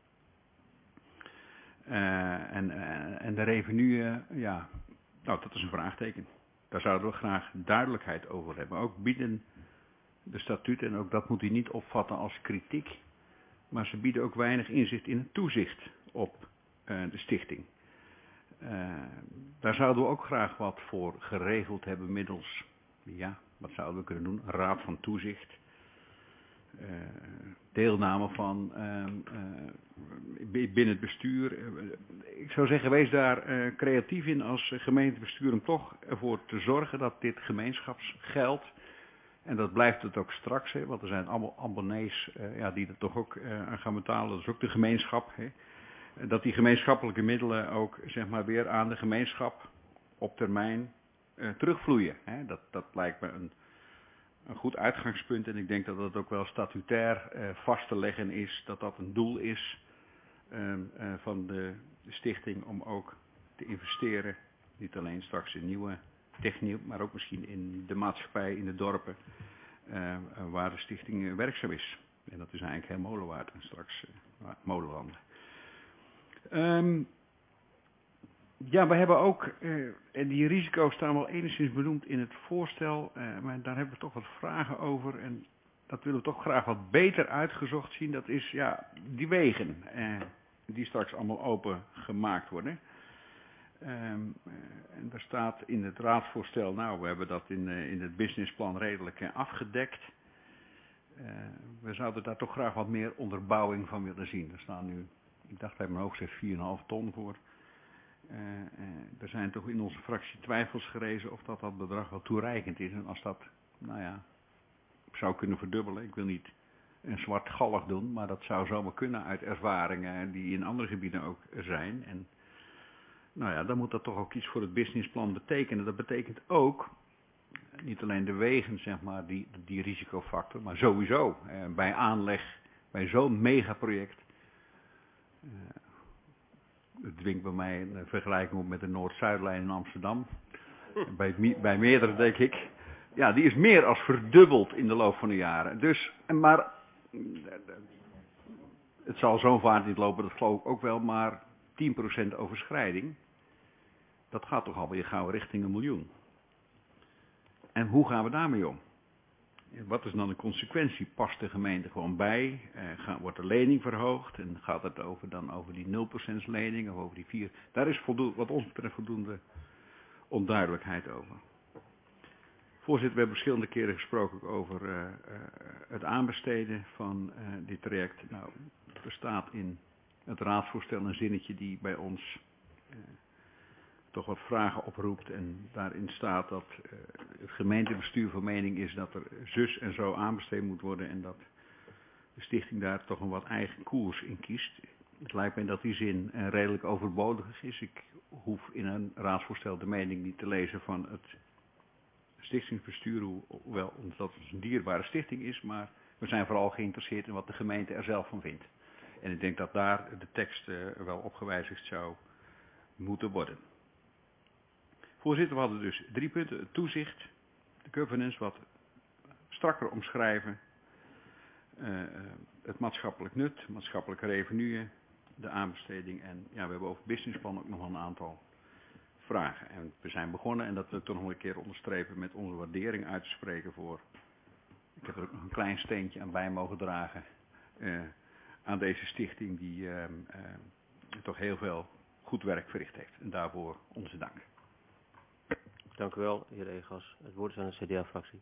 Uh, en, uh, en de revenue, ja, nou dat is een vraagteken. Daar zouden we graag duidelijkheid over hebben. Ook bieden de statuten, en ook dat moet u niet opvatten als kritiek, maar ze bieden ook weinig inzicht in het toezicht op uh, de stichting. Uh, daar zouden we ook graag wat voor geregeld hebben middels, ja, wat zouden we kunnen doen? Een raad van toezicht. Uh, deelname van uh, uh, binnen het bestuur. Uh, ik zou zeggen, wees daar uh, creatief in als gemeentebestuur om toch ervoor te zorgen dat dit gemeenschapsgeld, en dat blijft het ook straks, hè, want er zijn allemaal abonnees uh, ja, die er toch ook uh, aan gaan betalen, dat is ook de gemeenschap, hè, dat die gemeenschappelijke middelen ook zeg maar weer aan de gemeenschap op termijn uh, terugvloeien. Hè. Dat, dat lijkt me een Een goed uitgangspunt en ik denk dat dat ook wel statutair uh, vast te leggen is, dat dat een doel is uh, uh, van de, de stichting om ook te investeren, niet alleen straks in nieuwe techniek, maar ook misschien in de maatschappij, in de dorpen, uh, uh, waar de stichting uh, werkzaam is. En dat is eigenlijk heel Molenwaard en straks uh, Molenlanden. Um, Ja, we hebben ook, uh, en die risico's staan wel enigszins benoemd in het voorstel, uh, maar daar hebben we toch wat vragen over en dat willen we toch graag wat beter uitgezocht zien. Dat is, ja, die wegen, uh, die straks allemaal open gemaakt worden. Um, uh, en daar staat in het raadsvoorstel, nou, we hebben dat in, uh, in het businessplan redelijk uh, afgedekt. Uh, we zouden daar toch graag wat meer onderbouwing van willen zien. Er staan nu, ik dacht bij mijn hoofd zegt vier komma vijf ton voor. Uh, uh, er zijn toch in onze fractie twijfels gerezen of dat dat bedrag wel toereikend is. En als dat, nou ja, zou kunnen verdubbelen. Ik wil niet een zwartgallig doen, maar dat zou zomaar kunnen uit ervaringen die in andere gebieden ook zijn. En nou ja, dan moet dat toch ook iets voor het businessplan betekenen. Dat betekent ook, niet alleen de wegen, zeg maar, die, die risicofactor, maar sowieso uh, bij aanleg, bij zo'n megaproject. Uh, Het dwingt bij mij een vergelijking op met de Noord-Zuidlijn in Amsterdam. Bij, bij meerdere denk ik. Ja, die is meer als verdubbeld in de loop van de jaren. Dus, maar het zal zo'n vaart niet lopen, dat geloof ik ook wel. Maar tien procent overschrijding, dat gaat toch alweer gauw richting een miljoen. En hoe gaan we daarmee om? Wat is dan de consequentie? Past de gemeente gewoon bij? Eh, gaat, wordt de lening verhoogd? En gaat het over, dan over die nul procent lening of over die vier? Daar is voldoende, wat ons betreft voldoende onduidelijkheid over. Voorzitter, we hebben verschillende keren gesproken over uh, uh, het aanbesteden van uh, dit traject. Nou, er staat in het raadsvoorstel een zinnetje die bij ons uh, toch wat vragen oproept. En daarin staat dat uh, het gemeentebestuur van mening is dat er zus en zo aanbesteed moet worden. En dat de stichting daar toch een wat eigen koers in kiest. Het lijkt mij dat die zin uh, redelijk overbodig is. Ik hoef in een raadsvoorstel de mening niet te lezen van het stichtingsbestuur, hoewel omdat het een dierbare stichting is, maar we zijn vooral geïnteresseerd in wat de gemeente er zelf van vindt. En ik denk dat daar de tekst uh, wel op gewijzigd zou moeten worden. Voorzitter, we hadden dus drie punten. Het toezicht, de governance wat strakker omschrijven, uh, het maatschappelijk nut, maatschappelijke revenue, de aanbesteding en ja, we hebben over het businessplan ook nog wel een aantal vragen. En we zijn begonnen en dat we toch nog een keer onderstrepen met onze waardering uit te spreken voor, ik heb er ook nog een klein steentje aan bij mogen dragen, uh, aan deze stichting die uh, uh, toch heel veel goed werk verricht heeft. En daarvoor onze dank. Dank u wel, heer Egas. Het woord is aan de C D A-fractie.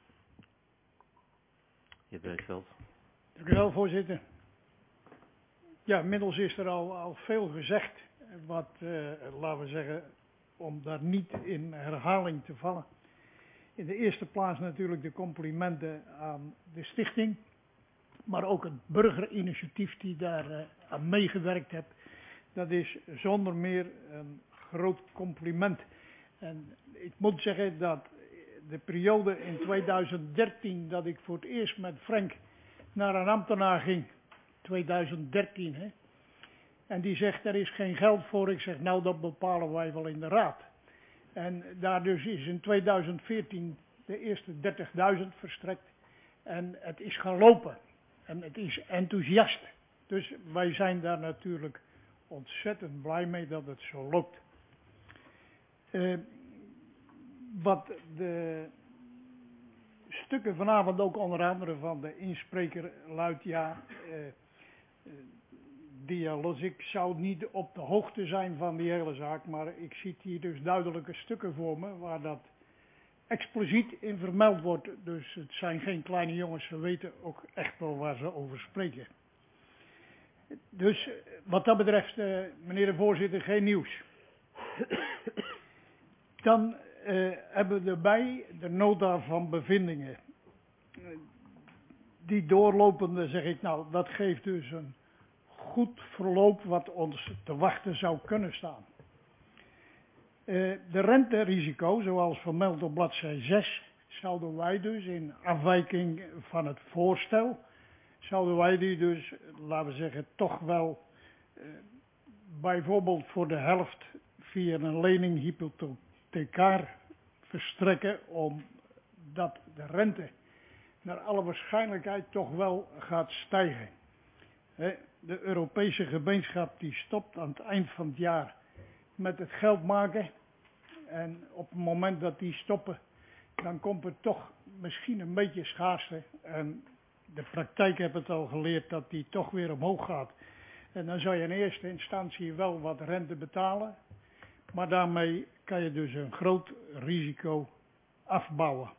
Heer Breedveld. Dank u wel, voorzitter. Ja, inmiddels is er al, al veel gezegd, wat, uh, laten we zeggen, om daar niet in herhaling te vallen. In de eerste plaats natuurlijk de complimenten aan de stichting, maar ook het burgerinitiatief die daar uh, aan meegewerkt heeft. Dat is zonder meer een groot compliment. En ik moet zeggen dat de periode in tweeduizend dertien dat ik voor het eerst met Frank naar een ambtenaar ging, tweeduizend dertien hè, en die zegt er is geen geld voor, ik zeg nou dat bepalen wij wel in de raad. En daar dus is in tweeduizend veertien de eerste dertigduizend verstrekt en het is gaan lopen en het is enthousiast. Dus wij zijn daar natuurlijk ontzettend blij mee dat het zo loopt. Uh, wat de stukken vanavond ook onder andere van de inspreker luidt, ja, uh, uh, Dialogic zou niet op de hoogte zijn van die hele zaak, maar ik zie hier dus duidelijke stukken voor me waar dat expliciet in vermeld wordt. Dus het zijn geen kleine jongens, ze weten ook echt wel waar ze over spreken. Dus wat dat betreft, uh, meneer de voorzitter, geen nieuws. Dan uh, hebben we erbij de nota van bevindingen. Die doorlopende, zeg ik nou, dat geeft dus een goed verloop wat ons te wachten zou kunnen staan. Uh, de renterisico, zoals vermeld op bladzij zes, zouden wij dus in afwijking van het voorstel, zouden wij die dus, laten we zeggen, toch wel uh, bijvoorbeeld voor de helft via een lening hypothecaar verstrekken, omdat de rente naar alle waarschijnlijkheid toch wel gaat stijgen. He, de Europese gemeenschap die stopt aan het eind van het jaar met het geld maken. En op het moment dat die stoppen, dan komt het toch misschien een beetje schaarste. En de praktijk heeft het al geleerd dat die toch weer omhoog gaat. En dan zou je in eerste instantie wel wat rente betalen. Maar daarmee kan je dus een groot risico afbouwen.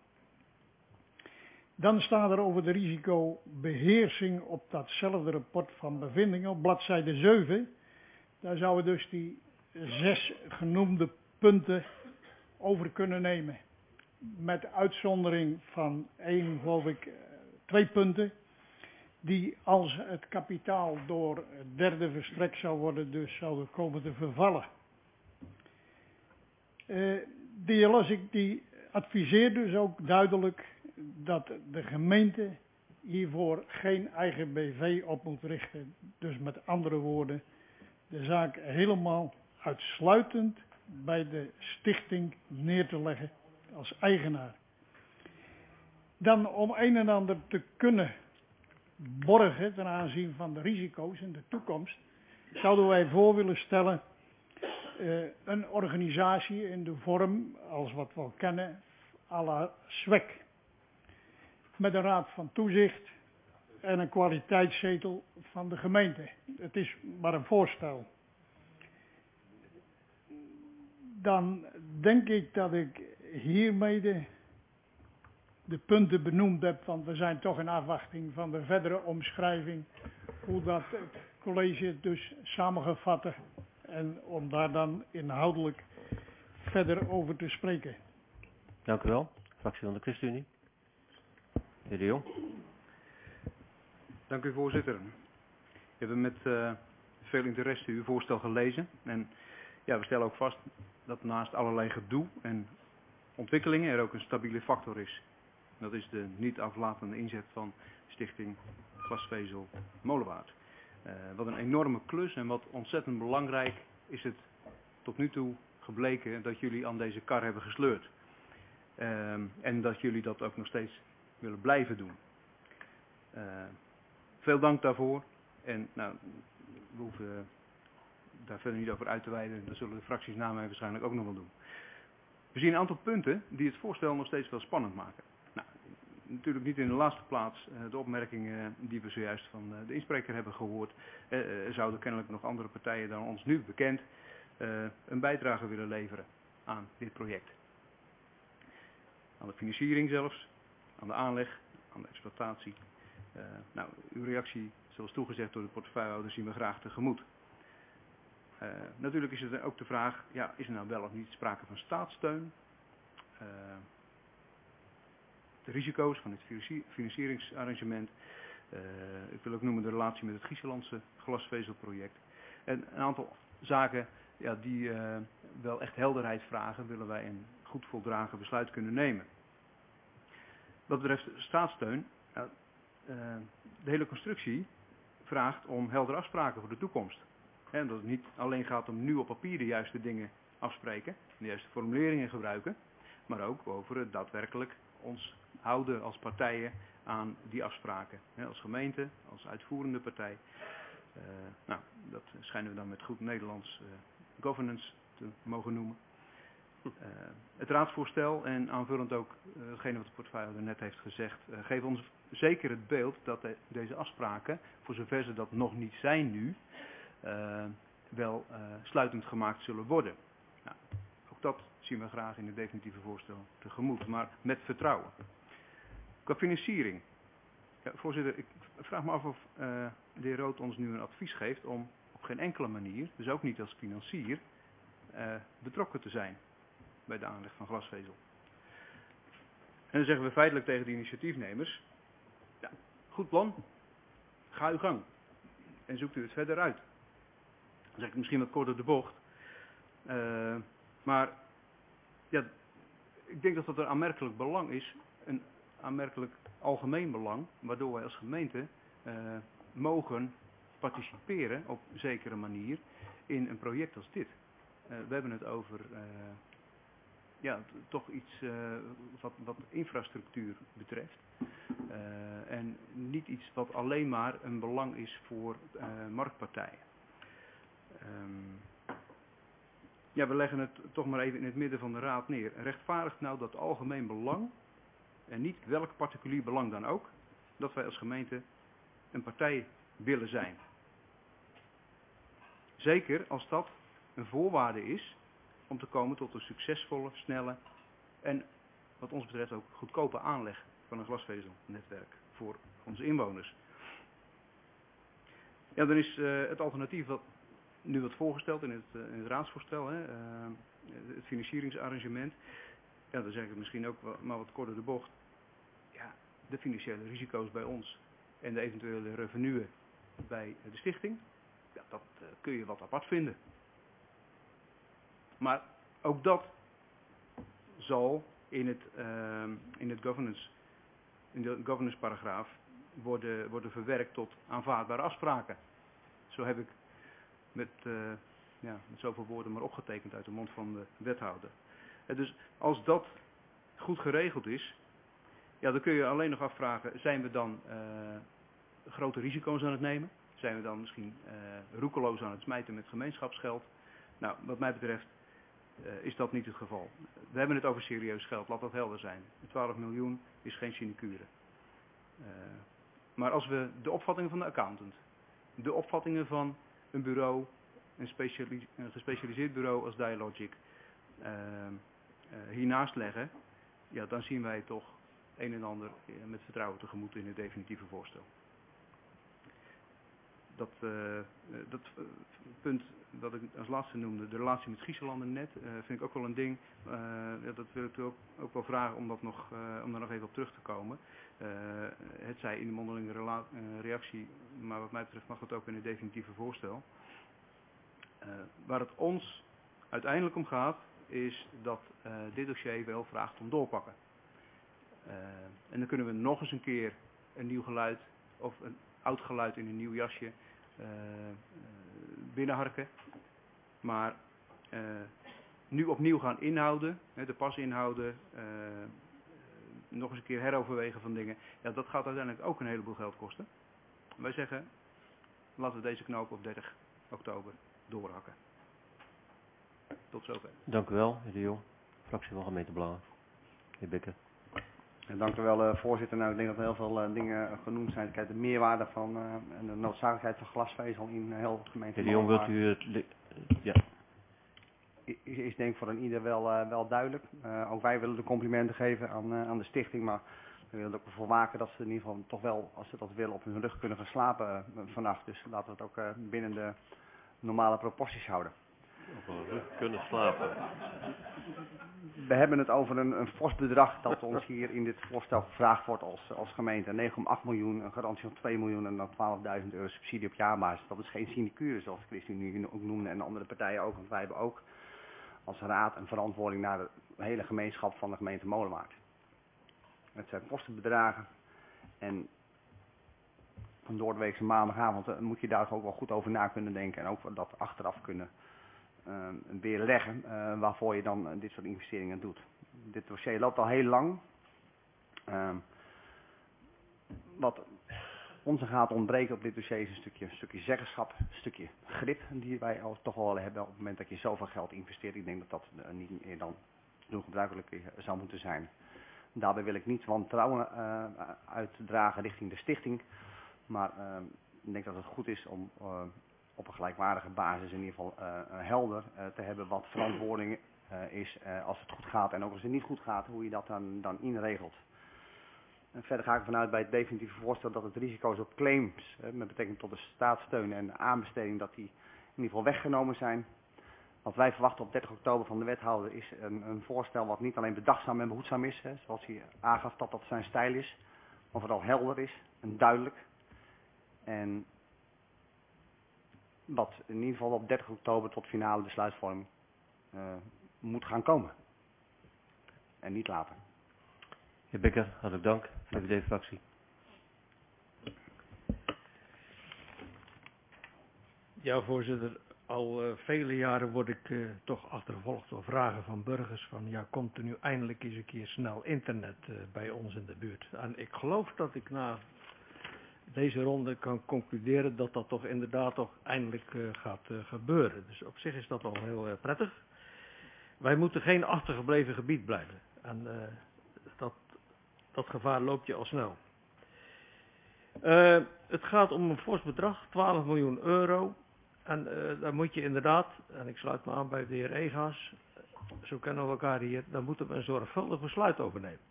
Dan staat er over de risicobeheersing op datzelfde rapport van bevindingen op bladzijde zeven. Daar zouden we dus die zes genoemde punten over kunnen nemen. Met uitzondering van één, geloof ik, twee punten. Die als het kapitaal door het derde verstrekt zou worden, dus zouden komen te vervallen. Uh, Dialogic die adviseert dus ook duidelijk dat de gemeente hiervoor geen eigen B V op moet richten. Dus met andere woorden, de zaak helemaal uitsluitend bij de stichting neer te leggen als eigenaar. Dan om een en ander te kunnen borgen ten aanzien van de risico's in de toekomst, zouden wij voor willen stellen uh, een organisatie in de vorm, als wat we al kennen, à la S W E C. Met een raad van toezicht en een kwaliteitszetel van de gemeente. Het is maar een voorstel. Dan denk ik dat ik hiermee de, de punten benoemd heb, want we zijn toch in afwachting van de verdere omschrijving, hoe dat het college dus samengevat en om daar dan inhoudelijk verder over te spreken. Dank u wel. Fractie van de ChristenUnie. Heer De Jong. Dank u, voorzitter. We hebben met uh, veel interesse uw voorstel gelezen. En ja, we stellen ook vast dat naast allerlei gedoe en ontwikkelingen er ook een stabiele factor is. Dat is de niet aflatende inzet van Stichting Glasvezel Molenwaard. Uh, wat een enorme klus en wat ontzettend belangrijk is het tot nu toe gebleken dat jullie aan deze kar hebben gesleurd. Uh, en dat jullie dat ook nog steeds willen blijven doen. Uh, veel dank daarvoor. En nou, we hoeven daar verder niet over uit te wijden. Dat zullen de fracties na mij waarschijnlijk ook nog wel doen. We zien een aantal punten die het voorstel nog steeds wel spannend maken. Nou, natuurlijk niet in de laatste plaats uh, de opmerkingen die we zojuist van uh, de inspreker hebben gehoord. Uh, er zouden kennelijk nog andere partijen dan ons nu bekend uh, een bijdrage willen leveren aan dit project. Aan de financiering zelfs, aan de aanleg, aan de exploitatie. Uh, nou, uw reactie, zoals toegezegd door de portefeuillehouder, zien we graag tegemoet. Uh, natuurlijk is het ook de vraag, ja, is er nou wel of niet sprake van staatssteun? Uh, de risico's van het financieringsarrangement. Uh, ik wil ook noemen de relatie met het Gieslandse glasvezelproject. En een aantal zaken ja, die uh, wel echt helderheid vragen, willen wij een goed voldragen besluit kunnen nemen. Wat betreft staatssteun, uh, uh, de hele constructie vraagt om heldere afspraken voor de toekomst. En dat het niet alleen gaat om nu op papier de juiste dingen afspreken, de juiste formuleringen gebruiken, maar ook over het daadwerkelijk ons houden als partijen aan die afspraken. Hè, als gemeente, als uitvoerende partij. Uh, nou, dat schijnen we dan met goed Nederlands uh, governance te mogen noemen. Uh, het raadsvoorstel en aanvullend ook uh, hetgene wat de portefeuillehouder net heeft gezegd, uh, geeft ons zeker het beeld dat de, deze afspraken, voor zover ze dat nog niet zijn nu, uh, wel uh, sluitend gemaakt zullen worden. Nou, ook dat zien we graag in het definitieve voorstel tegemoet, maar met vertrouwen. Qua financiering. Ja, voorzitter, ik vraag me af of uh, de heer Rood ons nu een advies geeft om op geen enkele manier, dus ook niet als financier, uh, betrokken te zijn bij de aanleg van glasvezel. En dan zeggen we feitelijk tegen de initiatiefnemers, ja, goed plan, ga uw gang en zoekt u het verder uit. Dan zeg ik misschien wat kort op de bocht, uh, maar ja, ik denk dat dat een aanmerkelijk belang is, een aanmerkelijk algemeen belang, waardoor wij als gemeente uh, mogen participeren op een zekere manier in een project als dit. Uh, we hebben het over uh, ja, toch iets uh, wat, wat infrastructuur betreft. Uh, en niet iets wat alleen maar een belang is voor uh, marktpartijen. Um, ja, we leggen het toch maar even in het midden van de raad neer. Rechtvaardigt nou dat algemeen belang, en niet welk particulier belang dan ook, dat wij als gemeente een partij willen zijn. Zeker als dat een voorwaarde is om te komen tot een succesvolle, snelle en wat ons betreft ook goedkope aanleg van een glasvezelnetwerk voor onze inwoners. Ja, dan is uh, het alternatief wat nu wordt voorgesteld in het, uh, in het raadsvoorstel, hè, uh, het financieringsarrangement. Ja, dan zeg ik misschien ook wel, maar wat korter de bocht. Ja, de financiële risico's bij ons en de eventuele revenuen bij de stichting, ja, dat uh, kun je wat apart vinden. Maar ook dat zal in het, uh, in het governance, in de governance paragraaf worden, worden verwerkt tot aanvaardbare afspraken. Zo heb ik met, uh, ja, met zoveel woorden maar opgetekend uit de mond van de wethouder. En dus als dat goed geregeld is, ja, dan kun je alleen nog afvragen, zijn we dan uh, grote risico's aan het nemen? Zijn we dan misschien uh, roekeloos aan het smijten met gemeenschapsgeld? Nou, wat mij betreft uh, is dat niet het geval. We hebben het over serieus geld, laat dat helder zijn. twaalf miljoen is geen sinecure. Uh, maar als we de opvattingen van de accountant, de opvattingen van een bureau, een, speciali een gespecialiseerd bureau als Dialogic, uh, uh, hiernaast leggen, ja, dan zien wij toch een en ander met vertrouwen tegemoet in het definitieve voorstel. Dat, uh, dat uh, punt dat ik als laatste noemde, de relatie met Giesland net, uh, vind ik ook wel een ding. Uh, ja, dat wil ik ook, ook wel vragen om, dat nog, uh, om daar nog even op terug te komen. Uh, het zij in de mondelinge rela uh, reactie, maar wat mij betreft mag dat ook in het definitieve voorstel. Uh, waar het ons uiteindelijk om gaat, is dat uh, dit dossier wel vraagt om doorpakken. Uh, en dan kunnen we nog eens een keer een nieuw geluid of een oud geluid in een nieuw jasje uh, uh, binnenharken. Maar uh, nu opnieuw gaan inhouden, hè, de pas inhouden, uh, nog eens een keer heroverwegen van dingen. Ja, dat gaat uiteindelijk ook een heleboel geld kosten. Wij zeggen, laten we deze knoop op dertig oktober doorhakken. Tot zover. Dank u wel, heer De Jong. Fractie van Gemeentebelangen. Heer Bikker. En dank u wel, uh, voorzitter. Nou, ik denk dat er heel veel uh, dingen genoemd zijn. Kijk, de meerwaarde van uh, en de noodzakelijkheid van glasvezel in heel de gemeente. Heer De Jong, wilt u het... Ja. Is, is denk ik voor een ieder wel, uh, wel duidelijk. Uh, ook wij willen de complimenten geven aan, uh, aan de stichting, maar we willen er ook voor waken dat ze in ieder geval toch wel, als ze dat willen, op hun rug kunnen gaan slapen uh, vannacht. Dus laten we het ook uh, binnen de normale proporties houden. Op hun rug kunnen slapen. we hebben het over een, een fors bedrag dat ons hier in dit voorstel gevraagd wordt als, als gemeente. negen komma acht miljoen, een garantie van twee miljoen en dan twaalfduizend euro subsidie op jaarbasis. Dat is geen sinecure zoals Christine nu ook noemde en andere partijen ook. Want wij hebben ook als raad een verantwoording naar de hele gemeenschap van de gemeente Molenwaard. Het zijn forse bedragen en van doordeweekse maandagavond uh, moet je daar ook wel goed over na kunnen denken. En ook dat achteraf kunnen uh, weerleggen uh, waarvoor je dan uh, dit soort investeringen doet. Dit dossier loopt al heel lang. Uh, wat ons gaat ontbreken op dit dossier is een stukje, een stukje zeggenschap, een stukje grip die wij al, toch wel hebben op het moment dat je zoveel geld investeert. Ik denk dat dat uh, niet meer dan doen gebruikelijk uh, zou moeten zijn. Daarbij wil ik niet wantrouwen uh, uitdragen richting de stichting. Maar uh, ik denk dat het goed is om uh, op een gelijkwaardige basis in ieder geval uh, helder uh, te hebben wat verantwoording uh, is uh, als het goed gaat en ook als het niet goed gaat, hoe je dat dan, dan inregelt. En verder ga ik ervan uit bij het definitieve voorstel dat het risico's op claims uh, met betrekking tot de staatssteun en de aanbesteding dat die in ieder geval weggenomen zijn. Wat wij verwachten op dertig oktober van de wethouder is een, een voorstel wat niet alleen bedachtzaam en behoedzaam is, hè, zoals hij aangaf dat dat zijn stijl is, maar vooral helder is en duidelijk. En wat in ieder geval op dertig oktober tot finale besluitvorming uh, moet gaan komen. En niet later. Heer Bekker, hartelijk dank. V V D-fractie. Ja, voorzitter. Al uh, vele jaren word ik uh, toch achtervolgd door vragen van burgers van ja, komt er nu eindelijk eens een keer snel internet uh, bij ons in de buurt. En ik geloof dat ik na deze ronde kan concluderen dat dat toch inderdaad toch eindelijk uh, gaat uh, gebeuren. Dus op zich is dat al heel uh, prettig. Wij moeten geen achtergebleven gebied blijven. En uh, dat, dat gevaar loopt je al snel. Uh, het gaat om een fors bedrag, twaalf miljoen euro. En uh, daar moet je inderdaad, en ik sluit me aan bij de heer Egaas, zo kennen we elkaar hier, daar moeten we een zorgvuldig besluit over nemen.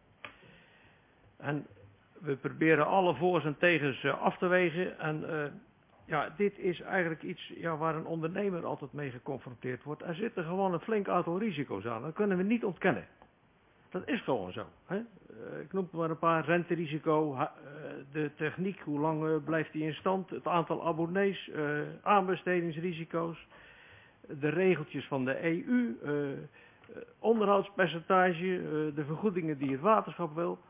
En we proberen alle voor's en tegens uh, af te wegen. En uh, ja, dit is eigenlijk iets ja, waar een ondernemer altijd mee geconfronteerd wordt. Er zitten gewoon een flink aantal risico's aan. Dat kunnen we niet ontkennen. Dat is gewoon zo. Hè? Uh, ik noem maar een paar. Renterisico, uh, de techniek, hoe lang uh, blijft die in stand, het aantal abonnees, uh, aanbestedingsrisico's, de regeltjes van de E U, uh, uh, onderhoudspercentage, uh, de vergoedingen die het waterschap wil.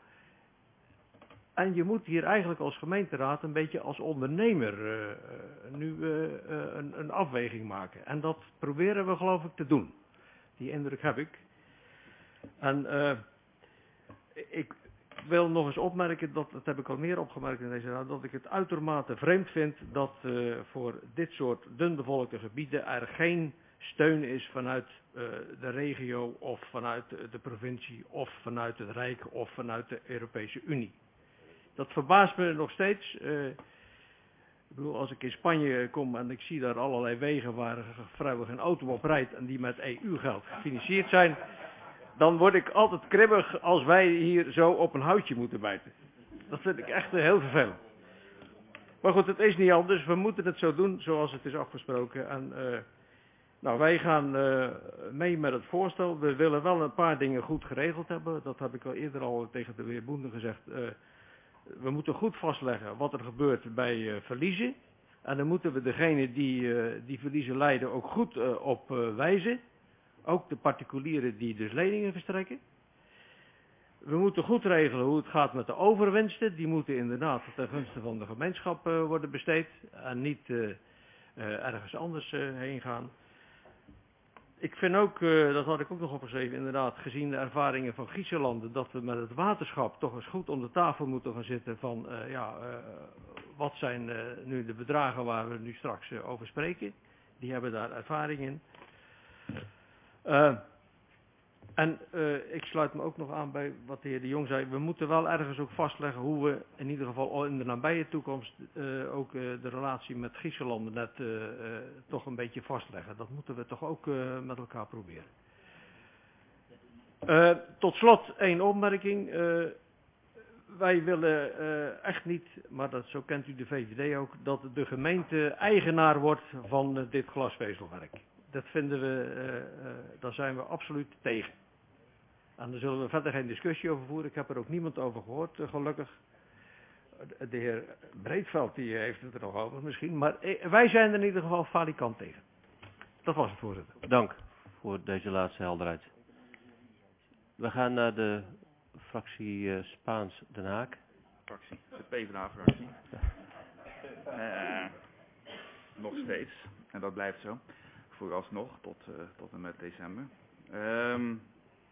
En je moet hier eigenlijk als gemeenteraad een beetje als ondernemer uh, nu uh, uh, een, een afweging maken. En dat proberen we geloof ik te doen. Die indruk heb ik. En uh, ik wil nog eens opmerken, dat, dat heb ik al meer opgemerkt in deze raad, dat ik het uitermate vreemd vind dat uh, voor dit soort dunbevolkte gebieden er geen steun is vanuit uh, de regio of vanuit de provincie of vanuit het Rijk of vanuit de Europese Unie. Dat verbaast me nog steeds. Uh, ik bedoel, als ik in Spanje kom en ik zie daar allerlei wegen waar vrijwel geen auto op rijdt en die met E U-geld gefinancierd zijn, dan word ik altijd kribbig als wij hier zo op een houtje moeten bijten. Dat vind ik echt uh, heel vervelend. Maar goed, het is niet anders. We moeten het zo doen zoals het is afgesproken. En uh, nou, wij gaan uh, mee met het voorstel. We willen wel een paar dingen goed geregeld hebben. Dat heb ik al eerder al tegen de heer Boende gezegd. Uh, we moeten goed vastleggen wat er gebeurt bij uh, verliezen. En dan moeten we degene die uh, die verliezen lijden ook goed uh, op uh, wijzen. Ook de particulieren die dus leningen verstrekken. We moeten goed regelen hoe het gaat met de overwinsten. Die moeten inderdaad ten gunste van de gemeenschap uh, worden besteed. En niet uh, uh, ergens anders uh, heen gaan. Ik vind ook, uh, dat had ik ook nog opgeschreven, inderdaad, gezien de ervaringen van Griezenlanden, dat we met het waterschap toch eens goed om de tafel moeten gaan zitten van, uh, ja, uh, wat zijn uh, nu de bedragen waar we nu straks uh, over spreken. Die hebben daar ervaring in. Uh, en uh, ik sluit me ook nog aan bij wat de heer De Jong zei. We moeten wel ergens ook vastleggen hoe we in ieder geval in de nabije toekomst uh, ook uh, de relatie met Griezenland net uh, uh, toch een beetje vastleggen. Dat moeten we toch ook uh, met elkaar proberen. Uh, tot slot één opmerking. Uh, wij willen uh, echt niet, maar dat, zo kent u de V V D ook, dat de gemeente eigenaar wordt van uh, dit glasvezelwerk. Dat vinden we, uh, uh, daar zijn we absoluut tegen. En daar zullen we verder geen discussie over voeren. Ik heb er ook niemand over gehoord, uh, gelukkig. De heer Breedveld die heeft het er nog over misschien. Maar uh, wij zijn er in ieder geval falikant tegen. Dat was het, voorzitter. Dank voor deze laatste helderheid. We gaan naar de fractie uh, Spaans Den Haag. Fractie, de PvdA-fractie. Uh, nog steeds, en dat blijft zo, vooralsnog tot, uh, tot en met december. Um,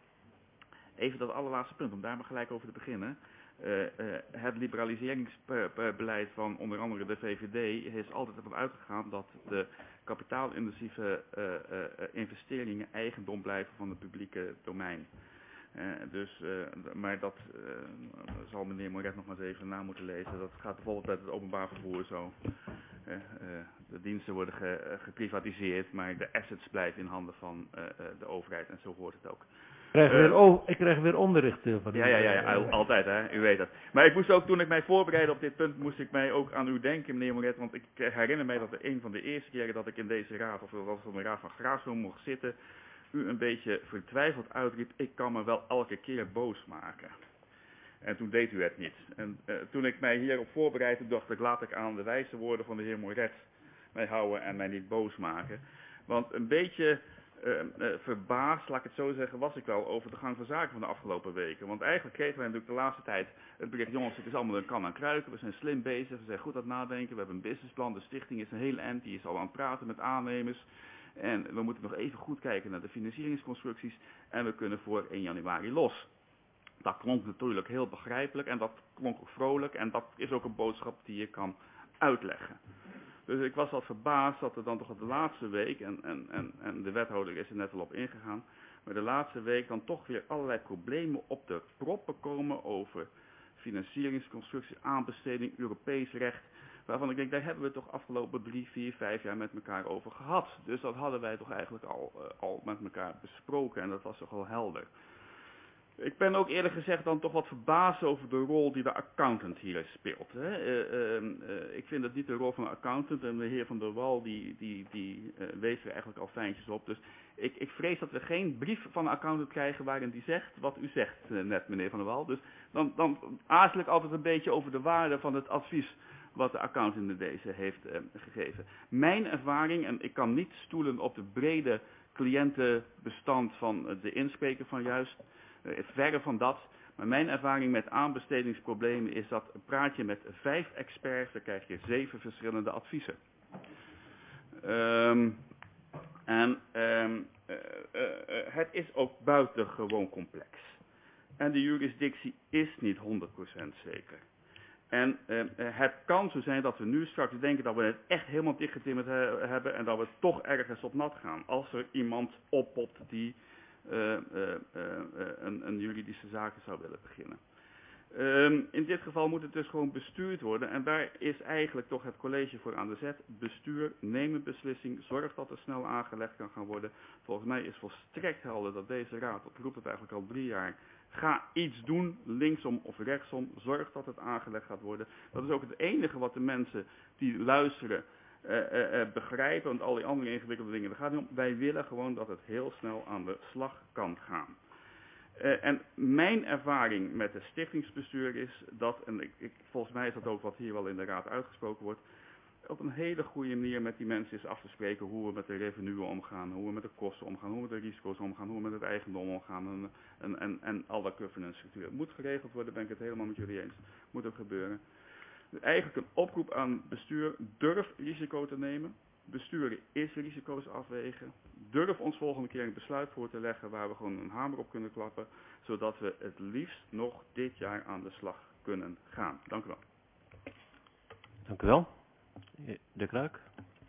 even dat allerlaatste punt, om daar maar gelijk over te beginnen. Uh, uh, het liberaliseringsbeleid van onder andere de V V D is altijd ervan uitgegaan dat de kapitaalintensieve uh, uh, investeringen eigendom blijven van het publieke domein. Uh, dus, uh, maar dat uh, zal meneer Moret nog maar eens even na moeten lezen. Dat gaat bijvoorbeeld met het openbaar vervoer zo. Uh, uh, de diensten worden ge, geprivatiseerd, maar de assets blijven in handen van uh, uh, de overheid en zo hoort het ook. Ik krijg, Uh, weer, oh, ik krijg weer onderricht uh, van u. Ja, ja, ja, ja, altijd hè, u weet dat. Maar ik moest ook, toen ik mij voorbereidde op dit punt, moest ik mij ook aan u denken, meneer Moret. Want ik herinner mij dat de een van de eerste keren dat ik in deze raad, of dat was in de raad van Graafstroom, mocht zitten, u een beetje vertwijfeld uitriep, ik kan me wel elke keer boos maken. En toen deed u het niet. En uh, toen ik mij hierop voorbereidde, dacht ik, laat ik aan de wijze woorden van de heer Moret mij houden en mij niet boos maken. Want een beetje uh, uh, verbaasd, laat ik het zo zeggen, was ik wel over de gang van zaken van de afgelopen weken. Want eigenlijk kregen wij natuurlijk de laatste tijd het bericht, jongens, het is allemaal een kan aan kruiken, we zijn slim bezig, we zijn goed aan het nadenken, we hebben een businessplan, de stichting is een hele end, die is al aan het praten met aannemers. En we moeten nog even goed kijken naar de financieringsconstructies en we kunnen voor één januari los. Dat klonk natuurlijk heel begrijpelijk en dat klonk ook vrolijk en dat is ook een boodschap die je kan uitleggen. Dus ik was wat verbaasd dat er dan toch de laatste week, en, en, en, en de wethouder is er net al op ingegaan, maar de laatste week dan toch weer allerlei problemen op de proppen komen over financieringsconstructie, aanbesteding, Europees recht. Waarvan ik denk, daar hebben we toch afgelopen drie, vier, vijf jaar met elkaar over gehad. Dus dat hadden wij toch eigenlijk al, uh, al met elkaar besproken en dat was toch al helder. Ik ben ook eerlijk gezegd dan toch wat verbaasd over de rol die de accountant hier speelt. Hè. Uh, uh, uh, ik vind het niet de rol van de accountant en de heer Van der Wal die, die, die uh, wees er eigenlijk al fijntjes op. Dus ik, ik vrees dat we geen brief van de accountant krijgen waarin die zegt wat u zegt uh, net meneer Van der Wal. Dus dan, dan aarzel ik altijd een beetje over de waarde van het advies wat de accountant in deze heeft uh, gegeven. Mijn ervaring, en ik kan niet stoelen op de brede cliëntenbestand van uh, de inspreker van juist, uh, verre van dat, maar mijn ervaring met aanbestedingsproblemen is dat praat je met vijf experts, dan krijg je zeven verschillende adviezen. Um, en um, uh, uh, uh, het is ook buitengewoon complex. En de jurisdictie is niet honderd procent zeker. En uh, het kan zo zijn dat we nu straks denken dat we het echt helemaal dichtgetimmerd he hebben en dat we toch ergens op nat gaan. Als er iemand oppopt die uh, uh, uh, uh, een, een juridische zaken zou willen beginnen. Um, in dit geval moet het dus gewoon bestuurd worden en daar is eigenlijk toch het college voor aan de zet. Bestuur, neem een beslissing, zorg dat er snel aangelegd kan gaan worden. Volgens mij is volstrekt helder dat deze raad, dat roept het eigenlijk al drie jaar, ga iets doen, linksom of rechtsom, zorg dat het aangelegd gaat worden. Dat is ook het enige wat de mensen die luisteren uh, uh, uh, begrijpen, want al die andere ingewikkelde dingen, daar gaat het niet om. Wij willen gewoon dat het heel snel aan de slag kan gaan. Uh, en mijn ervaring met het stichtingsbestuur is dat, en ik, ik, volgens mij is dat ook wat hier wel in de raad uitgesproken wordt, op een hele goede manier met die mensen is af te spreken hoe we met de revenue omgaan, hoe we met de kosten omgaan, hoe we met de risico's omgaan, hoe we met het eigendom omgaan en, en, en, en al dat governance structuur. Het moet geregeld worden, ben ik het helemaal met jullie eens. Moet ook gebeuren. Dus eigenlijk een oproep aan bestuur, durf risico te nemen. Besturen is risico's afwegen. Durf ons volgende keer een besluit voor te leggen waar we gewoon een hamer op kunnen klappen, zodat we het liefst nog dit jaar aan de slag kunnen gaan. Dank u wel. Dank u wel. De Kruik.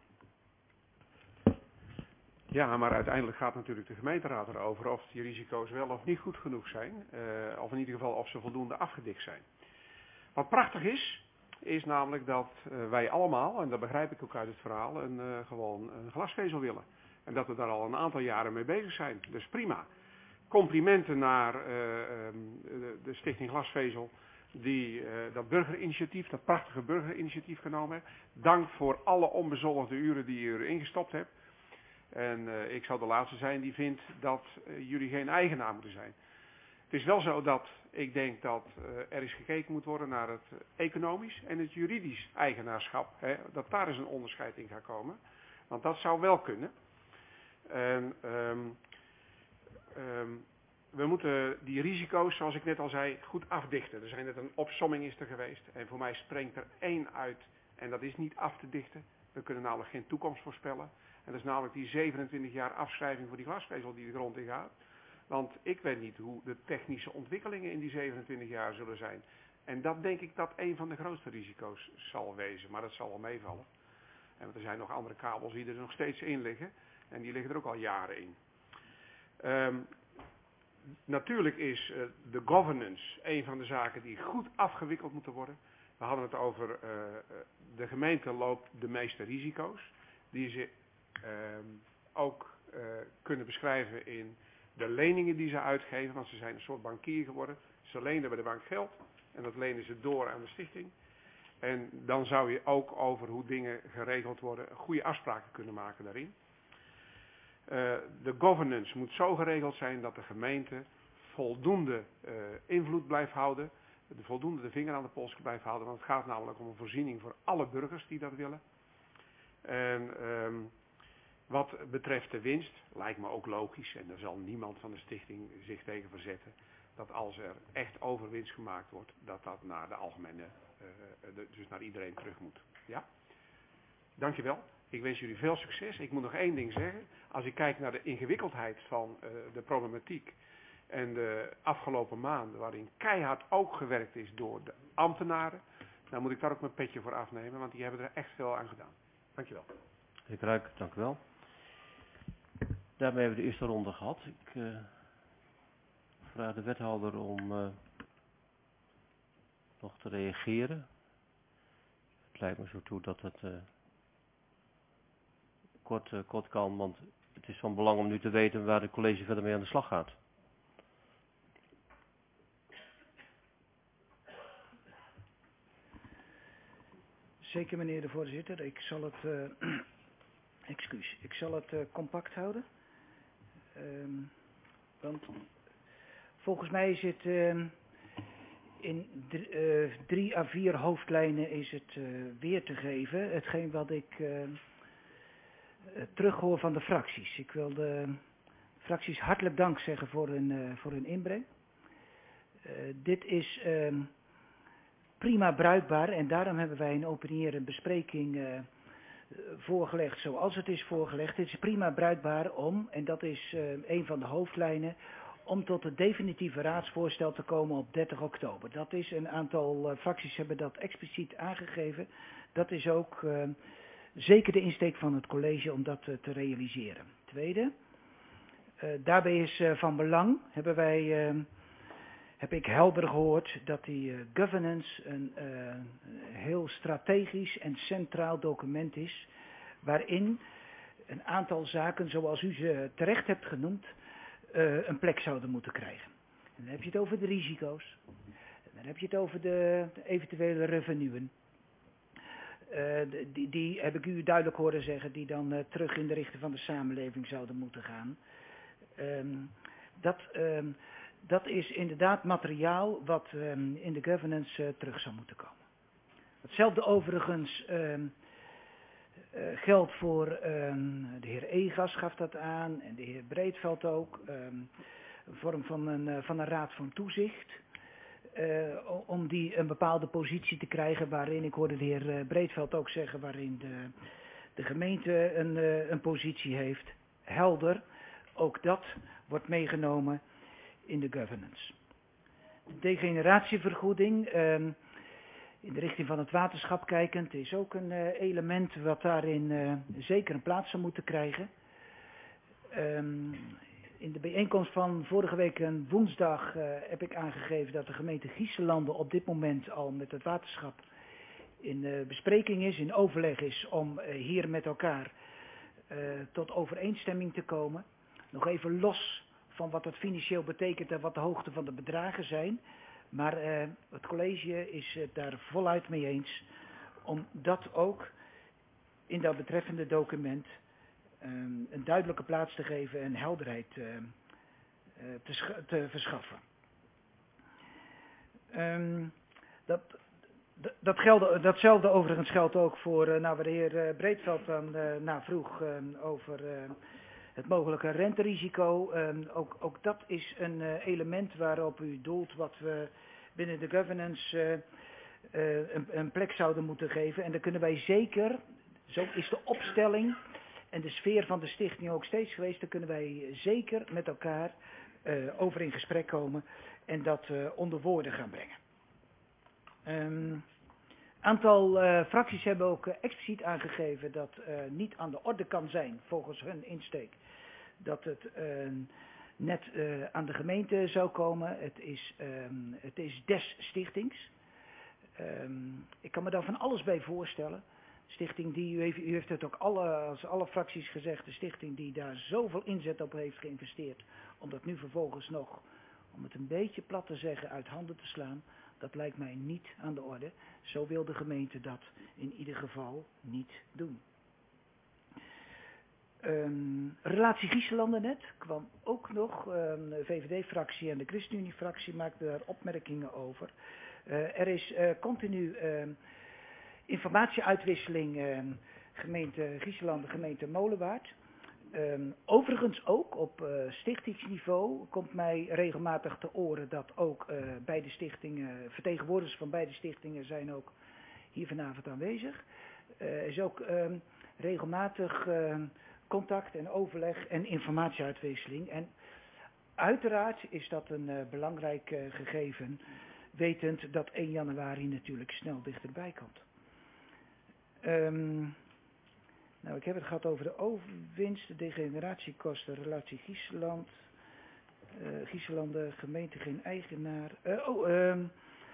Ja, maar uiteindelijk gaat natuurlijk de gemeenteraad erover of die risico's wel of niet goed genoeg zijn. Uh, of in ieder geval of ze voldoende afgedikt zijn. Wat prachtig is, is namelijk dat uh, wij allemaal, en dat begrijp ik ook uit het verhaal, een, uh, gewoon een glasvezel willen. En dat we daar al een aantal jaren mee bezig zijn. Dus prima. Complimenten naar uh, um, de, de Stichting Glasvezel, die uh, dat burgerinitiatief, dat prachtige burgerinitiatief genomen heeft. Dank voor alle onbezoldigde uren die je erin gestopt hebt. En uh, ik zou de laatste zijn die vindt dat uh, jullie geen eigenaar moeten zijn. Het is wel zo dat ik denk dat uh, er eens gekeken moet worden naar het uh, economisch en het juridisch eigenaarschap. Hè, dat daar eens een onderscheid in gaat komen. Want dat zou wel kunnen. En, um, um, we moeten die risico's, zoals ik net al zei, goed afdichten. Er zijn net een opsomming is er geweest. En voor mij springt er één uit. En dat is niet af te dichten. We kunnen namelijk geen toekomst voorspellen. En dat is namelijk die zevenentwintig jaar afschrijving voor die glasvezel die de grond in gaat. Want ik weet niet hoe de technische ontwikkelingen in die zevenentwintig jaar zullen zijn. En dat denk ik dat een van de grootste risico's zal wezen. Maar dat zal wel meevallen. En er zijn nog andere kabels die er nog steeds in liggen. En die liggen er ook al jaren in. Um, natuurlijk is uh, de governance een van de zaken die goed afgewikkeld moeten worden. We hadden het over uh, de gemeente loopt de meeste risico's. Die ze uh, ook uh, kunnen beschrijven in de leningen die ze uitgeven. Want ze zijn een soort bankier geworden. Ze lenen bij de bank geld. En dat lenen ze door aan de stichting. En dan zou je ook over hoe dingen geregeld worden goede afspraken kunnen maken daarin. Uh, de governance moet zo geregeld zijn dat de gemeente voldoende uh, invloed blijft houden. De voldoende de vinger aan de pols blijft houden. Want het gaat namelijk om een voorziening voor alle burgers die dat willen. En um, wat betreft de winst lijkt me ook logisch. En daar zal niemand van de stichting zich tegen verzetten. Dat als er echt overwinst gemaakt wordt. Dat dat naar de algemene, uh, de, dus naar iedereen terug moet. Ja? Dankjewel. Ik wens jullie veel succes. Ik moet nog één ding zeggen. Als ik kijk naar de ingewikkeldheid van uh, de problematiek en de afgelopen maanden, waarin keihard ook gewerkt is door de ambtenaren, dan moet ik daar ook mijn petje voor afnemen, want die hebben er echt veel aan gedaan. Dankjewel. Heer Kruik, dank u wel. Daarmee hebben we de eerste ronde gehad. Ik uh, vraag de wethouder om uh, nog te reageren. Het lijkt me zo toe dat het uh, kort, uh, kort kan, want het is van belang om nu te weten waar de college verder mee aan de slag gaat. Zeker, meneer de voorzitter. Ik zal het, uh, excuus, ik zal het uh, compact houden. Um, want volgens mij is het uh, in drie, uh, drie à vier hoofdlijnen is het uh, weer te geven. Hetgeen wat ik uh, uh, terughoor van de fracties. Ik wil de fracties hartelijk dank zeggen voor hun, uh, voor hun inbreng. Uh, dit is Uh, prima bruikbaar en daarom hebben wij een openierende bespreking uh, voorgelegd zoals het is voorgelegd. Het is prima bruikbaar om, en dat is uh, een van de hoofdlijnen, om tot het definitieve raadsvoorstel te komen op dertig oktober. Dat is een aantal uh, fracties hebben dat expliciet aangegeven. Dat is ook uh, zeker de insteek van het college om dat uh, te realiseren. Tweede, uh, daarbij is uh, van belang, hebben wij... Uh, heb ik helder gehoord dat die uh, governance een uh, heel strategisch en centraal document is, waarin een aantal zaken, zoals u ze terecht hebt genoemd, uh, een plek zouden moeten krijgen. En dan heb je het over de risico's, en dan heb je het over de, de eventuele revenuen. Uh, die, die heb ik u duidelijk horen zeggen, die dan uh, terug in de richting van de samenleving zouden moeten gaan. Um, dat... Um, Dat is inderdaad materiaal wat um, in de governance uh, terug zou moeten komen. Hetzelfde overigens um, uh, geldt voor um, de heer Egas gaf dat aan en de heer Breedveld ook. Um, een vorm van een, uh, van een raad van toezicht. Uh, om die een bepaalde positie te krijgen waarin, ik hoorde de heer Breedveld ook zeggen, waarin de, de gemeente een, uh, een positie heeft. Helder, ook dat wordt meegenomen in de governance. De degeneratievergoeding, um, in de richting van het waterschap kijkend, is ook een uh, element wat daarin uh, zeker een plaats zou moeten krijgen. Um, in de bijeenkomst van vorige week een woensdag uh, heb ik aangegeven dat de gemeente Giesselanden op dit moment al met het waterschap in uh, bespreking is, in overleg is om uh, hier met elkaar uh, tot overeenstemming te komen. Nog even los van wat dat financieel betekent en wat de hoogte van de bedragen zijn. Maar uh, het college is het daar voluit mee eens om dat ook in dat betreffende document um, een duidelijke plaats te geven en helderheid uh, uh, te, te verschaffen. Um, dat, dat, dat gelde, datzelfde overigens geldt ook voor, uh, nou, waar de heer uh, Breedveld dan uh, naar vroeg uh, over uh, het mogelijke renterisico. Um, ook, ook dat is een uh, element waarop u doelt wat we binnen de governance uh, uh, een, een plek zouden moeten geven. En daar kunnen wij zeker, zo is de opstelling en de sfeer van de stichting ook steeds geweest, daar kunnen wij zeker met elkaar uh, over in gesprek komen en dat uh, onder woorden gaan brengen. Een um, aantal uh, fracties hebben ook uh, expliciet aangegeven dat uh, niet aan de orde kan zijn, volgens hun insteek, dat het uh, net uh, aan de gemeente zou komen. Het is, um, het is des stichtings. Um, ik kan me daar van alles bij voorstellen. Stichting die, u heeft, u heeft het ook alle, als alle fracties gezegd, de stichting die daar zoveel inzet op heeft geïnvesteerd, om dat nu vervolgens nog, om het een beetje plat te zeggen, uit handen te slaan, dat lijkt mij niet aan de orde. Zo wil de gemeente dat in ieder geval niet doen. Um, relatie Griezenlanden net kwam ook nog, um, de V V D-fractie en de ChristenUnie-fractie maakten daar opmerkingen over. Uh, er is uh, continu uh, informatieuitwisseling uh, gemeente Griezenlanden, gemeente Molenwaard. Um, overigens ook op uh, stichtingsniveau komt mij regelmatig te oren dat ook uh, beide stichtingen, vertegenwoordigers van beide stichtingen zijn ook hier vanavond aanwezig. Er uh, is ook um, regelmatig uh, contact en overleg en informatieuitwisseling. En uiteraard is dat een uh, belangrijk uh, gegeven, wetend dat één januari natuurlijk snel dichterbij komt. Um, nou, ik heb het gehad over de overwinst, de degeneratiekosten, relatie Griezenland, uh, Griezenlanden, gemeente geen eigenaar. Uh, oh, um,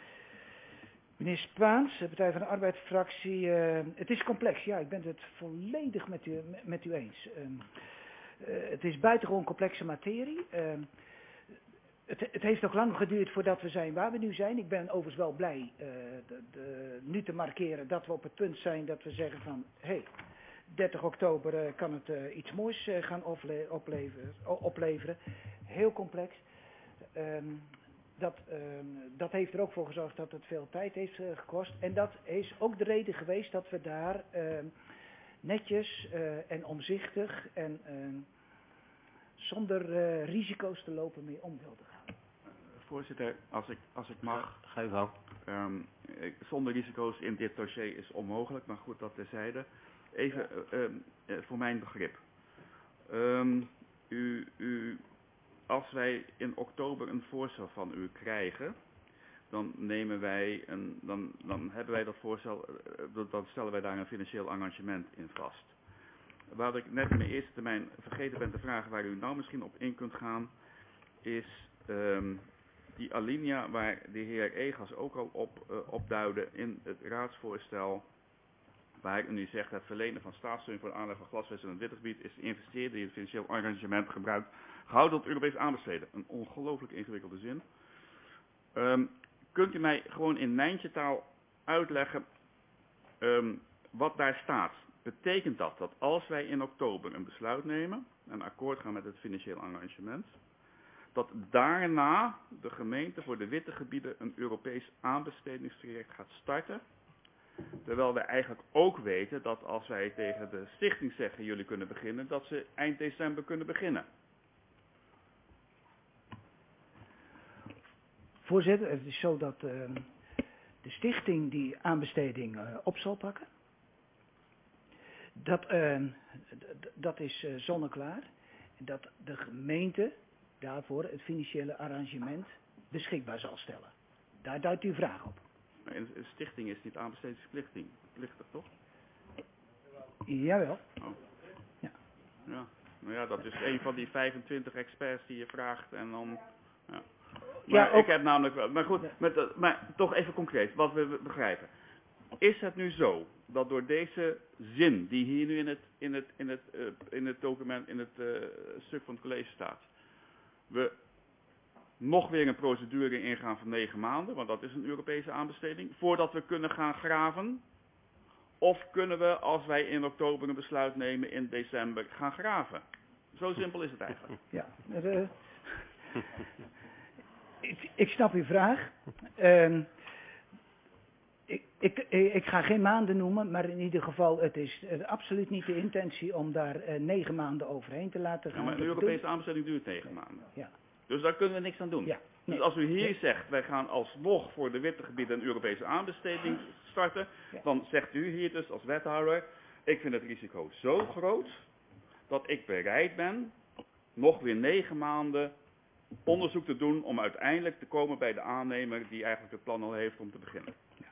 meneer Spaans, de Partij van de Arbeidsfractie. Uh, het is complex, ja, ik ben het volledig met u, met u eens. Um, uh, het is buitengewoon complexe materie. Um, Het, het heeft nog lang geduurd voordat we zijn waar we nu zijn. Ik ben overigens wel blij uh, de, de, nu te markeren dat we op het punt zijn dat we zeggen van, hé, hey, dertig oktober uh, kan het uh, iets moois uh, gaan ople opleveren, opleveren. Heel complex. Um, dat, um, dat heeft er ook voor gezorgd dat het veel tijd heeft uh, gekost. En dat is ook de reden geweest dat we daar uh, netjes uh, en omzichtig en uh, zonder uh, risico's te lopen mee om wilden gaan. Voorzitter, als ik, als ik mag. Ga je gang. Um, zonder risico's in dit dossier is onmogelijk, maar goed, dat terzijde. Even uh, uh, uh, voor mijn begrip. Um, u, u, als wij in oktober een voorstel van u krijgen, dan nemen wij een, dan, dan hebben wij dat voorstel, uh, dan stellen wij daar een financieel arrangement in vast. Wat ik net in mijn eerste termijn vergeten ben te vragen, waar u nou misschien op in kunt gaan, is um, die alinea waar de heer Egas ook al op, uh, op duidde in het raadsvoorstel, waar u zegt het verlenen van staatssteun voor de aanleg van glasvezel in het witgebied is de investeerder die het financieel arrangement gebruikt, gehouden tot Europees aanbesteden. Een ongelooflijk ingewikkelde zin. Um, kunt u mij gewoon in Nijntje-taal uitleggen um, wat daar staat? Betekent dat dat als wij in oktober een besluit nemen, een akkoord gaan met het financieel arrangement, dat daarna de gemeente voor de witte gebieden een Europees aanbestedingstraject gaat starten? Terwijl we eigenlijk ook weten dat als wij tegen de stichting zeggen jullie kunnen beginnen, dat ze eind december kunnen beginnen. Voorzitter, het is zo dat uh, de stichting die aanbesteding uh, op zal pakken. Dat, uh, dat is uh, zonneklaar. Dat de gemeente daarvoor het financiële arrangement beschikbaar zal stellen. Daar duidt uw vraag op. Maar een stichting is niet aanbestedingsplichtig, toch? Jawel. Oh. Ja. Ja. Nou ja, dat is een van die vijfentwintig experts die je vraagt en dan... Ja. Maar Ja, ook... ik heb namelijk wel... Maar goed, met, maar toch even concreet, wat we begrijpen. Is het nu zo dat door deze zin die hier nu in het, in het, in het, uh, in het document, in het uh, stuk van het college staat, we nog weer een procedure ingaan van negen maanden, want dat is een Europese aanbesteding, voordat we kunnen gaan graven? Of kunnen we, als wij in oktober een besluit nemen, in december gaan graven? Zo simpel is het eigenlijk. Ja, uh, ik, ik snap uw vraag. Uh, ik, ik, ik ga geen maanden noemen, maar in ieder geval, het is uh, absoluut niet de intentie om daar uh, negen maanden overheen te laten gaan. Ja, maar de Europese aanbesteding duurt negen maanden. Ja. Dus daar kunnen we niks aan doen. Ja. Nee. Dus als u hier Nee. zegt, wij gaan alsnog voor de witte gebieden een Europese aanbesteding starten, Ja. dan zegt u hier dus als wethouder, ik vind het risico zo groot dat ik bereid ben nog weer negen maanden onderzoek te doen om uiteindelijk te komen bij de aannemer die eigenlijk het plan al heeft om te beginnen.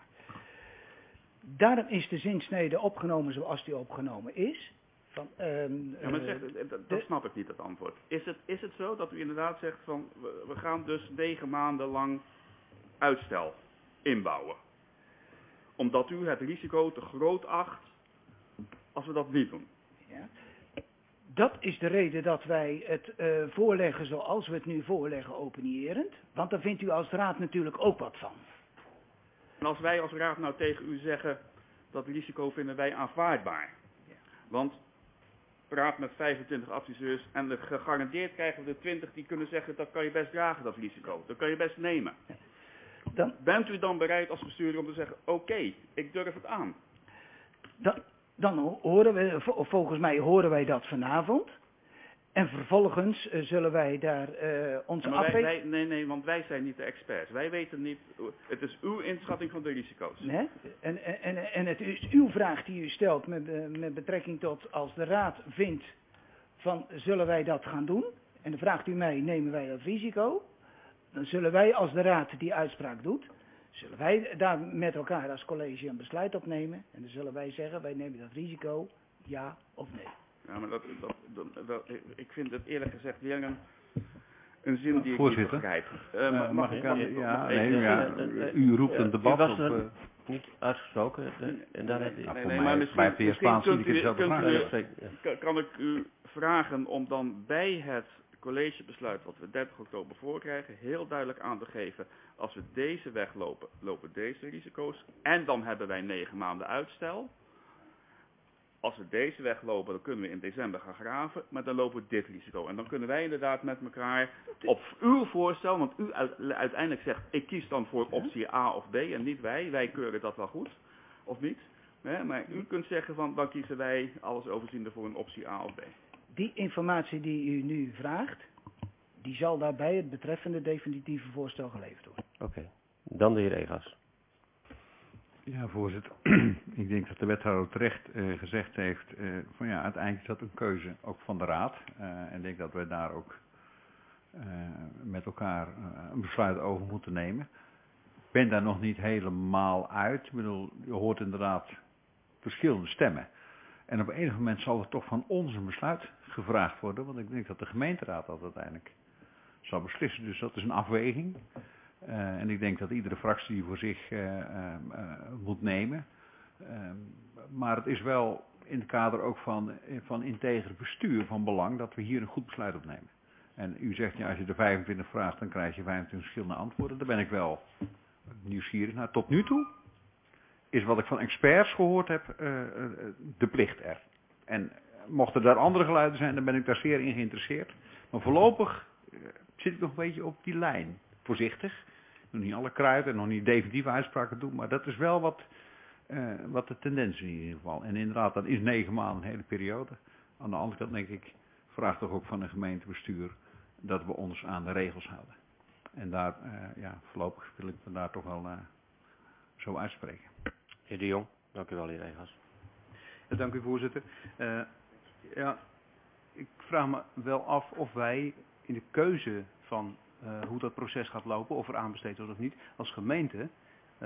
Daarom is de zinsnede opgenomen zoals die opgenomen is. Van, um, Ja, maar uh, zeg, dat, dat de- snap ik niet, dat antwoord. Is het, is het zo dat u inderdaad zegt van, we, we gaan dus negen maanden lang uitstel inbouwen? Omdat u het risico te groot acht als we dat niet doen? Ja. Dat is de reden dat wij het uh, voorleggen zoals we het nu voorleggen, openierend. Want daar vindt u als raad natuurlijk ook wat van. En als wij als raad nou tegen u zeggen, dat risico vinden wij aanvaardbaar. Ja. Want raad met vijfentwintig adviseurs en de gegarandeerd krijgen we er twintig die kunnen zeggen, dat kan je best dragen, dat risico. Dat kan je best nemen. Dan, Bent u dan bereid als bestuurder om te zeggen, oké, okay, ik durf het aan? dan, dan horen we, vo- volgens mij horen wij dat vanavond. En vervolgens uh, zullen wij daar uh, onze Ja, maar wij, afweging... wij, nee, nee, want wij zijn niet de experts. Wij weten niet, het is uw inschatting van de risico's. Nee? En, en, en, en het is uw vraag die u stelt met, uh, met betrekking tot als de raad vindt van zullen wij dat gaan doen? En dan vraagt u mij, nemen wij dat risico? Dan zullen wij als de raad die uitspraak doet, zullen wij daar met elkaar als college een besluit op nemen. En dan zullen wij zeggen, wij nemen dat risico, ja of nee. Ja, maar dat, dat, dat, dat- ik vind het eerlijk gezegd weer een, een zin die ik Voorzitter. niet begrijp. Uh, Eh, mag, mag ik aan- ik- ja, mag nee, ik- ja, Eh, eh, u roept een eh, debat U was op, er eh, niet uitgesproken. eh, en daar heb Nee, je... nee, voor nee, mij maar misschien, blijft de heer misschien Spaans kunt iedere u, keer dezelfde kunt vraag u, stellen. kan- kan ik u vragen om dan bij het collegebesluit wat we dertig oktober voorkrijgen, heel duidelijk aan te geven, als we deze weg lopen, lopen deze risico's en dan hebben wij negen maanden uitstel. Als we deze weg lopen, dan kunnen we in december gaan graven, maar dan lopen we dit risico. En dan kunnen wij inderdaad met elkaar op uw voorstel, want u uit- uiteindelijk zegt, ik kies dan voor optie A of B en niet wij. Wij keuren dat wel goed, of niet. Hè? Maar u kunt zeggen van, dan kiezen wij alles overziende voor een optie A of B. Die informatie die u nu vraagt, die zal daarbij het betreffende definitieve voorstel geleverd worden. Oké, dan de heer Egas. Ja, voorzitter. Ik denk dat de wethouder terecht eh, gezegd heeft eh, van ja, uiteindelijk is dat een keuze ook van de raad. Eh, en ik denk dat we daar ook eh, met elkaar eh, een besluit over moeten nemen. Ik ben daar nog niet helemaal uit. Ik bedoel, je hoort inderdaad verschillende stemmen. En op enig moment zal er toch van ons een besluit gevraagd worden, want ik denk dat de gemeenteraad dat uiteindelijk zal beslissen. Dus dat is een afweging. Uh, en ik denk dat iedere fractie die voor zich uh, uh, uh, moet nemen. Uh, maar het is wel in het kader ook van, van integer bestuur van belang dat we hier een goed besluit opnemen. En u zegt, ja, als je er vijfentwintig vraagt, dan krijg je vijfentwintig verschillende antwoorden. Daar ben ik wel nieuwsgierig naar. Tot nu toe is wat ik van experts gehoord heb, uh, uh, de plicht er. En mochten er andere geluiden zijn, dan ben ik daar zeer in geïnteresseerd. Maar voorlopig uh, zit ik nog een beetje op die lijn. Voorzichtig. Nog niet alle kruid en nog niet definitieve uitspraken doen, maar dat is wel wat, uh, wat de tendens is in ieder geval. En inderdaad, dat is negen maanden een hele periode. Aan de andere kant denk ik, vraagt toch ook van een gemeentebestuur dat we ons aan de regels houden. En daar, uh, ja, voorlopig wil ik me daar toch wel uh, zo uitspreken. Heer De Jong, dank u wel, heer Egas. Ja, dank u, voorzitter. Uh, ja, ik vraag me wel af of wij in de keuze van uh, hoe dat proces gaat lopen, of er aanbesteed wordt of niet, als gemeente uh,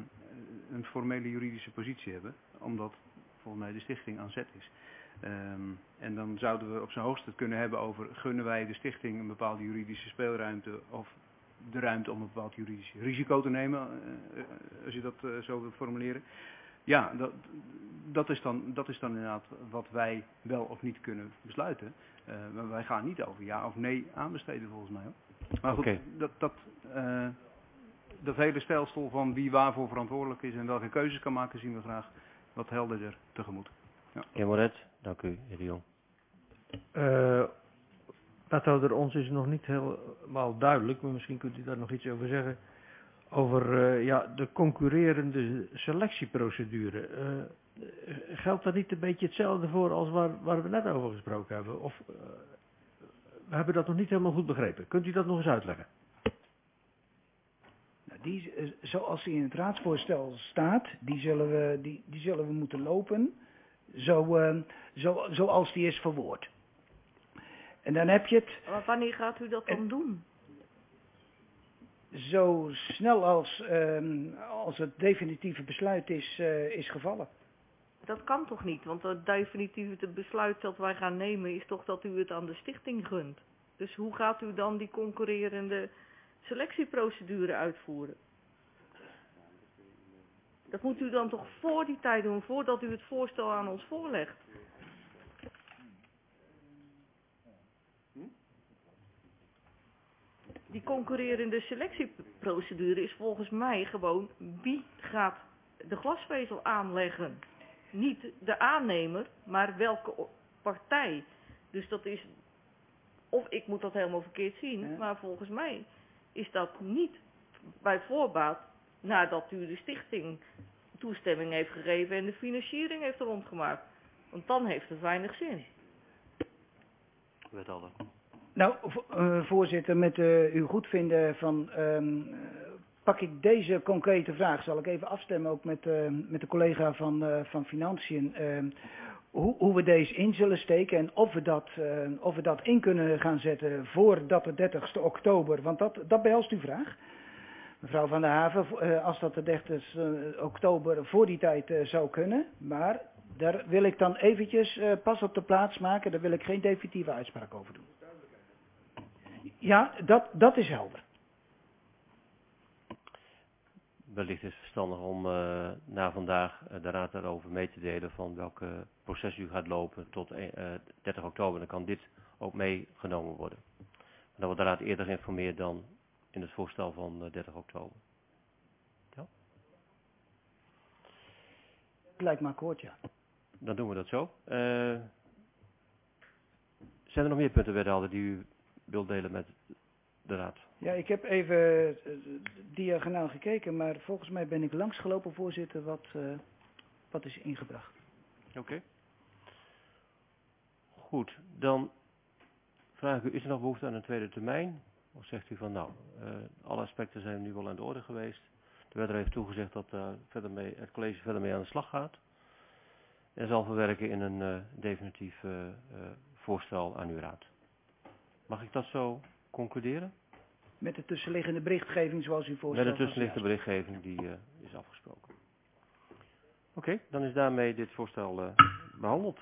een formele juridische positie hebben, omdat volgens mij de stichting aan zet is. Um, en dan zouden we op zijn hoogst het kunnen hebben over, gunnen wij de stichting een bepaalde juridische speelruimte of de ruimte om een bepaald juridisch risico te nemen, uh, als je dat uh, zo wilt formuleren. Ja, dat, dat, is dan, dat is dan inderdaad wat wij wel of niet kunnen besluiten. Uh, maar wij gaan niet over ja of nee aanbesteden volgens mij. Hoor. Maar goed, Okay. dat, dat, uh, dat hele stelsel van wie waarvoor verantwoordelijk is en welke keuzes kan maken, zien we graag wat helderder tegemoet. Ja. Heer Moret, dank u, heer De Jong. Uh, Wethouder, ons is nog niet helemaal duidelijk, maar misschien kunt u daar nog iets over zeggen. Over uh, ja, de concurrerende selectieprocedure. Uh, geldt dat niet een beetje hetzelfde voor als waar, waar we net over gesproken hebben? Of uh, we hebben dat nog niet helemaal goed begrepen. Kunt u dat nog eens uitleggen? Nou, die, uh, zoals die in het raadsvoorstel staat, die zullen we, die, die zullen we moeten lopen zo, uh, zo, zoals die is verwoord. En dan heb je het... Maar wanneer gaat u dat dan doen? Zo snel als, um, als het definitieve besluit is, uh, is gevallen. Dat kan toch niet, want het definitieve besluit dat wij gaan nemen is toch dat u het aan de stichting gunt. Dus hoe gaat u dan die concurrerende selectieprocedure uitvoeren? Dat moet u dan toch voor die tijd doen, voordat u het voorstel aan ons voorlegt. Die concurrerende selectieprocedure is volgens mij gewoon wie gaat de glasvezel aanleggen. Niet de aannemer, maar welke partij. Dus dat is, of ik moet dat helemaal verkeerd zien, ja. Maar volgens mij is dat niet bij voorbaat nadat u de stichting toestemming heeft gegeven en de financiering heeft rondgemaakt. Want dan heeft het weinig zin. Wethouder. Nou, uh, voorzitter, met uh, uw goedvinden van, um, pak ik deze concrete vraag, zal ik even afstemmen ook met, uh, met de collega van, uh, van Financiën, uh, hoe, hoe we deze in zullen steken en of we, dat, uh, of we dat in kunnen gaan zetten voordat de dertigste oktober, want dat, dat behelst uw vraag. Mevrouw Van der Haven, uh, als dat de dertigste oktober voor die tijd uh, zou kunnen, maar daar wil ik dan eventjes uh, pas op de plaats maken, daar wil ik geen definitieve uitspraak over doen. Ja, dat, dat is helder. Wellicht is het verstandig om uh, na vandaag uh, de raad daarover mee te delen van welke proces u gaat lopen tot uh, dertig oktober. Dan kan dit ook meegenomen worden. Maar dan wordt de raad eerder geïnformeerd dan in het voorstel van uh, dertig oktober. Ja? Lijkt me akkoord, ja. Dan doen we dat zo. Uh, zijn er nog meer punten, wethouder, die u wilt delen met de raad? Ja, ik heb even uh, diagonaal gekeken, maar volgens mij ben ik langsgelopen, voorzitter, wat, uh, wat is ingebracht. Oké. Okay. Goed, dan vraag ik u, is er nog behoefte aan een tweede termijn? Of zegt u van, nou, uh, alle aspecten zijn nu wel aan de orde geweest. De wethouder heeft toegezegd dat uh, verder mee, het college verder mee aan de slag gaat. En zal verwerken in een uh, definitief uh, uh, voorstel aan uw raad. Mag ik dat zo concluderen? Met de tussenliggende berichtgeving zoals u voorstelt. Met de tussenliggende berichtgeving die uh, is afgesproken. Oké, okay, dan is daarmee dit voorstel uh, behandeld.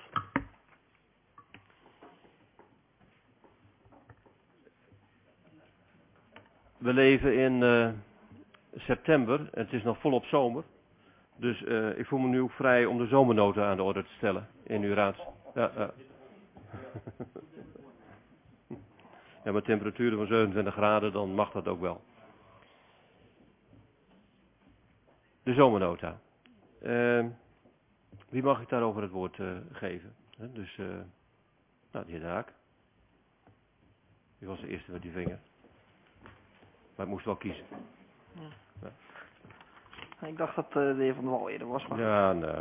We leven in uh, september, het is nog volop zomer. Dus uh, ik voel me nu ook vrij om de zomernota aan de orde te stellen in uw raad. Ja, uh. Ja, met temperaturen van zevenentwintig graden, dan mag dat ook wel. De zomernota. Uh, wie mag ik daarover het woord uh, geven? He, dus, uh, nou, de heer De Haak. Die was de eerste met die vinger. Maar ik moest wel kiezen. Ja. Ja. Ik dacht dat uh, de heer Van der Wal eerder was. Maar... Ja, nou...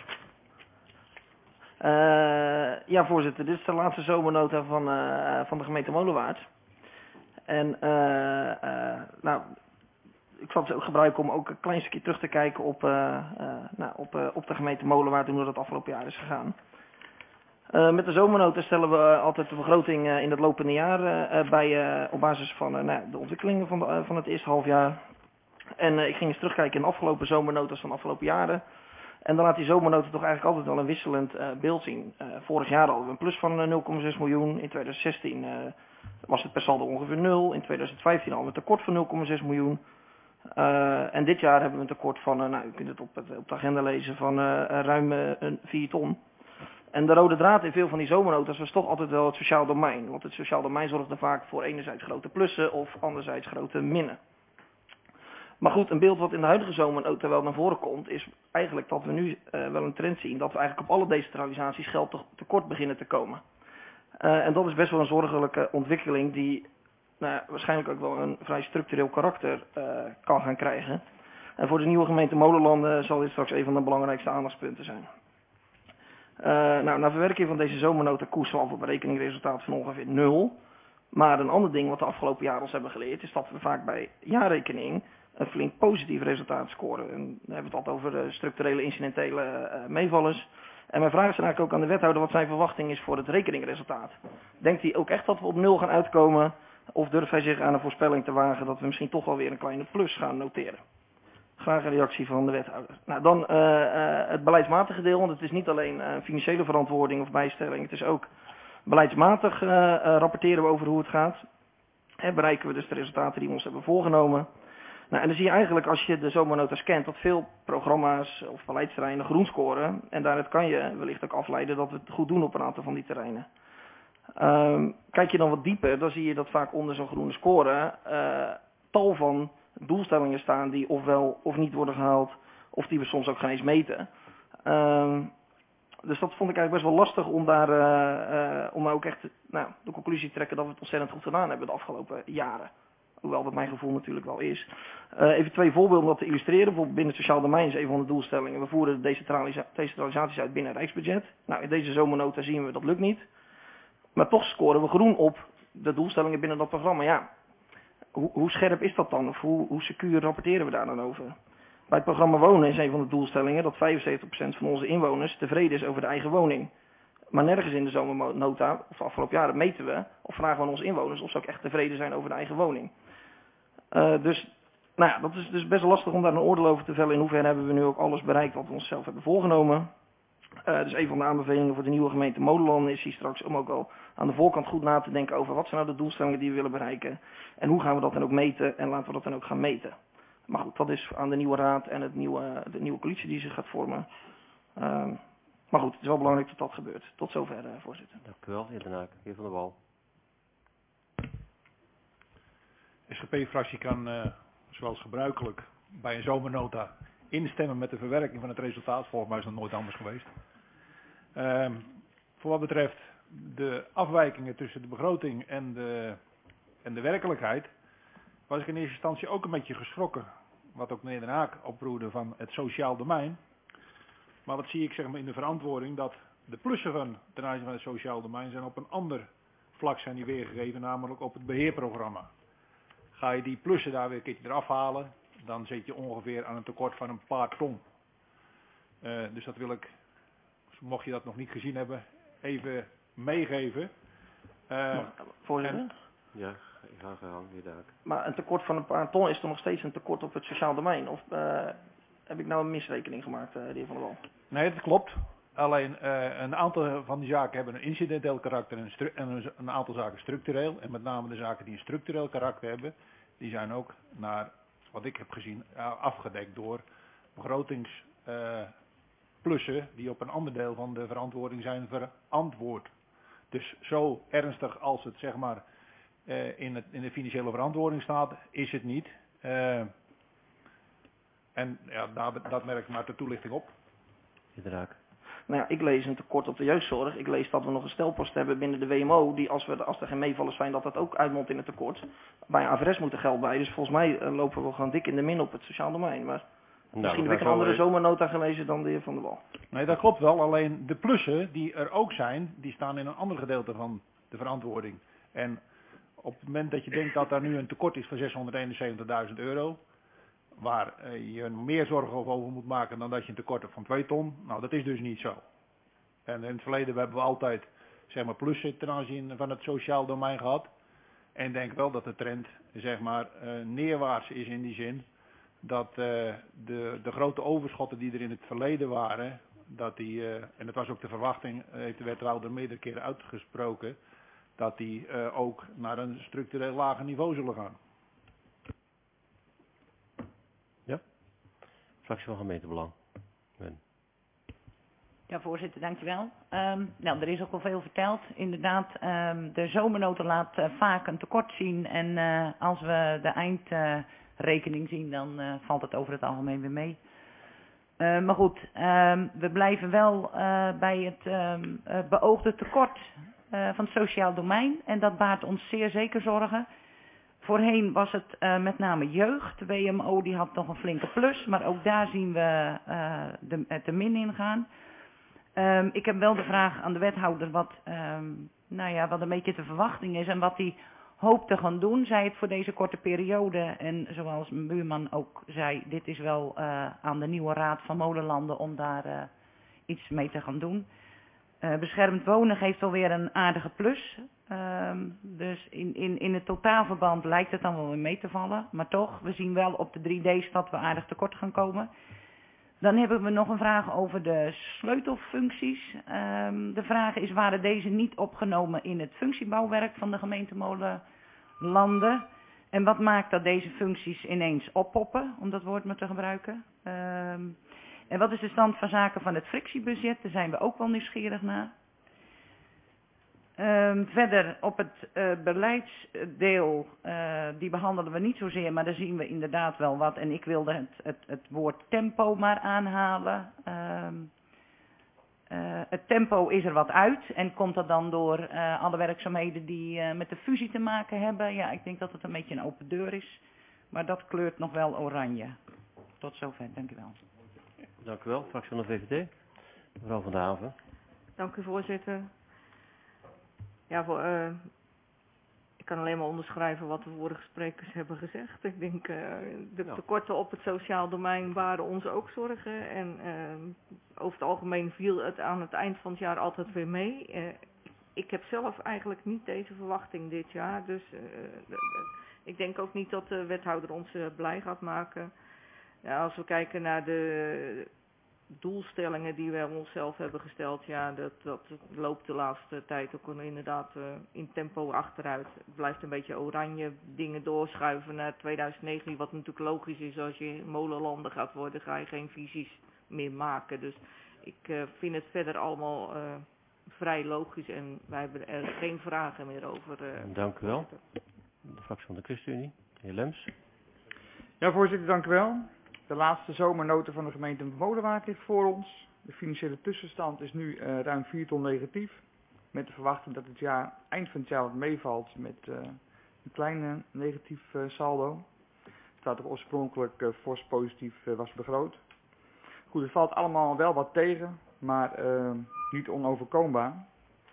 Uh, ja, voorzitter, dit is de laatste zomernota van, uh, van de gemeente Molenwaard. En uh, uh, nou, ik zal het ook gebruiken om ook een klein stukje terug te kijken op, uh, uh, nou, op, uh, op de gemeente Molenwaard en hoe dat afgelopen jaar is gegaan. Uh, met de zomernota stellen we uh, altijd de begroting uh, in het lopende jaar uh, bij, uh, op basis van uh, nou, de ontwikkelingen van, de, uh, van het eerste halfjaar. En uh, ik ging eens terugkijken in de afgelopen zomernotas van de afgelopen jaren. En dan laat die zomernota toch eigenlijk altijd wel een wisselend uh, beeld zien. Uh, vorig jaar hadden we een plus van uh, nul komma zes miljoen. In twintig zestien uh, was het per saldo ongeveer nul. In twintig vijftien hadden we een tekort van nul komma zes miljoen. Uh, en dit jaar hebben we een tekort van, uh, nou u kunt het op, het, op de agenda lezen, van uh, ruim uh, vier ton. En de rode draad in veel van die zomernotas was toch altijd wel het sociaal domein. Want het sociaal domein zorgde vaak voor enerzijds grote plussen of anderzijds grote minnen. Maar goed, een beeld wat in de huidige zomernota wel naar voren komt, is eigenlijk dat we nu uh, wel een trend zien dat we eigenlijk op alle decentralisaties geld tekort beginnen te komen. Uh, en dat is best wel een zorgelijke ontwikkeling die nou, waarschijnlijk ook wel een vrij structureel karakter uh, kan gaan krijgen. En voor de nieuwe gemeente Molenlanden zal dit straks een van de belangrijkste aandachtspunten zijn. Uh, nou, na verwerking van deze zomernota koers zal voor berekeningresultaat van ongeveer nul. Maar een ander ding wat de afgelopen jaren ons hebben geleerd is dat we vaak bij jaarrekening een flink positief resultaat scoren. En dan hebben we het altijd over uh, structurele incidentele uh, meevallers. En mijn vraag is dan eigenlijk ook aan de wethouder wat zijn verwachting is voor het rekeningresultaat. Denkt hij ook echt dat we op nul gaan uitkomen? Of durft hij zich aan een voorspelling te wagen dat we misschien toch wel weer een kleine plus gaan noteren? Graag een reactie van de wethouder. Nou, dan uh, uh, het beleidsmatige deel, want het is niet alleen uh, financiële verantwoording of bijstelling. Het is ook beleidsmatig uh, uh, rapporteren we over hoe het gaat. En bereiken we dus de resultaten die we ons hebben voorgenomen. Nou, en dan zie je eigenlijk als je de zomernota scant dat veel programma's of beleidsterreinen groen scoren. En daaruit kan je wellicht ook afleiden dat we het goed doen op een aantal van die terreinen. Um, kijk je dan wat dieper, dan zie je dat vaak onder zo'n groene score uh, tal van doelstellingen staan die ofwel of niet worden gehaald, of die we soms ook geen eens meten. Um, dus dat vond ik eigenlijk best wel lastig om daar uh, uh, om ook echt nou, de conclusie te trekken dat we het ontzettend goed gedaan hebben de afgelopen jaren. Hoewel dat mijn gevoel natuurlijk wel is. Uh, even twee voorbeelden om dat te illustreren. Bijvoorbeeld binnen het sociaal domein is een van de doelstellingen. We voeren de decentralisa- decentralisaties uit binnen het Rijksbudget. Nou, in deze zomernota zien we dat lukt niet. Maar toch scoren we groen op de doelstellingen binnen dat programma. Ja, hoe, hoe scherp is dat dan? Of hoe, hoe secuur rapporteren we daar dan over? Bij het programma Wonen is een van de doelstellingen dat vijfenzeventig procent van onze inwoners tevreden is over de eigen woning. Maar nergens in de zomernota, of de afgelopen jaren, meten we of vragen we aan onze inwoners of ze ook echt tevreden zijn over de eigen woning. Uh, dus, nou ja, dat is dus best lastig om daar een oordeel over te vellen. In hoeverre hebben we nu ook alles bereikt wat we onszelf hebben voorgenomen. Uh, dus een van de aanbevelingen voor de nieuwe gemeente Molenlanden is hier straks om ook al aan de voorkant goed na te denken over wat zijn nou de doelstellingen die we willen bereiken. En hoe gaan we dat dan ook meten en laten we dat dan ook gaan meten. Maar goed, dat is aan de nieuwe raad en het nieuwe, de nieuwe coalitie die zich gaat vormen. Uh, maar goed, het is wel belangrijk dat dat gebeurt. Tot zover, uh, voorzitter. Dank u wel, heer Den Haak. Heer Van der Wal. De S G P-fractie kan, uh, zoals gebruikelijk, bij een zomernota instemmen met de verwerking van het resultaat. Volgens mij is dat nooit anders geweest. Uh, voor wat betreft de afwijkingen tussen de begroting en de, en de werkelijkheid, was ik in eerste instantie ook een beetje geschrokken. Wat ook meneer Den Haak oproerde van het sociaal domein. Maar wat zie ik zeg maar in de verantwoording, dat de plussen van ten aanzien van het sociaal domein zijn op een ander vlak zijn die weergegeven, namelijk op het beheerprogramma. Ga je die plussen daar weer een keertje eraf halen, dan zit je ongeveer aan een tekort van een paar ton. Uh, dus dat wil ik, mocht je dat nog niet gezien hebben, even meegeven. Uh, Voorzitter? En, ja, ik ga gaan, heer Daak. Maar een tekort van een paar ton is toch nog steeds een tekort op het sociaal domein? Of uh, heb ik nou een misrekening gemaakt, uh, de heer Van der Wal? Nee, dat klopt. Alleen uh, een aantal van die zaken hebben een incidenteel karakter en een, en een, een aantal zaken structureel. En met name de zaken die een structureel karakter hebben, die zijn ook naar wat ik heb gezien uh, afgedekt door begrotingsplussen uh, die op een ander deel van de verantwoording zijn verantwoord. Dus zo ernstig als het zeg maar uh, in, het, in de financiële verantwoording staat, is het niet. Uh, en ja, dat, dat merk ik maar de toelichting op. Inderdaad. Nou ja, ik lees een tekort op de jeugdzorg. Ik lees dat we nog een stelpost hebben binnen de W M O, die als, we, als er geen meevallers zijn, dat dat ook uitmondt in het tekort. Bij A V R S moet er geld bij, dus volgens mij uh, lopen we gewoon dik in de min op het sociaal domein. Maar nou, misschien heb ik een andere weer... zomernota gelezen dan de heer Van der Wal. Nee, dat klopt wel. Alleen de plussen die er ook zijn, die staan in een ander gedeelte van de verantwoording. En op het moment dat je denkt dat er nu een tekort is van zeshonderdeenenzeventigduizend euro, waar uh, je meer zorgen over moet maken dan dat je een tekort hebt van twee ton. Nou, dat is dus niet zo. En in het verleden hebben we altijd zeg maar plussen ten aanzien van het sociaal domein gehad. En ik denk wel dat de trend zeg maar uh, neerwaarts is in die zin dat uh, de, de grote overschotten die er in het verleden waren, dat die, uh, en dat was ook de verwachting, heeft de wethouder meerdere keren uitgesproken, dat die uh, ook naar een structureel lager niveau zullen gaan. Fractie van Gemeentebelang. Ben. Ja, voorzitter, dankjewel. Um, nou, er is ook al veel verteld. Inderdaad, um, de zomernota laat uh, vaak een tekort zien. En uh, als we de eindrekening uh, zien, dan uh, valt het over het algemeen weer mee. Uh, maar goed, um, we blijven wel uh, bij het um, uh, beoogde tekort uh, van het sociaal domein. En dat baart ons zeer zeker zorgen. Voorheen was het uh, met name jeugd. De W M O die had nog een flinke plus, maar ook daar zien we uh, de, het er min in gaan. Um, ik heb wel de vraag aan de wethouder wat, um, nou ja, wat een beetje de verwachting is en wat hij hoopt te gaan doen. Zij het voor deze korte periode en zoals mijn buurman ook zei, dit is wel uh, aan de nieuwe raad van Molenlanden om daar uh, iets mee te gaan doen. Uh, beschermd wonen geeft alweer een aardige plus. Um, dus in, in, in het totaalverband lijkt het dan wel weer mee te vallen. Maar toch, we zien wel op de drie D's dat we aardig tekort gaan komen. Dan hebben we nog een vraag over de sleutelfuncties. Um, de vraag is, waren deze niet opgenomen in het functiebouwwerk van de gemeente Molenlanden? En wat maakt dat deze functies ineens oppoppen, om dat woord maar te gebruiken? Um, en wat is de stand van zaken van het frictiebudget? Daar zijn we ook wel nieuwsgierig naar. Um, verder op het uh, beleidsdeel, uh, die behandelen we niet zozeer, maar daar zien we inderdaad wel wat. En ik wilde het, het, het woord tempo maar aanhalen. Um, uh, het tempo is er wat uit en komt dat dan door uh, alle werkzaamheden die uh, met de fusie te maken hebben. Ja, ik denk dat het een beetje een open deur is, maar dat kleurt nog wel oranje. Tot zover, dank u wel. Dank u wel, fractie van de V V D. Mevrouw van der Haven. Dank u, voorzitter. Ja, voor, uh, ik kan alleen maar onderschrijven wat de vorige sprekers hebben gezegd. Ik denk, uh, de ja. tekorten op het sociaal domein waren ons ook zorgen. En uh, over het algemeen viel het aan het eind van het jaar altijd weer mee. Uh, ik heb zelf eigenlijk niet deze verwachting dit jaar. Dus uh, de, de, ik denk ook niet dat de wethouder ons uh, blij gaat maken. Ja, als we kijken naar de doelstellingen die we onszelf hebben gesteld, ja, dat, dat loopt de laatste tijd ook inderdaad uh, in tempo achteruit. Het blijft een beetje oranje, dingen doorschuiven naar twintig negentien, wat natuurlijk logisch is. Als je Molenlanden gaat worden, ga je geen visies meer maken. Dus ik uh, vind het verder allemaal uh, vrij logisch en wij hebben er geen vragen meer over. Uh, Dank u wel. De fractie van de ChristenUnie, de heer Lems. Ja, voorzitter, dank u wel. De laatste zomernota van de gemeente Molenwaard ligt voor ons. De financiële tussenstand is nu uh, ruim vier ton negatief. Met de verwachting dat het jaar, eind van het jaar wat meevalt met uh, een kleine negatief uh, saldo. Terwijl het oorspronkelijk uh, fors positief uh, was begroot. Goed, het valt allemaal wel wat tegen, maar uh, niet onoverkombaar.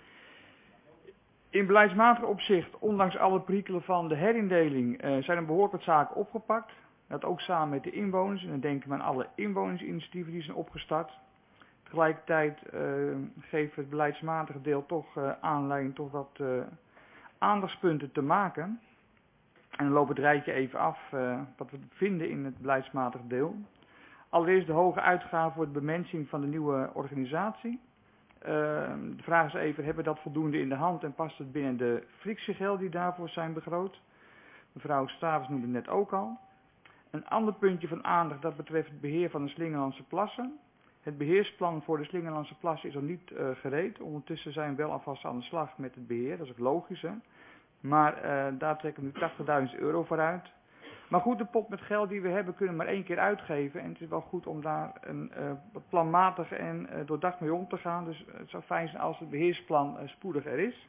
In beleidsmatig opzicht, ondanks alle perikelen van de herindeling, uh, zijn er behoorlijk wat zaken opgepakt. Dat ook samen met de inwoners. En dan denken we aan alle inwonersinitiatieven die zijn opgestart. Tegelijkertijd uh, geeft het beleidsmatige deel toch uh, aanleiding toch wat uh, aandachtspunten te maken. En dan lopen we het rijtje even af uh, wat we vinden in het beleidsmatige deel. Allereerst de hoge uitgaven voor de bemensing van de nieuwe organisatie. Uh, de vraag is even, hebben we dat voldoende in de hand en past het binnen de frictiegelden die daarvoor zijn begroot? Mevrouw Stavers noemde het net ook al. Een ander puntje van aandacht, dat betreft het beheer van de Slingelandse plassen. Het beheersplan voor de Slingelandse plassen is nog niet uh, gereed. Ondertussen zijn we wel alvast aan de slag met het beheer, dat is ook logisch. Hè? Maar uh, daar trekken we nu tachtigduizend euro voor uit. Maar goed, de pot met geld die we hebben kunnen we maar één keer uitgeven. En het is wel goed om daar een, uh, wat planmatig en uh, doordacht mee om te gaan. Dus het zou fijn zijn als het beheersplan uh, spoedig er is.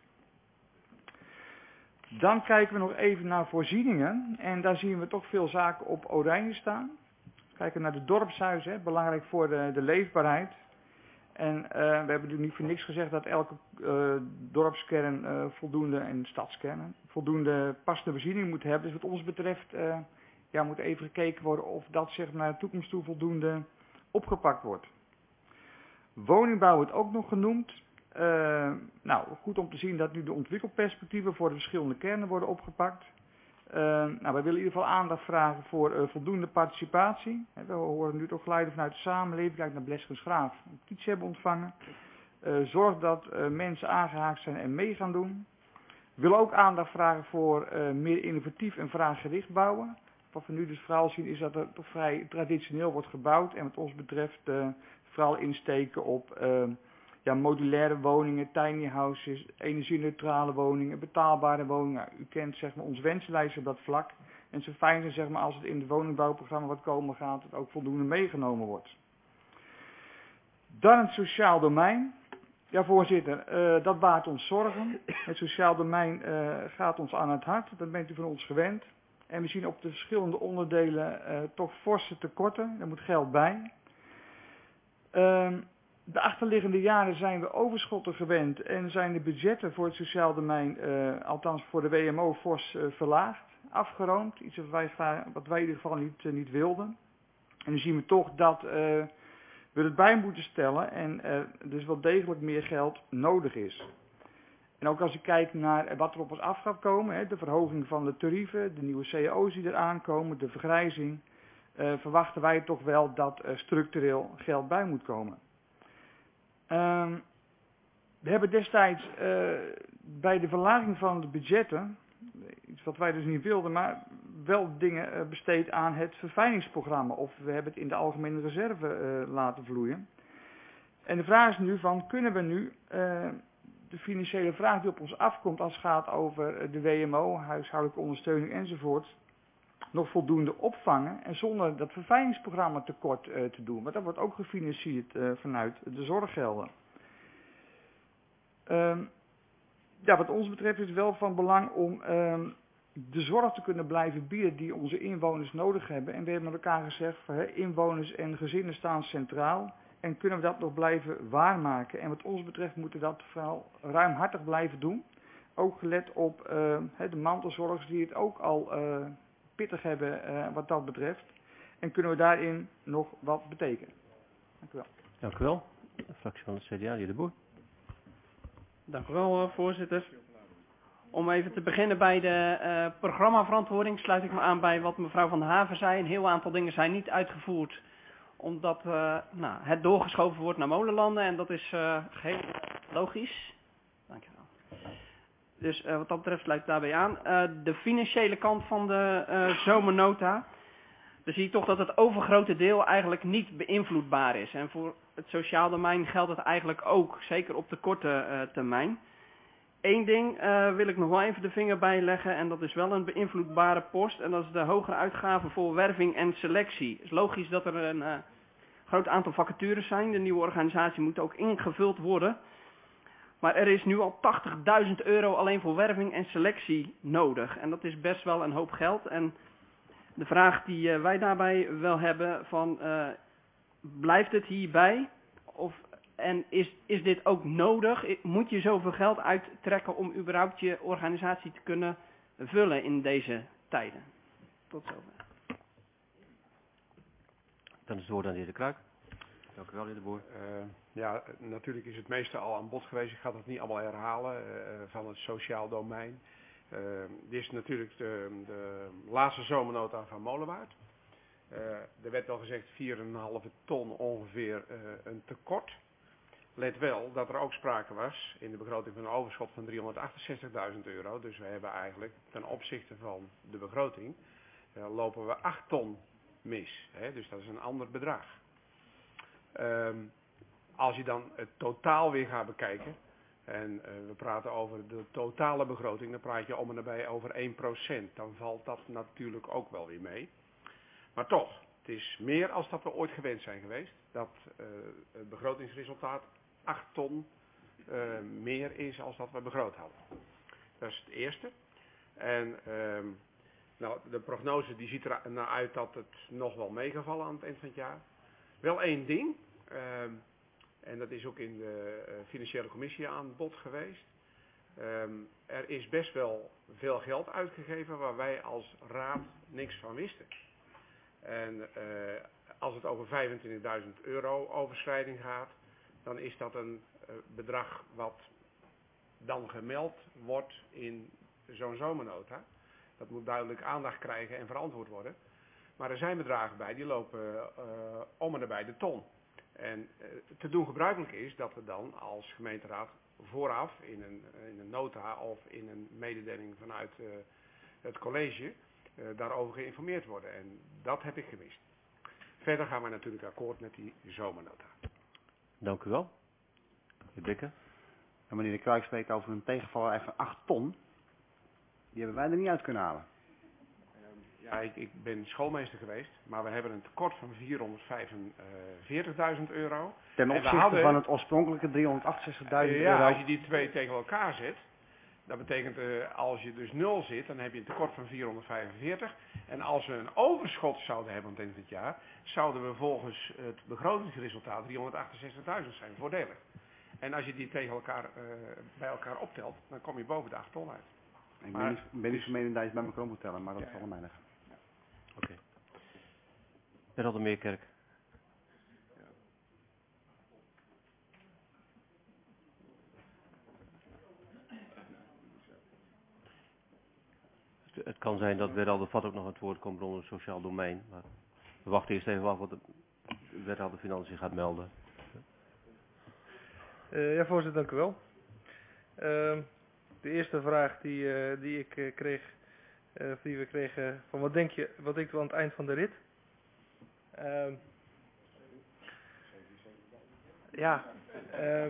Dan kijken we nog even naar voorzieningen. En daar zien we toch veel zaken op oranje staan. Kijken naar de dorpshuizen, hè, belangrijk voor de, de leefbaarheid. En uh, we hebben natuurlijk niet voor niks gezegd dat elke uh, dorpskern uh, voldoende, en stadskernen, voldoende passende voorziening moet hebben. Dus wat ons betreft uh, ja, moet even gekeken worden of dat zeg maar, naar de toekomst toe voldoende opgepakt wordt. Woningbouw wordt ook nog genoemd. Uh, nou, goed om te zien dat nu de ontwikkelperspectieven voor de verschillende kernen worden opgepakt. Uh, nou, wij willen in ieder geval aandacht vragen voor uh, voldoende participatie. We horen nu toch geluiden vanuit de samenleving, kijk naar Bleskensgraaf, iets hebben ontvangen. Uh, zorg dat uh, mensen aangehaakt zijn en mee gaan doen. We willen ook aandacht vragen voor uh, meer innovatief en vraaggericht bouwen. Wat we nu dus vooral zien is dat er toch vrij traditioneel wordt gebouwd. En wat ons betreft uh, vooral insteken op uh, ja, modulaire woningen, tiny houses, energie-neutrale woningen, betaalbare woningen. U kent zeg maar ons wenslijst op dat vlak. En het zou fijn zijn zeg maar, als het in het woningbouwprogramma wat komen gaat, het ook voldoende meegenomen wordt. Dan het sociaal domein. Ja, voorzitter, uh, dat baart ons zorgen. Het sociaal domein uh, gaat ons aan het hart. Dat bent u van ons gewend. En we zien op de verschillende onderdelen uh, toch forse tekorten. Er moet geld bij. Uh, de achterliggende jaren zijn we overschotten gewend en zijn de budgetten voor het sociaal domein, uh, althans voor de W M O, fors uh, verlaagd, afgeroomd. Iets wat wij, wat wij in ieder geval niet, uh, niet wilden. En nu zien we toch dat uh, we het bij moeten stellen en uh, dus wel degelijk meer geld nodig is. En ook als ik kijk naar wat er op ons af gaat komen, hè, de verhoging van de tarieven, de nieuwe C A O's die eraan komen, de vergrijzing, uh, verwachten wij toch wel dat uh, structureel geld bij moet komen. Uh, we hebben destijds uh, bij de verlaging van de budgetten, iets wat wij dus niet wilden, maar wel dingen uh, besteed aan het verfijningsprogramma. Of we hebben het in de algemene reserve uh, laten vloeien. En de vraag is nu van, kunnen we nu uh, de financiële vraag die op ons afkomt als het gaat over de W M O, huishoudelijke ondersteuning enzovoort, nog voldoende opvangen en zonder dat verfijningsprogramma tekort uh, te doen. Want dat wordt ook gefinancierd uh, vanuit de zorggelden. Uh, ja, wat ons betreft is het wel van belang om uh, de zorg te kunnen blijven bieden die onze inwoners nodig hebben. En we hebben met elkaar gezegd, van, hè, inwoners en gezinnen staan centraal. En kunnen we dat nog blijven waarmaken. En wat ons betreft moeten we dat vooral ruimhartig blijven doen. Ook gelet op uh, de mantelzorgers die het ook al uh, pittig hebben uh, wat dat betreft. En kunnen we daarin nog wat betekenen. Dank u wel. Dank u wel. De fractie van het C D A, de heer De Boer. Dank u wel, voorzitter. Om even te beginnen bij de uh, programmaverantwoording sluit ik me aan bij wat mevrouw Van der Haven zei. Een heel aantal dingen zijn niet uitgevoerd omdat uh, nou, het doorgeschoven wordt naar molenlanden en dat is uh, geheel logisch. Dank je wel. Dus uh, wat dat betreft sluit ik daarbij aan. Uh, de financiële kant van de uh, zomernota. Dan zie je toch dat het overgrote deel eigenlijk niet beïnvloedbaar is. En voor het sociaal domein geldt het eigenlijk ook, zeker op de korte uh, termijn. Eén ding uh, wil ik nog wel even de vinger bij leggen en dat is wel een beïnvloedbare post. En dat is de hogere uitgaven voor werving en selectie. Het is logisch dat er een uh, groot aantal vacatures zijn. De nieuwe organisatie moet ook ingevuld worden. Maar er is nu al tachtigduizend euro alleen voor werving en selectie nodig. En dat is best wel een hoop geld. En de vraag die uh, wij daarbij wel hebben van, uh, blijft het hierbij? Of, en is, is dit ook nodig? Moet je zoveel geld uittrekken om überhaupt je organisatie te kunnen vullen in deze tijden? Tot zover. Dan is het woord aan de heer De Kruik. Dank u wel, heer De Boer. Uh, ja, natuurlijk is het meeste al aan bod geweest. Ik ga het niet allemaal herhalen uh, van het sociaal domein. Uh, dit is natuurlijk de, de laatste zomernota van Molenwaard. Uh, er werd al gezegd vier komma vijf ton ongeveer uh, een tekort. Let wel dat er ook sprake was in de begroting van een overschot van driehonderdachtenzestigduizend euro. Dus we hebben eigenlijk ten opzichte van de begroting uh, lopen we acht ton mis. Hè? Dus dat is een ander bedrag. Um, als je dan het totaal weer gaat bekijken. En uh, we praten over de totale begroting, dan praat je om en nabij over één procent. Dan valt dat natuurlijk ook wel weer mee. Maar toch, het is meer als dat we ooit gewend zijn geweest. Dat uh, het begrotingsresultaat acht ton uh, meer is als dat we begroot hadden. Dat is het eerste. En uh, nou, de prognose die ziet er naar uit dat het nog wel meegevallen aan het eind van het jaar. Wel één ding. Uh, En dat is ook in de uh, financiële commissie aan bod geweest. Um, er is best wel veel geld uitgegeven waar wij als raad niks van wisten. En uh, als het over vijfentwintigduizend euro overschrijding gaat, dan is dat een uh, bedrag wat dan gemeld wordt in zo'n zomernota. Dat moet duidelijk aandacht krijgen en verantwoord worden. Maar er zijn bedragen bij die lopen uh, om en nabij de ton. En uh, te doen gebruikelijk is dat we dan als gemeenteraad vooraf in een, in een nota of in een mededeling vanuit uh, het college uh, daarover geïnformeerd worden. En dat heb ik gemist. Verder gaan we natuurlijk akkoord met die zomernota. Dank u wel. Heer Bikker. En meneer De Kruik spreekt over een tegenvaller van acht ton. Die hebben wij er niet uit kunnen halen. Ja, ik, ik ben schoolmeester geweest, maar we hebben een tekort van vierhonderdvijfenveertigduizend euro. Ten En we opzichte hadden- van het oorspronkelijke driehonderdachtenzestigduizend Ja, euro. als je die twee tegen elkaar zet, dat betekent uh, als je dus nul zit, dan heb je een tekort van vierhonderdvijfenveertig. En als we een overschot zouden hebben aan het eind van het jaar, zouden we volgens het begrotingsresultaat driehonderdachtenzestigduizend zijn, voordelig. En als je die tegen elkaar, uh, bij elkaar optelt, dan kom je boven de acht ton uit. Ik Maar ben niet, ben niet dus- van mening dat je het bij elkaar moet tellen, maar dat Ja, is allemaal menig. Oké. Okay. Gerald de Meerkerk. Het kan zijn dat Wethouder Vat ook nog aan het woord komt rond het sociaal domein. Maar we wachten eerst even af wat de Wethouder Financiën gaat melden. Uh, ja, voorzitter, dank u wel. Uh, de eerste vraag die, uh, die ik uh, kreeg, uh, die we kregen, van wat denk je, wat denkt u aan het eind van de rit? Uh, ja, uh,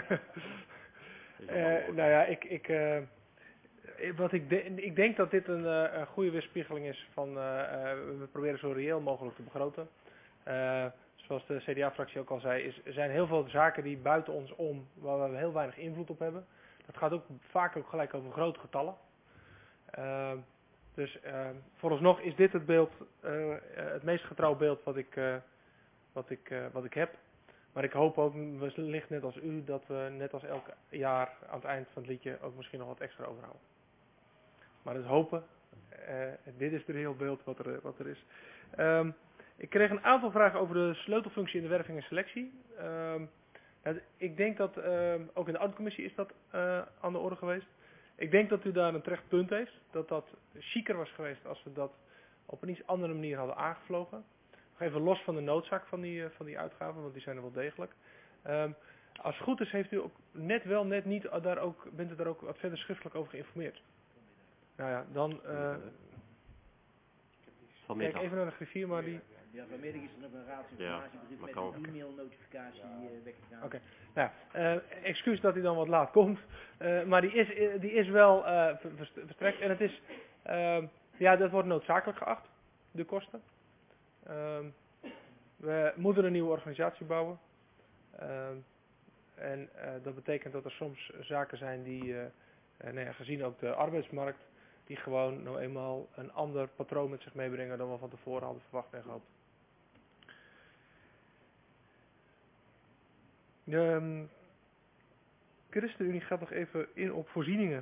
uh, nou ja, ik, ik, uh, wat ik, de, ik denk dat dit een, uh, een goede weerspiegeling is van, uh, uh, we proberen zo reëel mogelijk te begroten. Uh, Zoals de C D A-fractie ook al zei, is, er zijn heel veel zaken die buiten ons om, waar we heel weinig invloed op hebben. Dat gaat ook vaak ook gelijk over grote getallen. Uh, dus uh, vooralsnog is dit het beeld, uh, het meest getrouw beeld wat ik, uh, wat, ik, uh, wat ik heb. Maar ik hoop ook, wellicht net als u, dat we net als elk jaar aan het eind van het liedje ook misschien nog wat extra overhouden. Maar dat is hopen. Uh, dit is het reëel beeld wat er, wat er is. Um, Ik kreeg een aantal vragen over de sleutelfunctie in de werving en selectie. Uh, nou, ik denk dat, uh, ook in de auditcommissie is dat uh, aan de orde geweest. Ik denk dat u daar een terecht punt heeft. Dat dat chiquer was geweest als we dat op een iets andere manier hadden aangevlogen. Nog even los van de noodzaak van die, uh, van die uitgaven, want die zijn er wel degelijk. Um, als het goed is heeft u ook net wel, net niet, daar ook, bent u daar ook wat verder schriftelijk over geïnformeerd. Nou ja, dan... Uh, kijk even naar de griffier, maar die... Ja, vanmiddag is er nog een raadsinformatiebrief met een e-mail-notificatie uh, weggegaan. Oké, okay. Nou, uh, excuus dat hij dan wat laat komt, uh, maar die is, die is wel uh, verstrekt en het is, uh, ja, dat wordt noodzakelijk geacht, de kosten. Uh, we moeten een nieuwe organisatie bouwen uh, en uh, dat betekent dat er soms zaken zijn die, uh, uh, nou ja, gezien ook de arbeidsmarkt, die gewoon nou eenmaal een ander patroon met zich meebrengen dan we van tevoren hadden verwacht en gehoopt. De um, ChristenUnie gaat nog even in op voorzieningen.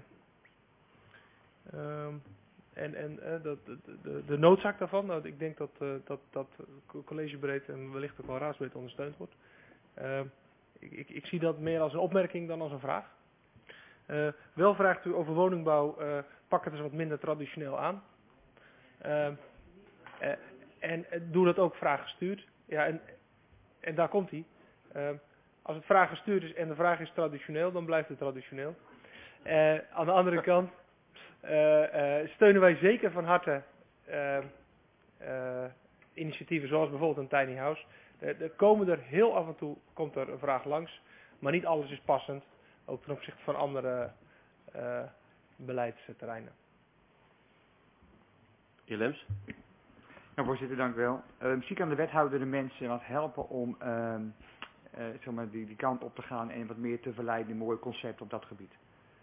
Um, en en uh, dat, de, de, de noodzaak daarvan, nou, ik denk dat uh, dat, dat collegebreed en wellicht ook wel raadsbreed ondersteund wordt. Uh, ik, ik, ik zie dat meer als een opmerking dan als een vraag. Uh, wel vraagt u over woningbouw, uh, pak het eens wat minder traditioneel aan. Uh, uh, en uh, doe dat ook vraaggestuurd. Ja, en, en daar komt hij. Uh, als het vraaggestuurd is en de vraag is traditioneel, dan blijft het traditioneel. Uh, aan de andere kant uh, uh, steunen wij zeker van harte uh, uh, initiatieven zoals bijvoorbeeld een tiny house. Er, er komen er heel af en toe komt er een vraag langs, maar niet alles is passend. Ook ten opzichte van andere uh, beleidsterreinen. Heer Lems. Ja, voorzitter, dank u wel. Uh, misschien kan de wethouder de mensen wat helpen om uh, uh, zeg maar die, die kant op te gaan en wat meer te verleiden in een mooi concept op dat gebied.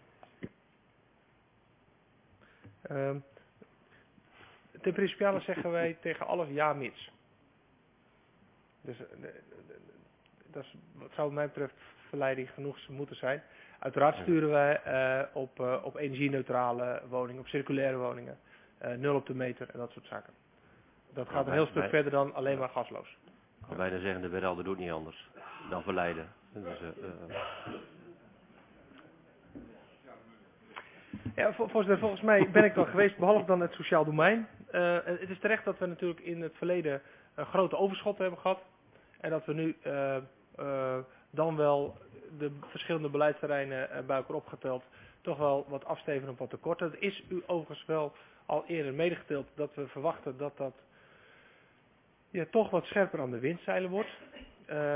Uh, ten principiale zeggen wij tegen alles ja mits. Dus uh, dat is, wat zou wat mij betreft verleiding genoeg moeten zijn. Uiteraard sturen wij uh, op, uh, op energie-neutrale woningen, op circulaire woningen, uh, nul op de meter en dat soort zaken. Dat gaat een heel stuk verder dan alleen maar gasloos. Ik kan bijna zeggen, de wethouder doet niet anders dan verleiden. Dus, uh, uh. Ja, voorzitter, volgens mij ben ik dan geweest, behalve dan het sociaal domein. Uh, het is terecht dat we natuurlijk in het verleden een grote overschot hebben gehad. En dat we nu uh, uh, dan wel de verschillende beleidsterreinen uh, bij elkaar opgeteld toch wel wat afsteven op wat tekorten. Het is u overigens wel al eerder medegedeeld dat we verwachten dat dat ja, toch wat scherper aan de windzeilen wordt. Uh,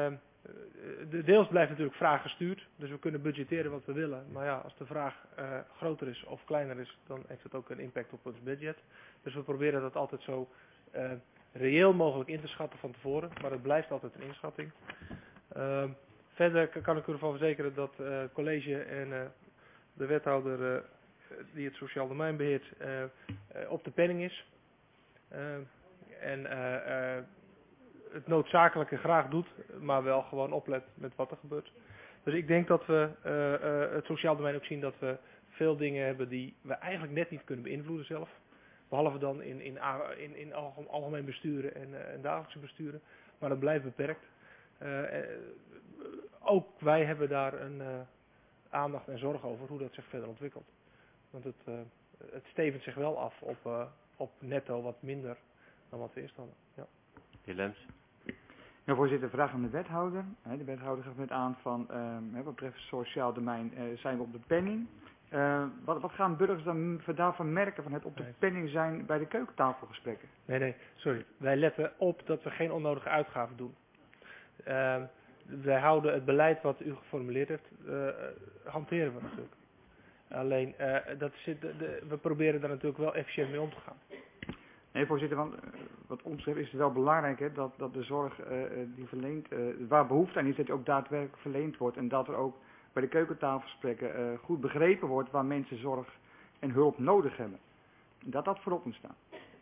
de deels blijft natuurlijk vraag gestuurd, dus we kunnen budgetteren wat we willen. Maar ja, als de vraag uh, groter is of kleiner is, dan heeft het ook een impact op ons budget. Dus we proberen dat altijd zo uh, reëel mogelijk in te schatten van tevoren, maar het blijft altijd een inschatting. Uh, verder kan ik u ervan verzekeren dat het uh, college en uh, de wethouder uh, die het sociaal domein beheert uh, uh, op de penning is. Uh, en uh, uh, het noodzakelijke graag doet, maar wel gewoon oplet met wat er gebeurt. Dus ik denk dat we uh, uh, het sociaal domein ook zien dat we veel dingen hebben die we eigenlijk net niet kunnen beïnvloeden zelf. Behalve dan in, in, in, in algemeen besturen en, uh, en dagelijkse besturen. Maar dat blijft beperkt. Uh, uh, ook wij hebben daar een uh, aandacht en zorg over hoe dat zich verder ontwikkelt. Want het, uh, het stevend zich wel af op, uh, op netto wat minder dan wat we eerst hadden. Ja. Heer Lems. Ja, voorzitter, vraag aan de wethouder. De wethouder gaf net aan van, uh, wat betreft het sociaal domein uh, zijn we op de penning. Uh, wat, wat gaan burgers dan daarvan merken van het op de nee. penning zijn bij de keukentafelgesprekken? Nee, nee, sorry. Wij letten op dat we geen onnodige uitgaven doen. Uh, wij houden het beleid wat u geformuleerd heeft, uh, hanteren we natuurlijk. Alleen, uh, dat zit, de, de, we proberen daar natuurlijk wel efficiënt mee om te gaan. Nee, voorzitter, want uh, wat ons betreft is het wel belangrijk hè, dat, dat de zorg uh, die verleent, uh, waar behoefte aan is, dat die ook daadwerkelijk verleend wordt. En dat er ook bij de keukentafelgesprekken uh, goed begrepen wordt waar mensen zorg en hulp nodig hebben. Dat dat voorop moet staan.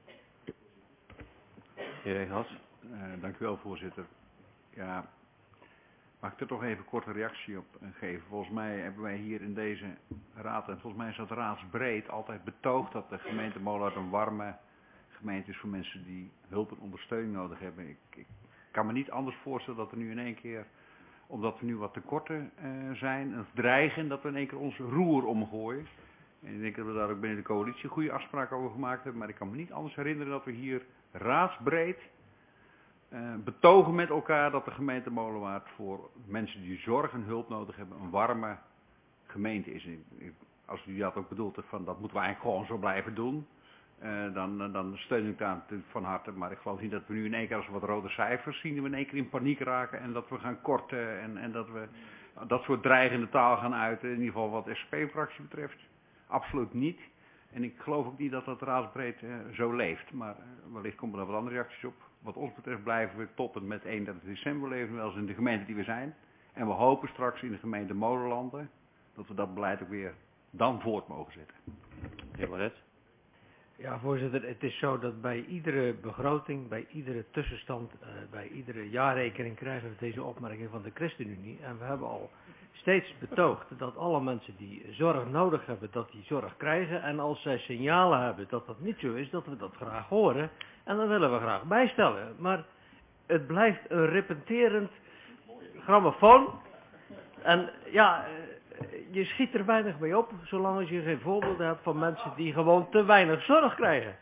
Heer Eghals. Uh, dank u wel, voorzitter. Ja, mag ik er toch even kort een reactie op uh, geven? Volgens mij hebben wij hier in deze raad, en volgens mij is dat raadsbreed, altijd betoogd dat de gemeente Molenhout een warme gemeente is voor mensen die hulp en ondersteuning nodig hebben. Ik, ik kan me niet anders voorstellen dat er nu in één keer, omdat we nu wat tekorten uh, zijn, of dreigen, dat we in één keer ons roer omgooien. En ik denk dat we daar ook binnen de coalitie goede afspraken over gemaakt hebben, maar ik kan me niet anders herinneren dat we hier raadsbreed uh, betogen met elkaar dat de gemeente Molenhout voor mensen die zorg en hulp nodig hebben een warme gemeente is. Als u dat ook bedoelt, van dat moeten we eigenlijk gewoon zo blijven doen. Uh, dan, dan steun ik daar natuurlijk van harte. Maar ik geloof niet dat we nu in één keer als we wat rode cijfers zien, we in één keer in paniek raken en dat we gaan korten en, en dat we dat soort dreigende taal gaan uiten. In ieder geval wat S P fractie betreft. Absoluut niet. En ik geloof ook niet dat dat raadsbreed uh, zo leeft. Maar uh, wellicht komen er wat andere reacties op. Wat ons betreft blijven we tot en met eenendertig december leven, wel eens in de gemeente die we zijn. En we hopen straks in de gemeente Molenlanden dat we dat beleid ook weer dan voort mogen zetten. Heer Moret. Ja, voorzitter, het is zo dat bij iedere begroting, bij iedere tussenstand, uh, bij iedere jaarrekening krijgen we deze opmerking van de ChristenUnie. En we hebben al steeds betoogd dat alle mensen die zorg nodig hebben, dat die zorg krijgen. En als zij signalen hebben dat dat niet zo is, dat we dat graag horen. En dan willen we graag bijstellen. Maar het blijft een repeterend grammofoon. En ja, je schiet er weinig mee op, zolang als je geen voorbeelden hebt van mensen die gewoon te weinig zorg krijgen.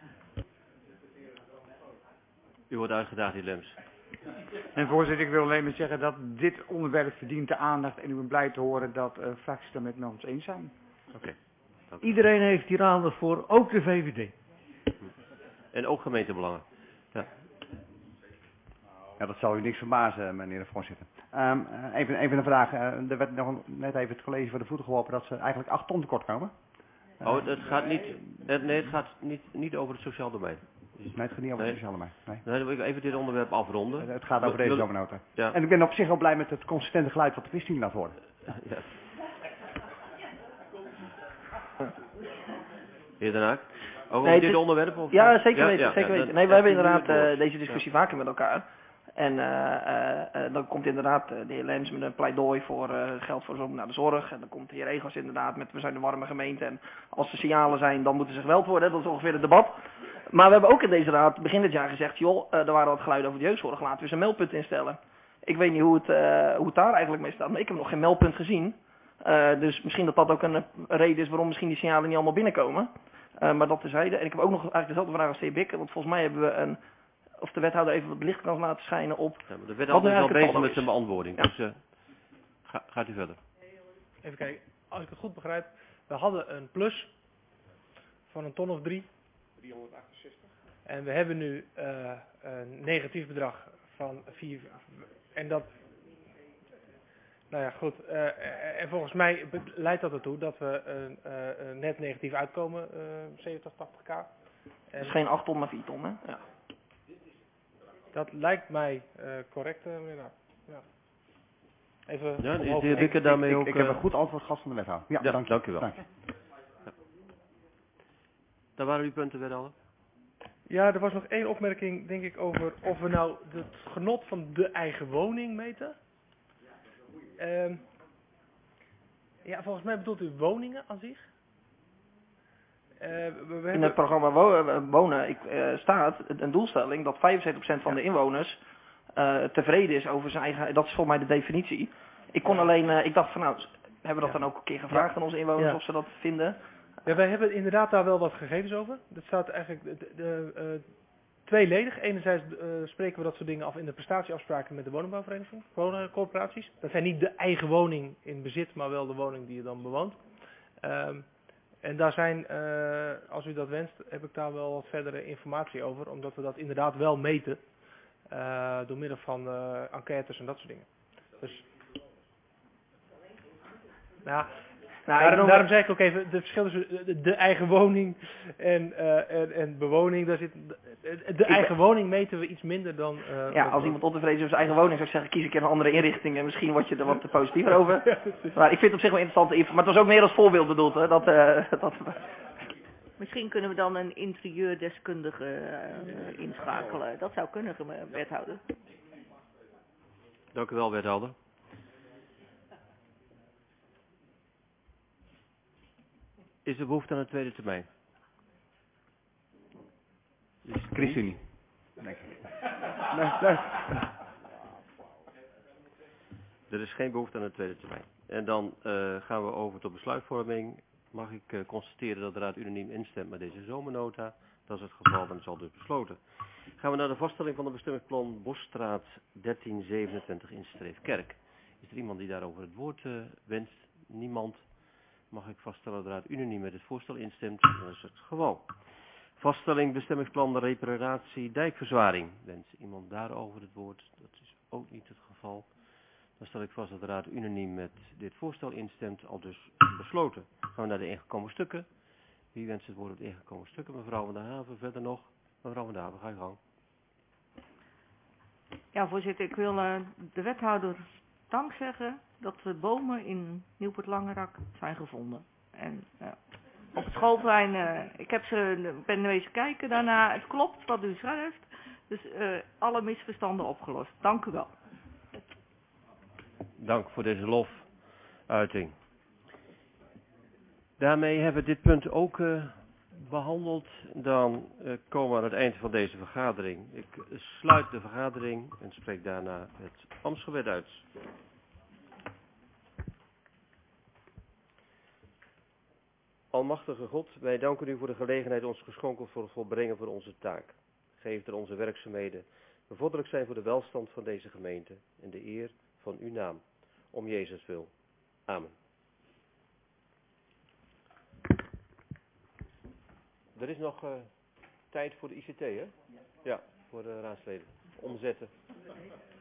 U wordt uitgedaagd, heer Lems. En voorzitter, ik wil alleen maar zeggen dat dit onderwerp verdient de aandacht en ik ben blij te horen dat uh, fracties daar met ons eens zijn. Oké. Okay. Iedereen heeft hier aandacht voor, ook de V V D. En ook gemeentebelangen. Ja. Ja, dat zal u niks verbazen, meneer de voorzitter. Um, even, even een vraag. Uh, er werd nog net even het college voor de voeten geworpen dat ze eigenlijk acht ton tekort komen. Uh, oh, het gaat niet, nee, het gaat niet, niet over het sociaal domein. Nee, het gaat niet over nee. het sociaal domein. Nee. Nee, dan wil ik even dit onderwerp afronden. Uh, het gaat over deze domennota. Ja. En ik ben op zich wel blij met het consistente geluid wat de ChristenUnie laat horen. Ja. Heer Den Haak? Over nee, dit het, onderwerp? Of? Ja, zeker ja, weten. Ja, zeker ja, weten. Nee, we hebben inderdaad uh, deze discussie ja. vaker met elkaar. En uh, uh, uh, dan komt inderdaad uh, de heer Lems met een pleidooi voor uh, geld voor naar de zorg. En dan komt de heer Eghals inderdaad met we zijn een warme gemeente. En als er signalen zijn, dan moeten ze geweld worden. Dat is ongeveer het debat. Maar we hebben ook in deze raad begin dit jaar gezegd, joh, uh, er waren wat geluiden over de jeugdzorg. Laten we eens een meldpunt instellen. Ik weet niet hoe het, uh, hoe het daar eigenlijk mee staat, maar ik heb nog geen meldpunt gezien. Uh, dus misschien dat dat ook een, een reden is waarom misschien die signalen niet allemaal binnenkomen. Uh, maar dat terzijde. En ik heb ook nog eigenlijk dezelfde vraag als de heer Bikker. Want volgens mij hebben we een... Of de wethouder even wat licht kan laten schijnen op... Ja, maar de wethouder is al bezig met zijn beantwoording. Ja. Dus uh, ga, gaat u verder. Even kijken. Als ik het goed begrijp. We hadden een plus van een ton of drie. driehonderdachtenzestig. En we hebben nu uh, een negatief bedrag van vier... En dat... nou ja, goed. Uh, en volgens mij leidt dat ertoe dat we uh, uh, net negatief uitkomen, uh, zeventig, tachtig k. En dat is geen acht ton, maar vier ton, hè? Ja. Dat lijkt mij uh, correct, uh, meneer Naap. Ja. Even ja, omhoog. de heer Wikke daarmee ik, ook... ik, ik heb een goed antwoord gehad van de wethouder. Ja, ja dank, dank u wel. Dank. Ja. Daar waren uw punten weer alle? Ja, er was nog één opmerking, denk ik, over of we nou het genot van de eigen woning meten. Um, ja, volgens mij bedoelt u woningen aan zich. Uh, we, we In hebben... het programma wo Wonen ik, uh, staat een doelstelling dat vijfenzeventig procent van ja. de inwoners uh, tevreden is over zijn eigen... Dat is volgens mij de definitie. Ik kon ja. alleen... Uh, ik dacht van nou, hebben we dat ja. dan ook een keer gevraagd ja. aan onze inwoners ja. of ze dat vinden? Ja, wij hebben inderdaad daar wel wat gegevens over. Dat staat eigenlijk de, de, uh, tweeledig. Enerzijds uh, spreken we dat soort dingen af in de prestatieafspraken met de woningbouwvereniging, woningcorporaties. Dat zijn niet de eigen woning in bezit, maar wel de woning die je dan bewoont. Um, en daar zijn, uh, als u dat wenst, heb ik daar wel wat verdere informatie over, omdat we dat inderdaad wel meten. Uh, door middel van uh, enquêtes en dat soort dingen. Dus, nou, Nou, daarom, daarom zei ik ook even, de verschil tussen de, de eigen woning en, uh, en, en bewoning, daar zit, de, de eigen ben, woning meten we iets minder dan... Uh, ja, als iemand ontevreden is over zijn eigen woning, zou ik zeggen, kies een keer een andere inrichting en misschien word je er wat positiever over. Maar ik vind het op zich wel interessante info, maar het was ook meer als voorbeeld bedoeld, hè, dat... Uh, dat Misschien kunnen we dan een interieurdeskundige uh, inschakelen, dat zou kunnen, wethouder. Dank u wel, wethouder. Is er behoefte aan een tweede termijn? ChristenUnie. Nee. Nee, nee. Er is geen behoefte aan een tweede termijn. En dan uh, gaan we over tot besluitvorming. Mag ik uh, constateren dat de Raad unaniem instemt met deze zomernota? Dat is het geval, dan zal dus besloten. Gaan we naar de vaststelling van het bestemmingsplan Bosstraat dertien zevenentwintig in Streefkerk. Is er iemand die daarover het woord uh, wenst? Niemand. Mag ik vaststellen dat de Raad unaniem met het voorstel instemt? Dat is het geval. Vaststelling bestemmingsplan de reparatie dijkverzwaring. Wens iemand daarover het woord? Dat is ook niet het geval. Dan stel ik vast dat de Raad unaniem met dit voorstel instemt, al dus besloten. Gaan we naar de ingekomen stukken. Wie wenst het woord op de ingekomen stukken? Mevrouw van der Haven, verder nog. Mevrouw van der Haven, ga je gang. Ja, voorzitter, ik wil uh, de wethouder dank zeggen dat de bomen in Nieuwpoort-Langerak zijn gevonden. En uh, op het schoolplein, uh, ik heb ze, ben wezen kijken daarna, het klopt wat u schrijft. Dus uh, alle misverstanden opgelost. Dank u wel. Dank voor deze lofuiting. Daarmee hebben we dit punt ook uh, behandeld. Dan uh, komen we aan het eind van deze vergadering. Ik sluit de vergadering en spreek daarna het ambtsgebed uit. Almachtige God, wij danken u voor de gelegenheid ons geschonken voor het volbrengen van onze taak. Geef dat onze werkzaamheden bevorderlijk zijn voor de welstand van deze gemeente en de eer van uw naam. Om Jezus wil. Amen. Er is nog uh, tijd voor de I C T, hè? Ja, voor de raadsleden. Omzetten.